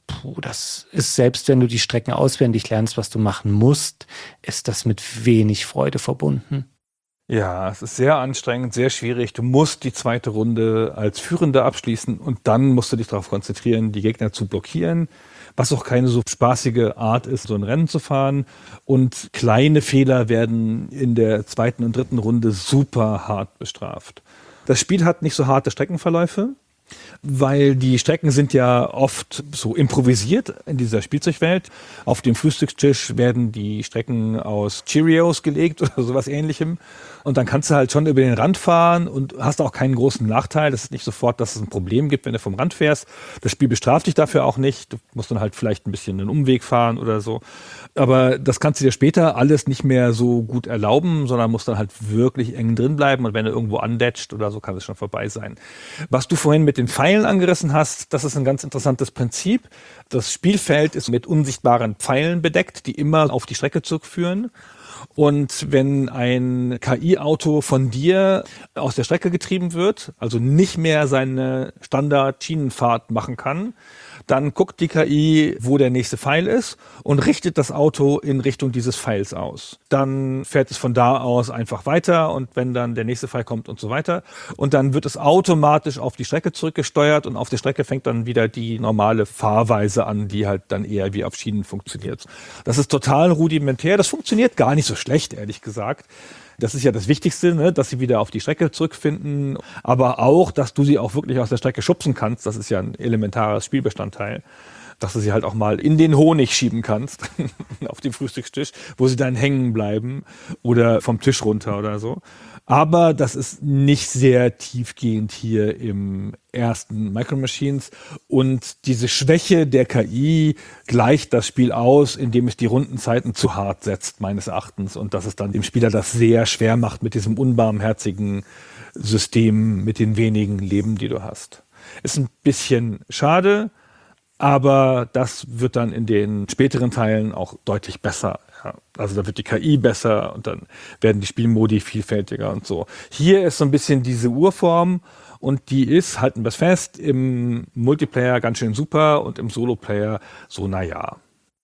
[SPEAKER 3] das ist, selbst wenn du die Strecken auswendig lernst, was du machen musst, ist das mit wenig Freude verbunden.
[SPEAKER 4] Ja, es ist sehr anstrengend, sehr schwierig. Du musst die zweite Runde als Führender abschließen und dann musst du dich darauf konzentrieren, die Gegner zu blockieren, was auch keine so spaßige Art ist, so ein Rennen zu fahren. Und kleine Fehler werden in der zweiten und dritten Runde super hart bestraft. Das Spiel hat nicht so harte Streckenverläufe, weil die Strecken sind ja oft so improvisiert in dieser Spielzeugwelt. Auf dem Frühstückstisch werden die Strecken aus Cheerios gelegt oder sowas Ähnlichem. Und dann kannst du halt schon über den Rand fahren und hast auch keinen großen Nachteil. Das ist nicht sofort, dass es ein Problem gibt, wenn du vom Rand fährst. Das Spiel bestraft dich dafür auch nicht. Du musst dann halt vielleicht ein bisschen einen Umweg fahren oder so. Aber das kannst du dir später alles nicht mehr so gut erlauben, sondern musst dann halt wirklich eng drin bleiben. Und wenn du irgendwo andetscht oder so, kann es schon vorbei sein. Was du vorhin mit den Pfeilen angerissen hast, das ist ein ganz interessantes Prinzip. Das Spielfeld ist mit unsichtbaren Pfeilen bedeckt, die immer auf die Strecke zurückführen. Und wenn ein KI-Auto von dir aus der Strecke getrieben wird, also nicht mehr seine Standard-Schienenfahrt machen kann, dann guckt die KI, wo der nächste Pfeil ist und richtet das Auto in Richtung dieses Pfeils aus. Dann fährt es von da aus einfach weiter und wenn dann der nächste Pfeil kommt und so weiter. Und dann wird es automatisch auf die Strecke zurückgesteuert und auf der Strecke fängt dann wieder die normale Fahrweise an, die halt dann eher wie auf Schienen funktioniert. Das ist total rudimentär. Das funktioniert gar nicht so schlecht, ehrlich gesagt. Das ist ja das Wichtigste, ne? Dass sie wieder auf die Strecke zurückfinden, aber auch, dass du sie auch wirklich aus der Strecke schubsen kannst. Das ist ja ein elementares Spielbestandteil. dass du sie halt auch mal in den Honig schieben kannst, auf den Frühstückstisch, wo sie dann hängen bleiben oder vom Tisch runter oder so. Aber das ist nicht sehr tiefgehend hier im ersten Micro Machines und diese Schwäche der KI gleicht das Spiel aus, indem es die Rundenzeiten zu hart setzt, meines Erachtens, und dass es dann dem Spieler das sehr schwer macht mit diesem unbarmherzigen System, mit den wenigen Leben, die du hast. Ist ein bisschen schade, aber das wird dann in den späteren Teilen auch deutlich besser. Ja. Also da wird die KI besser und dann werden die Spielmodi vielfältiger und so. Hier ist so ein bisschen diese Urform und die ist, halten wir es fest, im Multiplayer ganz schön super und im Solo-Player so naja.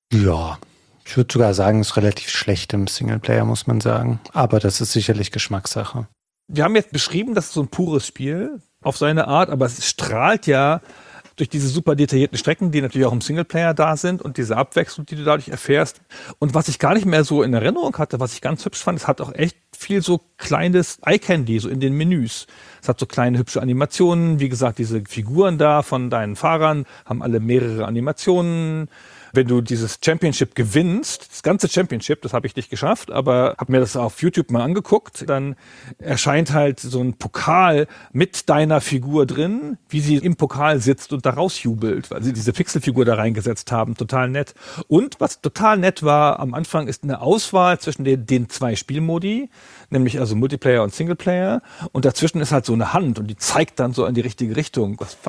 [SPEAKER 3] Ja, ich würde sogar sagen, es ist relativ schlecht im Singleplayer, muss man sagen. Aber das ist sicherlich Geschmackssache.
[SPEAKER 4] Wir haben jetzt beschrieben, das ist so ein pures Spiel auf seine Art, aber es strahlt ja durch diese super detaillierten Strecken, die natürlich auch im Singleplayer da sind und diese Abwechslung, die du dadurch erfährst. Und was ich gar nicht mehr so in Erinnerung hatte, was ich ganz hübsch fand, es hat auch echt viel so kleines Eye-Candy, so in den Menüs. Es hat so kleine hübsche Animationen. Wie gesagt, diese Figuren da von deinen Fahrern haben alle mehrere Animationen. Wenn du dieses Championship gewinnst, das ganze Championship, das habe ich nicht geschafft, aber habe mir das auf YouTube mal angeguckt, dann erscheint halt so ein Pokal mit deiner Figur drin, wie sie im Pokal sitzt und da rausjubelt, weil sie diese Pixelfigur da reingesetzt haben. Total nett. Und was total nett war, am Anfang ist eine Auswahl zwischen den zwei Spielmodi, nämlich also Multiplayer und Singleplayer, und dazwischen ist halt so eine Hand und die zeigt dann so in die richtige Richtung. Das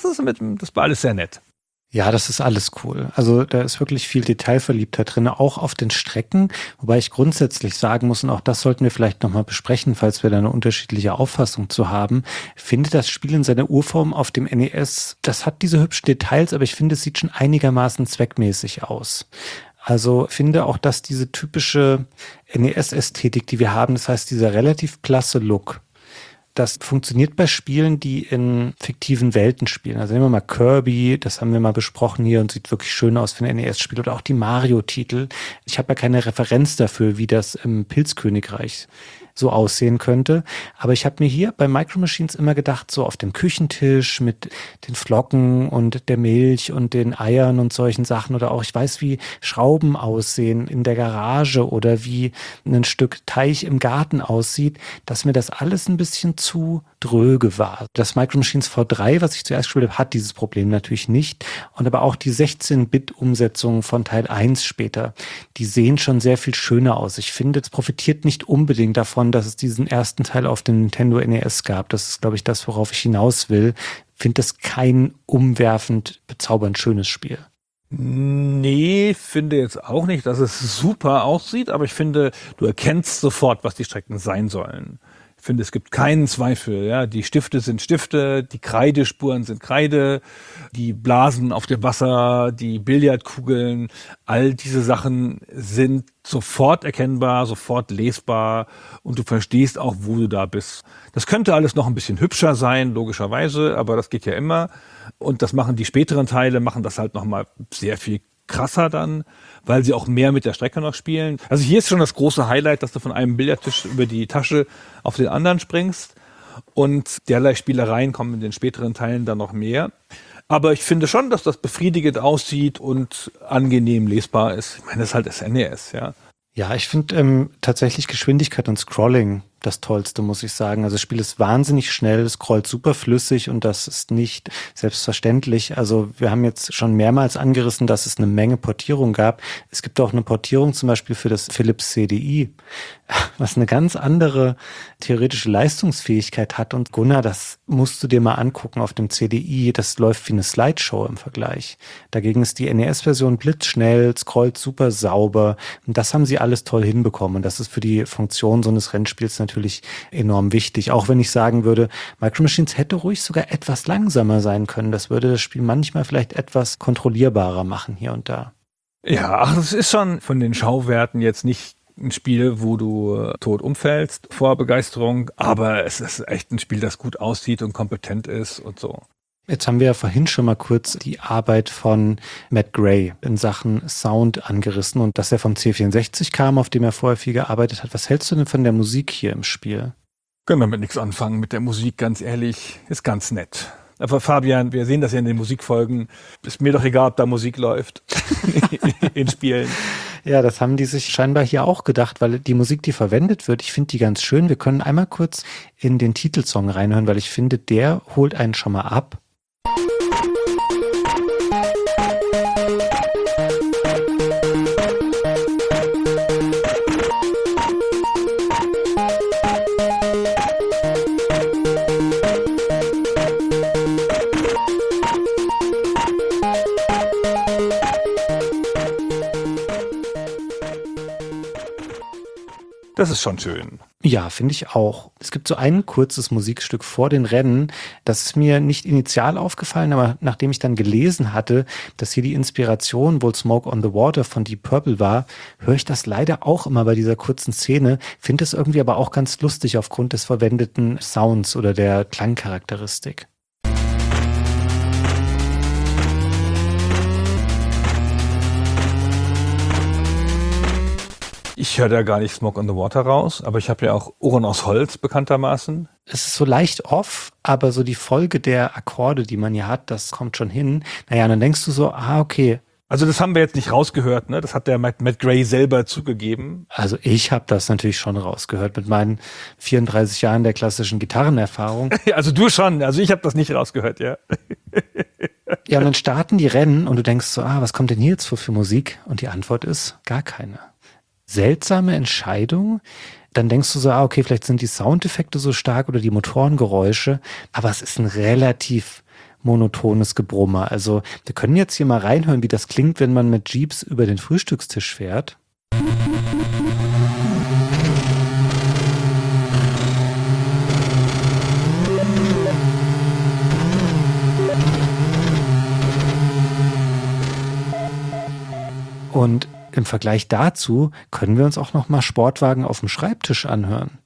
[SPEAKER 4] war alles sehr nett.
[SPEAKER 3] Ja, das ist alles cool. Also da ist wirklich viel Detailverliebtheit drin, auch auf den Strecken. Wobei ich grundsätzlich sagen muss, und auch das sollten wir vielleicht nochmal besprechen, falls wir da eine unterschiedliche Auffassung zu haben, finde das Spiel in seiner Urform auf dem NES, das hat diese hübschen Details, aber ich finde, es sieht schon einigermaßen zweckmäßig aus. Also finde auch, dass diese typische NES-Ästhetik, die wir haben, das heißt dieser relativ blasse Look, das funktioniert bei Spielen, die in fiktiven Welten spielen. Also nehmen wir mal Kirby, das haben wir mal besprochen hier und sieht wirklich schön aus für ein NES-Spiel. Oder auch die Mario-Titel. Ich habe ja keine Referenz dafür, wie das im Pilzkönigreich so aussehen könnte. Aber ich habe mir hier bei Micro Machines immer gedacht, so auf dem Küchentisch mit den Flocken und der Milch und den Eiern und solchen Sachen oder auch, ich weiß, wie Schrauben aussehen in der Garage oder wie ein Stück Teich im Garten aussieht, dass mir das alles ein bisschen zu dröge war. Das Micro Machines V3, was ich zuerst gespielt habe, hat dieses Problem natürlich nicht. Und aber auch die 16-Bit-Umsetzungen von Teil 1 später, die sehen schon sehr viel schöner aus. Ich finde, es profitiert nicht unbedingt davon, dass es diesen ersten Teil auf dem Nintendo NES gab. Das ist, glaube ich, das, worauf ich hinaus will. Ich finde das kein umwerfend, bezaubernd schönes Spiel.
[SPEAKER 4] Nee, finde jetzt auch nicht, dass es super aussieht, aber ich finde, du erkennst sofort, was die Strecken sein sollen. Ich finde, es gibt keinen Zweifel. Ja? Die Stifte sind Stifte, die Kreidespuren sind Kreide, die Blasen auf dem Wasser, die Billardkugeln, all diese Sachen sind sofort erkennbar, sofort lesbar und du verstehst auch, wo du da bist. Das könnte alles noch ein bisschen hübscher sein, logischerweise, aber das geht ja immer. Und das machen die späteren Teile, machen das halt nochmal sehr viel krasser dann, weil sie auch mehr mit der Strecke noch spielen. Also hier ist schon das große Highlight, dass du von einem Billardtisch über die Tasche auf den anderen springst und derlei Spielereien kommen in den späteren Teilen dann noch mehr. Aber ich finde schon, dass das befriedigend aussieht und angenehm lesbar ist. Ich meine, das ist halt das NES, ja.
[SPEAKER 3] Ja, ich finde tatsächlich Geschwindigkeit und Scrolling das Tollste, muss ich sagen. Also das Spiel ist wahnsinnig schnell, es scrollt super flüssig und das ist nicht selbstverständlich. Also wir haben jetzt schon mehrmals angerissen, dass es eine Menge Portierung gab. Es gibt auch eine Portierung zum Beispiel für das Philips CDI, was eine ganz andere theoretische Leistungsfähigkeit hat. Und Gunnar, das musst du dir mal angucken auf dem CDI. Das läuft wie eine Slideshow im Vergleich. Dagegen ist die NES-Version blitzschnell, scrollt super sauber. Und das haben sie alles toll hinbekommen. Und das ist für die Funktion so eines Rennspiels natürlich enorm wichtig. Auch wenn ich sagen würde, Micro Machines hätte ruhig sogar etwas langsamer sein können. Das würde das Spiel manchmal vielleicht etwas kontrollierbarer machen hier und da.
[SPEAKER 4] Ja, ach, das ist schon von den Schauwerten jetzt nicht ein Spiel, wo du tot umfällst vor Begeisterung, aber es ist echt ein Spiel, das gut aussieht und kompetent ist und so.
[SPEAKER 3] Jetzt haben wir ja vorhin schon mal kurz die Arbeit von Matt Gray in Sachen Sound angerissen und dass er vom C64 kam, auf dem er vorher viel gearbeitet hat. Was hältst du denn von der Musik hier im Spiel?
[SPEAKER 4] Können wir mit nichts anfangen mit der Musik, ganz ehrlich. Ist ganz nett. Aber Fabian, wir sehen das ja in den Musikfolgen. Ist mir doch egal, ob da Musik läuft in Spielen.
[SPEAKER 3] Ja, das haben die sich scheinbar hier auch gedacht, weil die Musik, die verwendet wird, ich finde die ganz schön. Wir können einmal kurz in den Titelsong reinhören, weil ich finde, der holt einen schon mal ab.
[SPEAKER 4] Das ist schon schön.
[SPEAKER 3] Ja, finde ich auch. Es gibt so ein kurzes Musikstück vor den Rennen, das ist mir nicht initial aufgefallen, aber nachdem ich dann gelesen hatte, dass hier die Inspiration wohl Smoke on the Water von Deep Purple war, höre ich das leider auch immer bei dieser kurzen Szene, finde es irgendwie aber auch ganz lustig aufgrund des verwendeten Sounds oder der Klangcharakteristik.
[SPEAKER 4] Ich höre da gar nicht Smoke on the Water raus, aber ich habe ja auch Ohren aus Holz bekanntermaßen.
[SPEAKER 3] Es ist so leicht off, aber so die Folge der Akkorde, die man hier hat, das kommt schon hin. Naja, dann denkst du so, okay.
[SPEAKER 4] Also das haben wir jetzt nicht rausgehört, ne? Das hat der Matt Gray selber zugegeben.
[SPEAKER 3] Also ich habe das natürlich schon rausgehört mit meinen 34 Jahren der klassischen Gitarrenerfahrung.
[SPEAKER 4] Also du schon, also ich habe das nicht rausgehört, ja.
[SPEAKER 3] Ja, und dann starten die Rennen und du denkst so, was kommt denn hier jetzt für Musik? Und die Antwort ist gar keine. Seltsame Entscheidung. Dann denkst du so, okay, vielleicht sind die Soundeffekte so stark oder die Motorengeräusche, aber es ist ein relativ monotones Gebrummer. Also wir können jetzt hier mal reinhören, wie das klingt, wenn man mit Jeeps über den Frühstückstisch fährt. Und im Vergleich dazu können wir uns auch noch mal Sportwagen auf dem Schreibtisch anhören.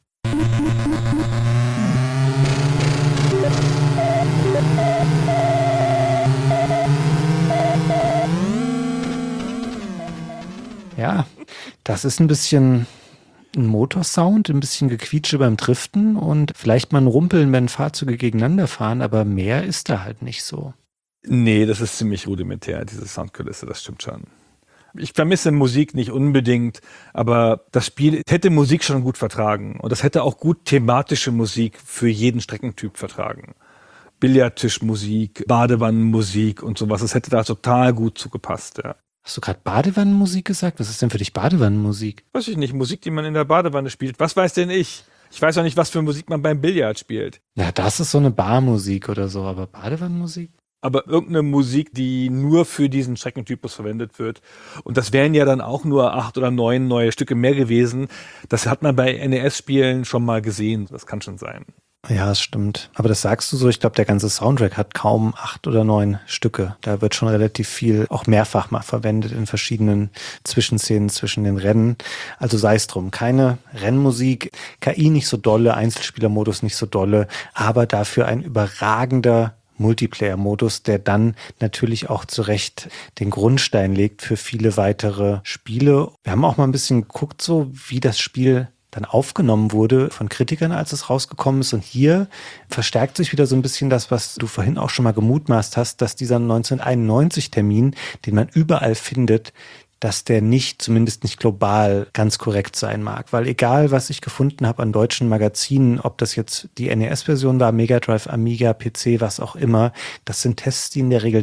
[SPEAKER 3] Ja, das ist ein bisschen ein Motorsound, ein bisschen Gequietsche beim Driften und vielleicht mal ein Rumpeln, wenn Fahrzeuge gegeneinander fahren, aber mehr ist da halt nicht so.
[SPEAKER 4] Nee, das ist ziemlich rudimentär, diese Soundkulisse, das stimmt schon. Ich vermisse Musik nicht unbedingt, aber das Spiel hätte Musik schon gut vertragen. Und das hätte auch gut thematische Musik für jeden Streckentyp vertragen. Billardtischmusik, Badewannenmusik und sowas, das hätte da total gut zugepasst, ja.
[SPEAKER 3] Hast du gerade Badewannenmusik gesagt? Was ist denn für dich Badewannenmusik?
[SPEAKER 4] Weiß ich nicht, Musik, die man in der Badewanne spielt. Was weiß denn ich? Ich weiß auch nicht, was für Musik man beim Billard spielt.
[SPEAKER 3] Ja, das ist so eine Barmusik oder so, aber Badewannenmusik?
[SPEAKER 4] Aber irgendeine Musik, die nur für diesen Streckentypus verwendet wird. Und das wären ja dann auch nur 8 oder 9 neue Stücke mehr gewesen. Das hat man bei NES-Spielen schon mal gesehen. Das kann schon sein.
[SPEAKER 3] Ja, das stimmt. Aber das sagst du so, ich glaube, der ganze Soundtrack hat kaum 8 oder 9 Stücke. Da wird schon relativ viel auch mehrfach mal verwendet in verschiedenen Zwischenszenen zwischen den Rennen. Also sei es drum, keine Rennmusik, KI nicht so dolle, Einzelspielermodus nicht so dolle, aber dafür ein überragender Multiplayer-Modus, der dann natürlich auch zu Recht den Grundstein legt für viele weitere Spiele. Wir haben auch mal ein bisschen geguckt, so wie das Spiel dann aufgenommen wurde von Kritikern, als es rausgekommen ist. Und hier verstärkt sich wieder so ein bisschen das, was du vorhin auch schon mal gemutmaßt hast, dass dieser 1991-Termin, den man überall findet, dass der nicht, zumindest nicht global, ganz korrekt sein mag. Weil egal, was ich gefunden habe an deutschen Magazinen, ob das jetzt die NES-Version war, Mega Drive, Amiga, PC, was auch immer, das sind Tests, die in der Regel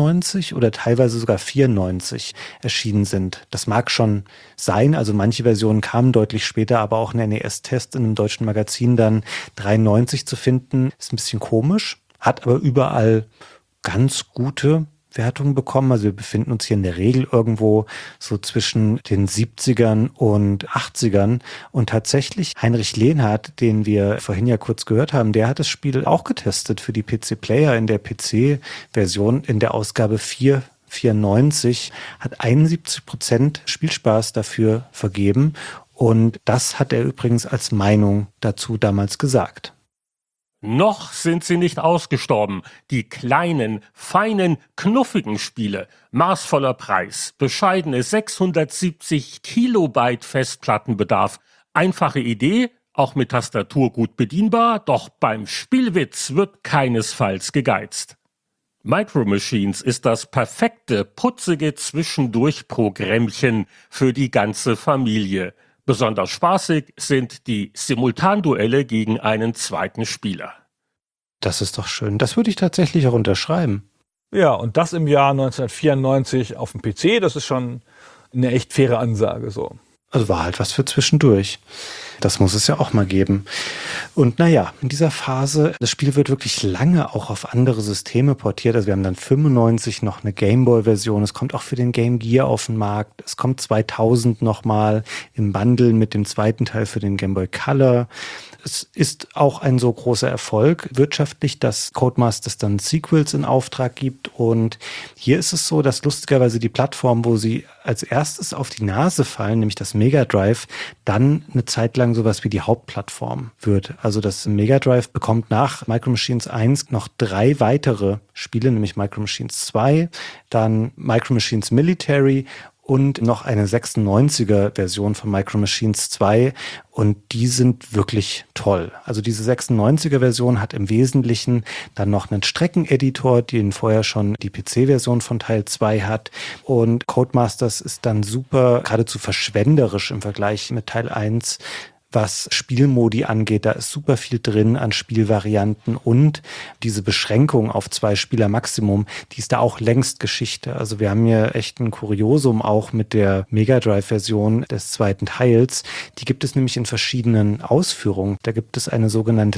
[SPEAKER 3] 93 oder teilweise sogar 94 erschienen sind. Das mag schon sein, also manche Versionen kamen deutlich später, aber auch ein NES-Test in einem deutschen Magazin dann 93 zu finden, ist ein bisschen komisch, hat aber überall ganz gute Wertungen bekommen. Also wir befinden uns hier in der Regel irgendwo so zwischen den 70ern und 80ern. Und tatsächlich Heinrich Lehnhardt, den wir vorhin ja kurz gehört haben, der hat das Spiel auch getestet für die PC-Player in der PC-Version in der Ausgabe 494, hat 71% Spielspaß dafür vergeben. Und das hat er übrigens als Meinung dazu damals gesagt.
[SPEAKER 5] Noch sind sie nicht ausgestorben, die kleinen, feinen, knuffigen Spiele. Maßvoller Preis, bescheidene 670 Kilobyte Festplattenbedarf. Einfache Idee, Auch mit Tastatur gut bedienbar, doch beim Spielwitz wird keinesfalls gegeizt. Micro Machines ist das perfekte, putzige Zwischendurch-Programmchen für die ganze Familie. Besonders spaßig sind die Simultanduelle gegen einen zweiten Spieler.
[SPEAKER 3] Das ist doch schön. Das würde ich tatsächlich auch unterschreiben.
[SPEAKER 4] Ja, und das im Jahr 1994 auf dem PC, das ist schon eine echt faire Ansage so.
[SPEAKER 3] Also war halt was für zwischendurch. Das muss es ja auch mal geben. Und naja, in dieser Phase, das Spiel wird wirklich lange auch auf andere Systeme portiert. Also wir haben dann 95 noch eine Gameboy-Version. Es kommt auch für den Game Gear auf den Markt. Es kommt 2000 nochmal im Bundle mit dem zweiten Teil für den Game Boy Color. Es ist auch ein so großer Erfolg wirtschaftlich, dass Codemasters dann Sequels in Auftrag gibt. Und hier ist es so, dass lustigerweise die Plattform, wo sie als erstes auf die Nase fallen, nämlich das Mega Drive, dann eine Zeit lang sowas wie die Hauptplattform wird. Also das Mega Drive bekommt nach Micro Machines 1 noch 3 weitere Spiele, nämlich Micro Machines 2, dann Micro Machines Military und noch eine 96er-Version von Micro Machines 2 und die sind wirklich toll. Also diese 96er-Version hat im Wesentlichen dann noch einen Streckeneditor, den vorher schon die PC-Version von Teil 2 hat und Codemasters ist dann super, geradezu verschwenderisch im Vergleich mit Teil 1, was Spielmodi angeht. Da ist super viel drin an Spielvarianten und diese Beschränkung auf 2 Spieler Maximum, die ist da auch längst Geschichte. Also wir haben hier echt ein Kuriosum auch mit der Mega Drive-Version des zweiten Teils. Die gibt es nämlich in verschiedenen Ausführungen. Da gibt es eine sogenannte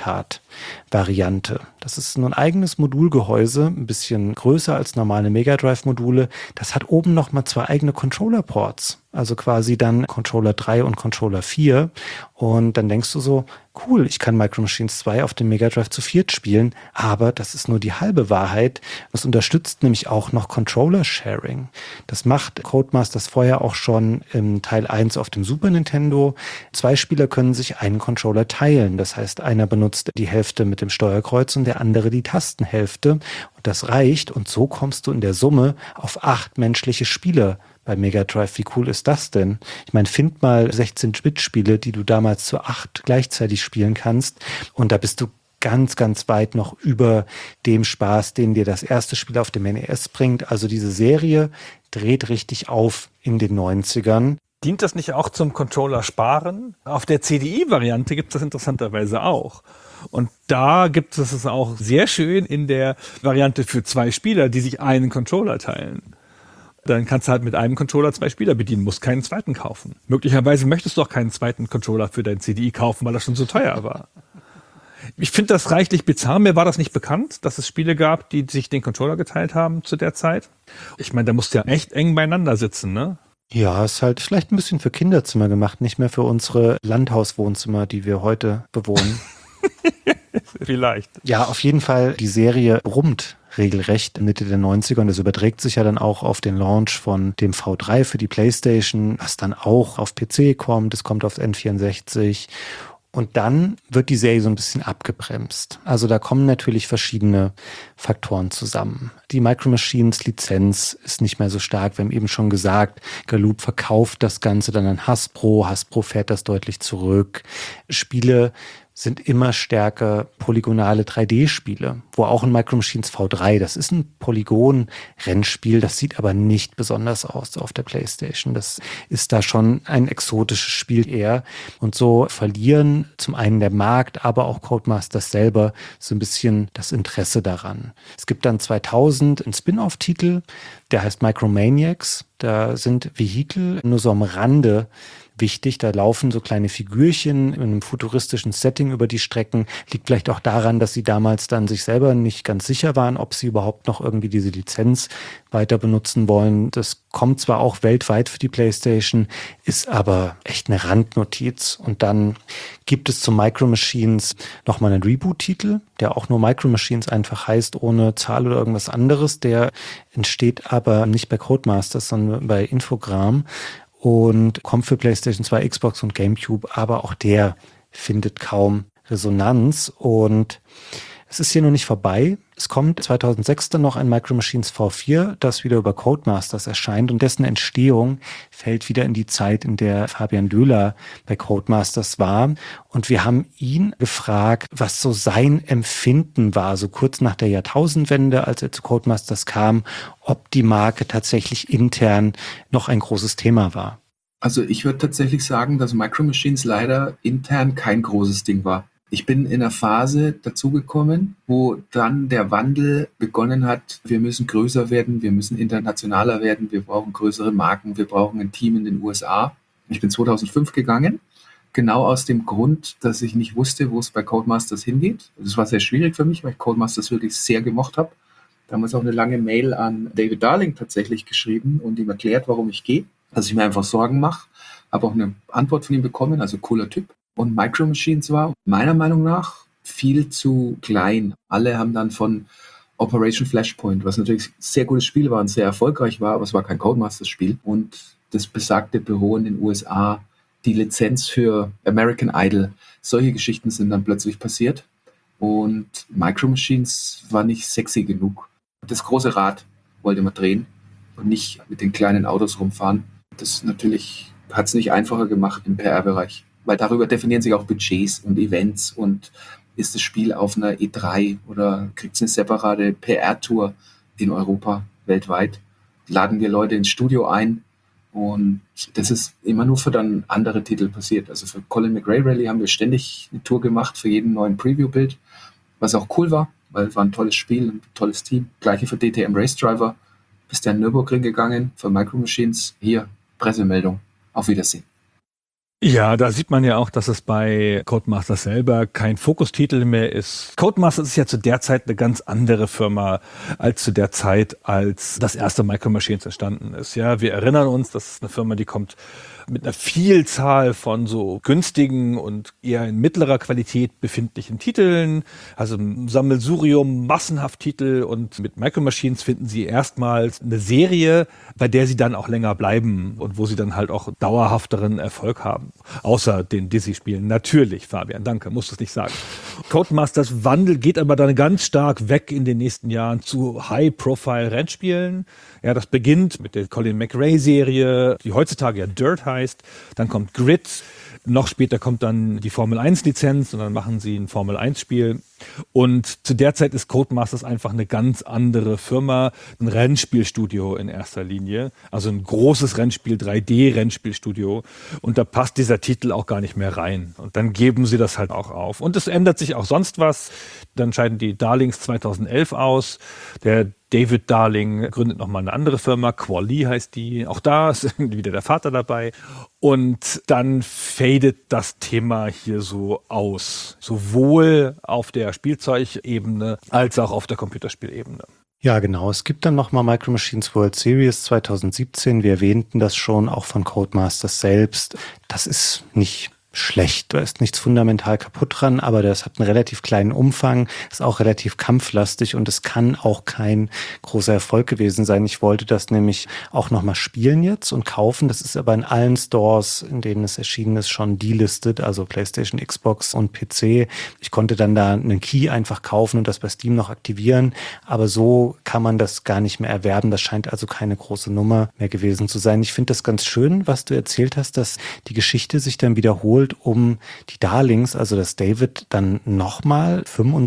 [SPEAKER 3] J-Card-Variante. Das ist ein eigenes Modulgehäuse, ein bisschen größer als normale Mega Drive-Module. Das hat oben nochmal 2 eigene Controller-Ports. Also quasi dann Controller 3 und Controller 4. Und dann denkst du so, cool, ich kann Micro Machines 2 auf dem Mega Drive zu 4 spielen, aber das ist nur die halbe Wahrheit. Es unterstützt nämlich auch noch Controller-Sharing. Das macht Codemasters vorher auch schon im Teil 1 auf dem Super Nintendo. 2 Spieler können sich einen Controller teilen. Das heißt, einer benutzt die Hälfte mit dem Steuerkreuz und der andere die Tastenhälfte. Und das reicht und so kommst du in der Summe auf 8 menschliche Spieler bei Mega Drive. Wie cool ist das denn? Ich meine, find mal 16-Bit-Spiele, die du damals zu 8 gleichzeitig spielen kannst und da bist du ganz, ganz weit noch über dem Spaß, den dir das erste Spiel auf dem NES bringt. Also diese Serie dreht richtig auf in den 90ern.
[SPEAKER 4] Dient das nicht auch zum Controller sparen? Auf der CDI-Variante gibt es das interessanterweise auch. Und da gibt es es auch sehr schön in der Variante für 2 Spieler, die sich einen Controller teilen. Dann kannst du halt mit einem Controller 2 Spieler bedienen, musst keinen zweiten kaufen. Möglicherweise möchtest du auch keinen zweiten Controller für dein CDI kaufen, weil das schon so teuer war. Ich finde das reichlich bizarr. Mir war das nicht bekannt, dass es Spiele gab, die sich den Controller geteilt haben zu der Zeit. Ich meine, da musst du ja echt eng beieinander sitzen, ne?
[SPEAKER 3] Ja, ist halt vielleicht ein bisschen für Kinderzimmer gemacht, nicht mehr für unsere Landhauswohnzimmer, die wir heute bewohnen.
[SPEAKER 4] Vielleicht.
[SPEAKER 3] Ja, auf jeden Fall, die Serie brummt regelrecht Mitte der 90er und das überträgt sich ja dann auch auf den Launch von dem V3 für die PlayStation, was dann auch auf PC kommt, es kommt auf N64 und dann wird die Serie so ein bisschen abgebremst. Also da kommen natürlich verschiedene Faktoren zusammen. Die Micro Machines Lizenz ist nicht mehr so stark. Wir haben eben schon gesagt, Galoob verkauft das Ganze dann an Hasbro. Hasbro fährt das deutlich zurück. Spiele sind immer stärker polygonale 3D-Spiele, wo auch ein Micro Machines V3, das ist ein Polygon-Rennspiel, das sieht aber nicht besonders aus auf der PlayStation. Das ist da schon ein exotisches Spiel eher. Und so verlieren zum einen der Markt, aber auch Codemasters selber so ein bisschen das Interesse daran. Es gibt dann 2000 einen Spin-off-Titel, der heißt Micromaniacs. Da sind Vehikel nur so am Rande wichtig. Da laufen so kleine Figürchen in einem futuristischen Setting über die Strecken. Liegt vielleicht auch daran, dass sie damals dann sich selber nicht ganz sicher waren, ob sie überhaupt noch irgendwie diese Lizenz weiter benutzen wollen. Das kommt zwar auch weltweit für die PlayStation, ist aber echt eine Randnotiz. Und dann gibt es zu Micro Machines nochmal einen Reboot-Titel, der auch nur Micro Machines einfach heißt, ohne Zahl oder irgendwas anderes. Der entsteht aber nicht bei Codemasters, sondern bei Infogrames. Und kommt für PlayStation 2, Xbox und GameCube, aber auch der findet kaum Resonanz. Und es ist hier noch nicht vorbei. Es kommt 2006 dann noch ein Micro Machines V4, das wieder über Codemasters erscheint und dessen Entstehung fällt wieder in die Zeit, in der Fabian Döhler bei Codemasters war. Und wir haben ihn gefragt, was so sein Empfinden war, so kurz nach der Jahrtausendwende, als er zu Codemasters kam, ob die Marke tatsächlich intern noch ein großes Thema war.
[SPEAKER 6] Also ich würde tatsächlich sagen, dass Micro Machines leider intern kein großes Ding war. Ich bin in einer Phase dazugekommen, wo dann der Wandel begonnen hat, wir müssen größer werden, wir müssen internationaler werden, wir brauchen größere Marken, wir brauchen ein Team in den USA. Ich bin 2005 gegangen, genau aus dem Grund, dass ich nicht wusste, wo es bei Codemasters hingeht. Das war sehr schwierig für mich, weil ich Codemasters wirklich sehr gemocht habe. Damals auch eine lange Mail an David Darling tatsächlich geschrieben und ihm erklärt, warum ich gehe. Dass ich mir einfach Sorgen mache. Habe auch eine Antwort von ihm bekommen, also cooler Typ. Und Micro Machines war meiner Meinung nach viel zu klein. Alle haben dann von Operation Flashpoint, was natürlich ein sehr gutes Spiel war und sehr erfolgreich war, aber es war kein Codemasters-Spiel. Und das besagte Büro in den USA, die Lizenz für American Idol, solche Geschichten sind dann plötzlich passiert. Und Micro Machines war nicht sexy genug. Das große Rad wollte man drehen und nicht mit den kleinen Autos rumfahren. Das natürlich hat es nicht einfacher gemacht im PR-Bereich, weil darüber definieren sich auch Budgets und Events und ist das Spiel auf einer E3 oder kriegt es eine separate PR-Tour in Europa, weltweit. Laden wir Leute ins Studio ein und das ist immer nur für dann andere Titel passiert. Also für Colin McRae Rally haben wir ständig eine Tour gemacht für jeden neuen Preview-Bild, was auch cool war, weil es war ein tolles Spiel, ein tolles Team. Gleiche für DTM Race Driver. Bist du in Nürburgring gegangen für Micro Machines? Hier, Pressemeldung. Auf Wiedersehen.
[SPEAKER 4] Ja, da sieht man ja auch, dass es bei Codemasters selber kein Fokustitel mehr ist. Codemasters ist ja zu der Zeit eine ganz andere Firma als zu der Zeit, als das erste Micro Machines entstanden ist. Ja, wir erinnern uns, das ist eine Firma, die kommt mit einer Vielzahl von so günstigen und eher in mittlerer Qualität befindlichen Titeln, also ein Sammelsurium, massenhaft Titel, und mit Micro Machines finden sie erstmals eine Serie, bei der sie dann auch länger bleiben und wo sie dann halt auch dauerhafteren Erfolg haben. Außer den Dizzy-Spielen. Natürlich, Fabian, danke, musst du es nicht sagen. Codemasters Wandel geht aber dann ganz stark weg in den nächsten Jahren zu High-Profile-Rennspielen. Ja, das beginnt mit der Colin McRae-Serie, die heutzutage ja Dirt heißt. Dann kommt Grid. Noch später kommt dann die Formel-1-Lizenz und dann machen sie ein Formel-1-Spiel. Und zu der Zeit ist Codemasters einfach eine ganz andere Firma, ein Rennspielstudio in erster Linie, also ein großes Rennspiel, 3D-Rennspielstudio, und da passt dieser Titel auch gar nicht mehr rein. Und dann geben sie das halt auch auf. Und es ändert sich auch sonst was. Dann scheiden die Darlings 2011 aus. Der David Darling gründet nochmal eine andere Firma, Quali heißt die. Auch da ist wieder der Vater dabei. Und dann fadet das Thema hier so aus. Sowohl auf der Spielzeugebene als auch auf der Computerspielebene.
[SPEAKER 3] Ja, genau. Es gibt dann nochmal Micro Machines World Series 2017. Wir erwähnten das schon, auch von Codemasters selbst. Das ist nicht schlecht. Da ist nichts fundamental kaputt dran, aber das hat einen relativ kleinen Umfang, ist auch relativ kampflastig und es kann auch kein großer Erfolg gewesen sein. Ich wollte das nämlich auch nochmal spielen jetzt und kaufen. Das ist aber in allen Stores, in denen es erschienen ist, schon delistet, also PlayStation, Xbox und PC. Ich konnte dann da einen Key einfach kaufen und das bei Steam noch aktivieren, aber so kann man das gar nicht mehr erwerben. Das scheint also keine große Nummer mehr gewesen zu sein. Ich finde das ganz schön, was du erzählt hast, dass die Geschichte sich dann wiederholt um die Darlings, also dass David dann nochmal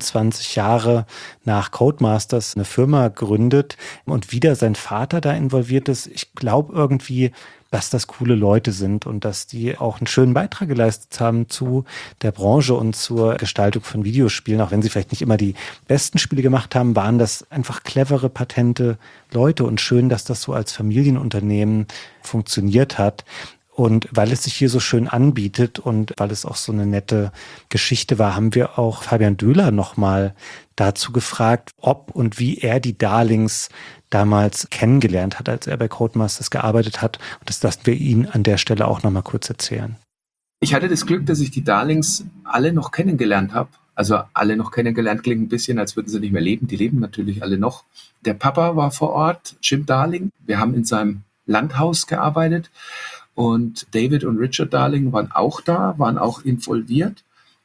[SPEAKER 3] 25 Jahre nach Codemasters eine Firma gründet und wieder sein Vater da involviert ist. Ich glaube irgendwie, dass das coole Leute sind und dass die auch einen schönen Beitrag geleistet haben zu der Branche und zur Gestaltung von Videospielen. Auch wenn sie vielleicht nicht immer die besten Spiele gemacht haben, waren das einfach clevere, patente Leute und schön, dass das so als Familienunternehmen funktioniert hat. Und weil es sich hier so schön anbietet und weil es auch so eine nette Geschichte war, haben wir auch Fabian Döhler nochmal dazu gefragt, ob und wie er die Darlings damals kennengelernt hat, als er bei Codemasters gearbeitet hat. Und das lassen wir ihn an der Stelle auch nochmal kurz erzählen.
[SPEAKER 6] Ich hatte das Glück, dass ich die Darlings alle noch kennengelernt habe. Also alle noch kennengelernt klingt ein bisschen, als würden sie nicht mehr leben. Die leben natürlich alle noch. Der Papa war vor Ort, Jim Darling. Wir haben in seinem Landhaus gearbeitet. Und David und Richard Darling waren auch da, waren auch involviert.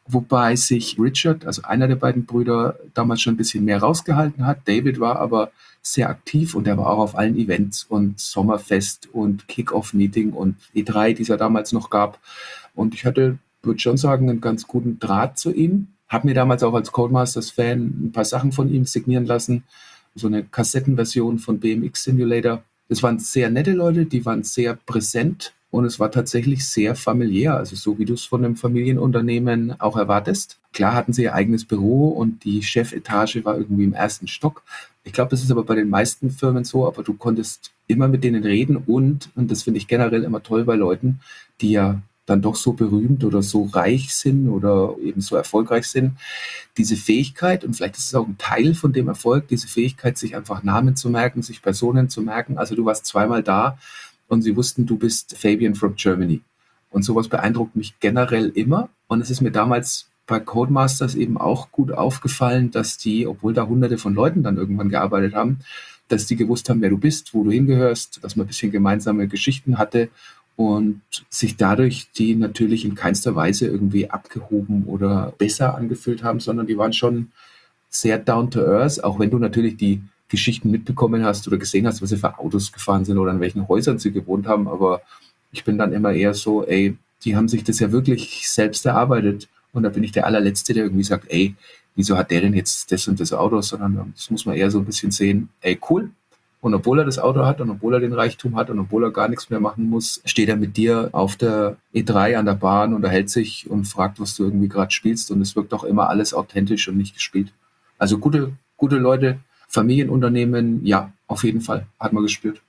[SPEAKER 6] wobei sich Richard, also einer der beiden Brüder, damals schon ein bisschen mehr rausgehalten hat. David war aber sehr aktiv und er war auch auf allen Events und Sommerfest und Kick-Off-Meeting und E3, die es ja damals noch gab. Und ich hatte, würde schon sagen, einen ganz guten Draht zu ihm. Habe mir damals auch als Codemasters-Fan ein paar Sachen von ihm signieren lassen. So eine Kassettenversion von BMX Simulator. Das waren sehr nette Leute, die waren sehr präsent und es war tatsächlich sehr familiär, also so wie du es von einem Familienunternehmen auch erwartest. Klar hatten sie ihr eigenes Büro und die Chefetage war irgendwie im 1. Stock. Ich glaube, das ist aber bei den meisten Firmen so, aber du konntest immer mit denen reden und das finde ich generell immer toll bei Leuten, die ja dann doch so berühmt oder so reich sind oder eben so erfolgreich sind, diese Fähigkeit, und vielleicht ist es auch ein Teil von dem Erfolg, diese Fähigkeit, sich einfach Namen zu merken, sich Personen zu merken. Also du warst zweimal da und sie wussten, du bist Fabian from Germany. Und sowas beeindruckt mich generell immer. Und es ist mir damals bei Codemasters eben auch gut aufgefallen, dass die, obwohl da hunderte von Leuten dann irgendwann gearbeitet haben, dass die gewusst haben, wer du bist, wo du hingehörst, dass man ein bisschen gemeinsame Geschichten hatte und sich dadurch die natürlich in keinster Weise irgendwie abgehoben oder besser angefühlt haben, sondern die waren schon sehr down to earth, auch wenn du natürlich die Geschichten mitbekommen hast oder gesehen hast, was sie für Autos gefahren sind oder in welchen Häusern sie gewohnt haben, aber ich bin dann immer eher so, die haben sich das ja wirklich selbst erarbeitet und da bin ich der allerletzte, der irgendwie sagt, wieso hat der denn jetzt das und das Auto, sondern das muss man eher so ein bisschen sehen, cool. Und obwohl er das Auto hat und obwohl er den Reichtum hat und obwohl er gar nichts mehr machen muss, steht er mit dir auf der E3 an der Bahn, unterhält sich und fragt, was du irgendwie gerade spielst. Und es wirkt auch immer alles authentisch und nicht gespielt. Also gute Leute, Familienunternehmen, ja, auf jeden Fall, hat man gespürt.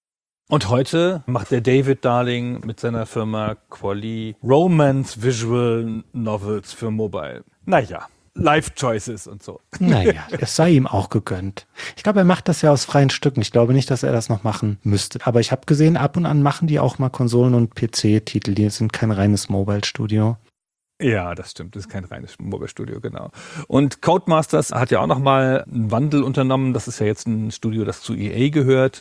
[SPEAKER 4] Und heute macht der David Darling mit seiner Firma Quali Romance Visual Novels für Mobile. Naja. Life Choices und so.
[SPEAKER 3] Naja, es sei ihm auch gegönnt. Ich glaube, er macht das ja aus freien Stücken. Ich glaube nicht, dass er das noch machen müsste. Aber ich habe gesehen, ab und an machen die auch mal Konsolen- und PC-Titel. Die sind kein reines Mobile-Studio.
[SPEAKER 4] Ja, das stimmt. Das ist kein reines Mobile-Studio, genau. Und Codemasters hat ja auch nochmal einen Wandel unternommen. Das ist ja jetzt ein Studio, das zu EA gehört.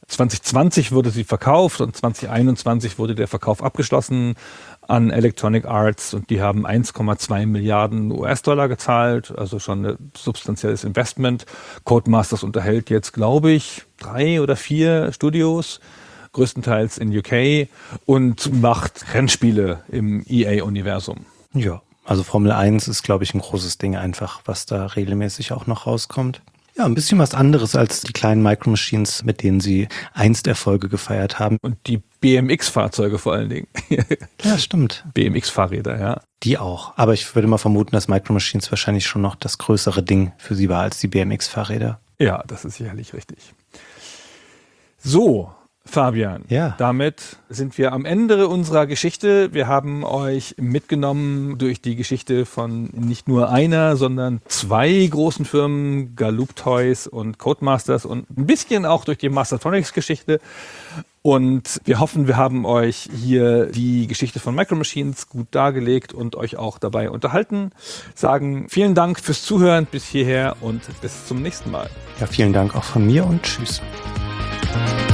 [SPEAKER 4] 2020 wurde sie verkauft und 2021 wurde der Verkauf abgeschlossen an Electronic Arts und die haben 1,2 Milliarden US-Dollar gezahlt, also schon ein substanzielles Investment. Codemasters unterhält jetzt, glaube ich, 3 oder 4 Studios, größtenteils in UK und macht Rennspiele im EA-Universum.
[SPEAKER 3] Ja, also Formel 1 ist, glaube ich, ein großes Ding einfach, was da regelmäßig auch noch rauskommt. Ja, ein bisschen was anderes als die kleinen Micro Machines, mit denen sie einst Erfolge gefeiert haben.
[SPEAKER 4] Und die BMX-Fahrzeuge vor allen Dingen.
[SPEAKER 3] Ja, stimmt.
[SPEAKER 4] BMX-Fahrräder, ja.
[SPEAKER 3] Die auch. Aber ich würde mal vermuten, dass Micro Machines wahrscheinlich schon noch das größere Ding für sie war als die BMX-Fahrräder.
[SPEAKER 4] Ja, das ist sicherlich richtig. So, Fabian,
[SPEAKER 3] ja.
[SPEAKER 4] Damit sind wir am Ende unserer Geschichte. Wir haben euch mitgenommen durch die Geschichte von nicht nur einer, sondern 2 großen Firmen, Galoob Toys und Codemasters und ein bisschen auch durch die Mastertronics-Geschichte. Und wir hoffen, wir haben euch hier die Geschichte von Micro Machines gut dargelegt und euch auch dabei unterhalten. Sagen vielen Dank fürs Zuhören bis hierher und bis zum nächsten Mal.
[SPEAKER 3] Ja, vielen Dank auch von mir und tschüss.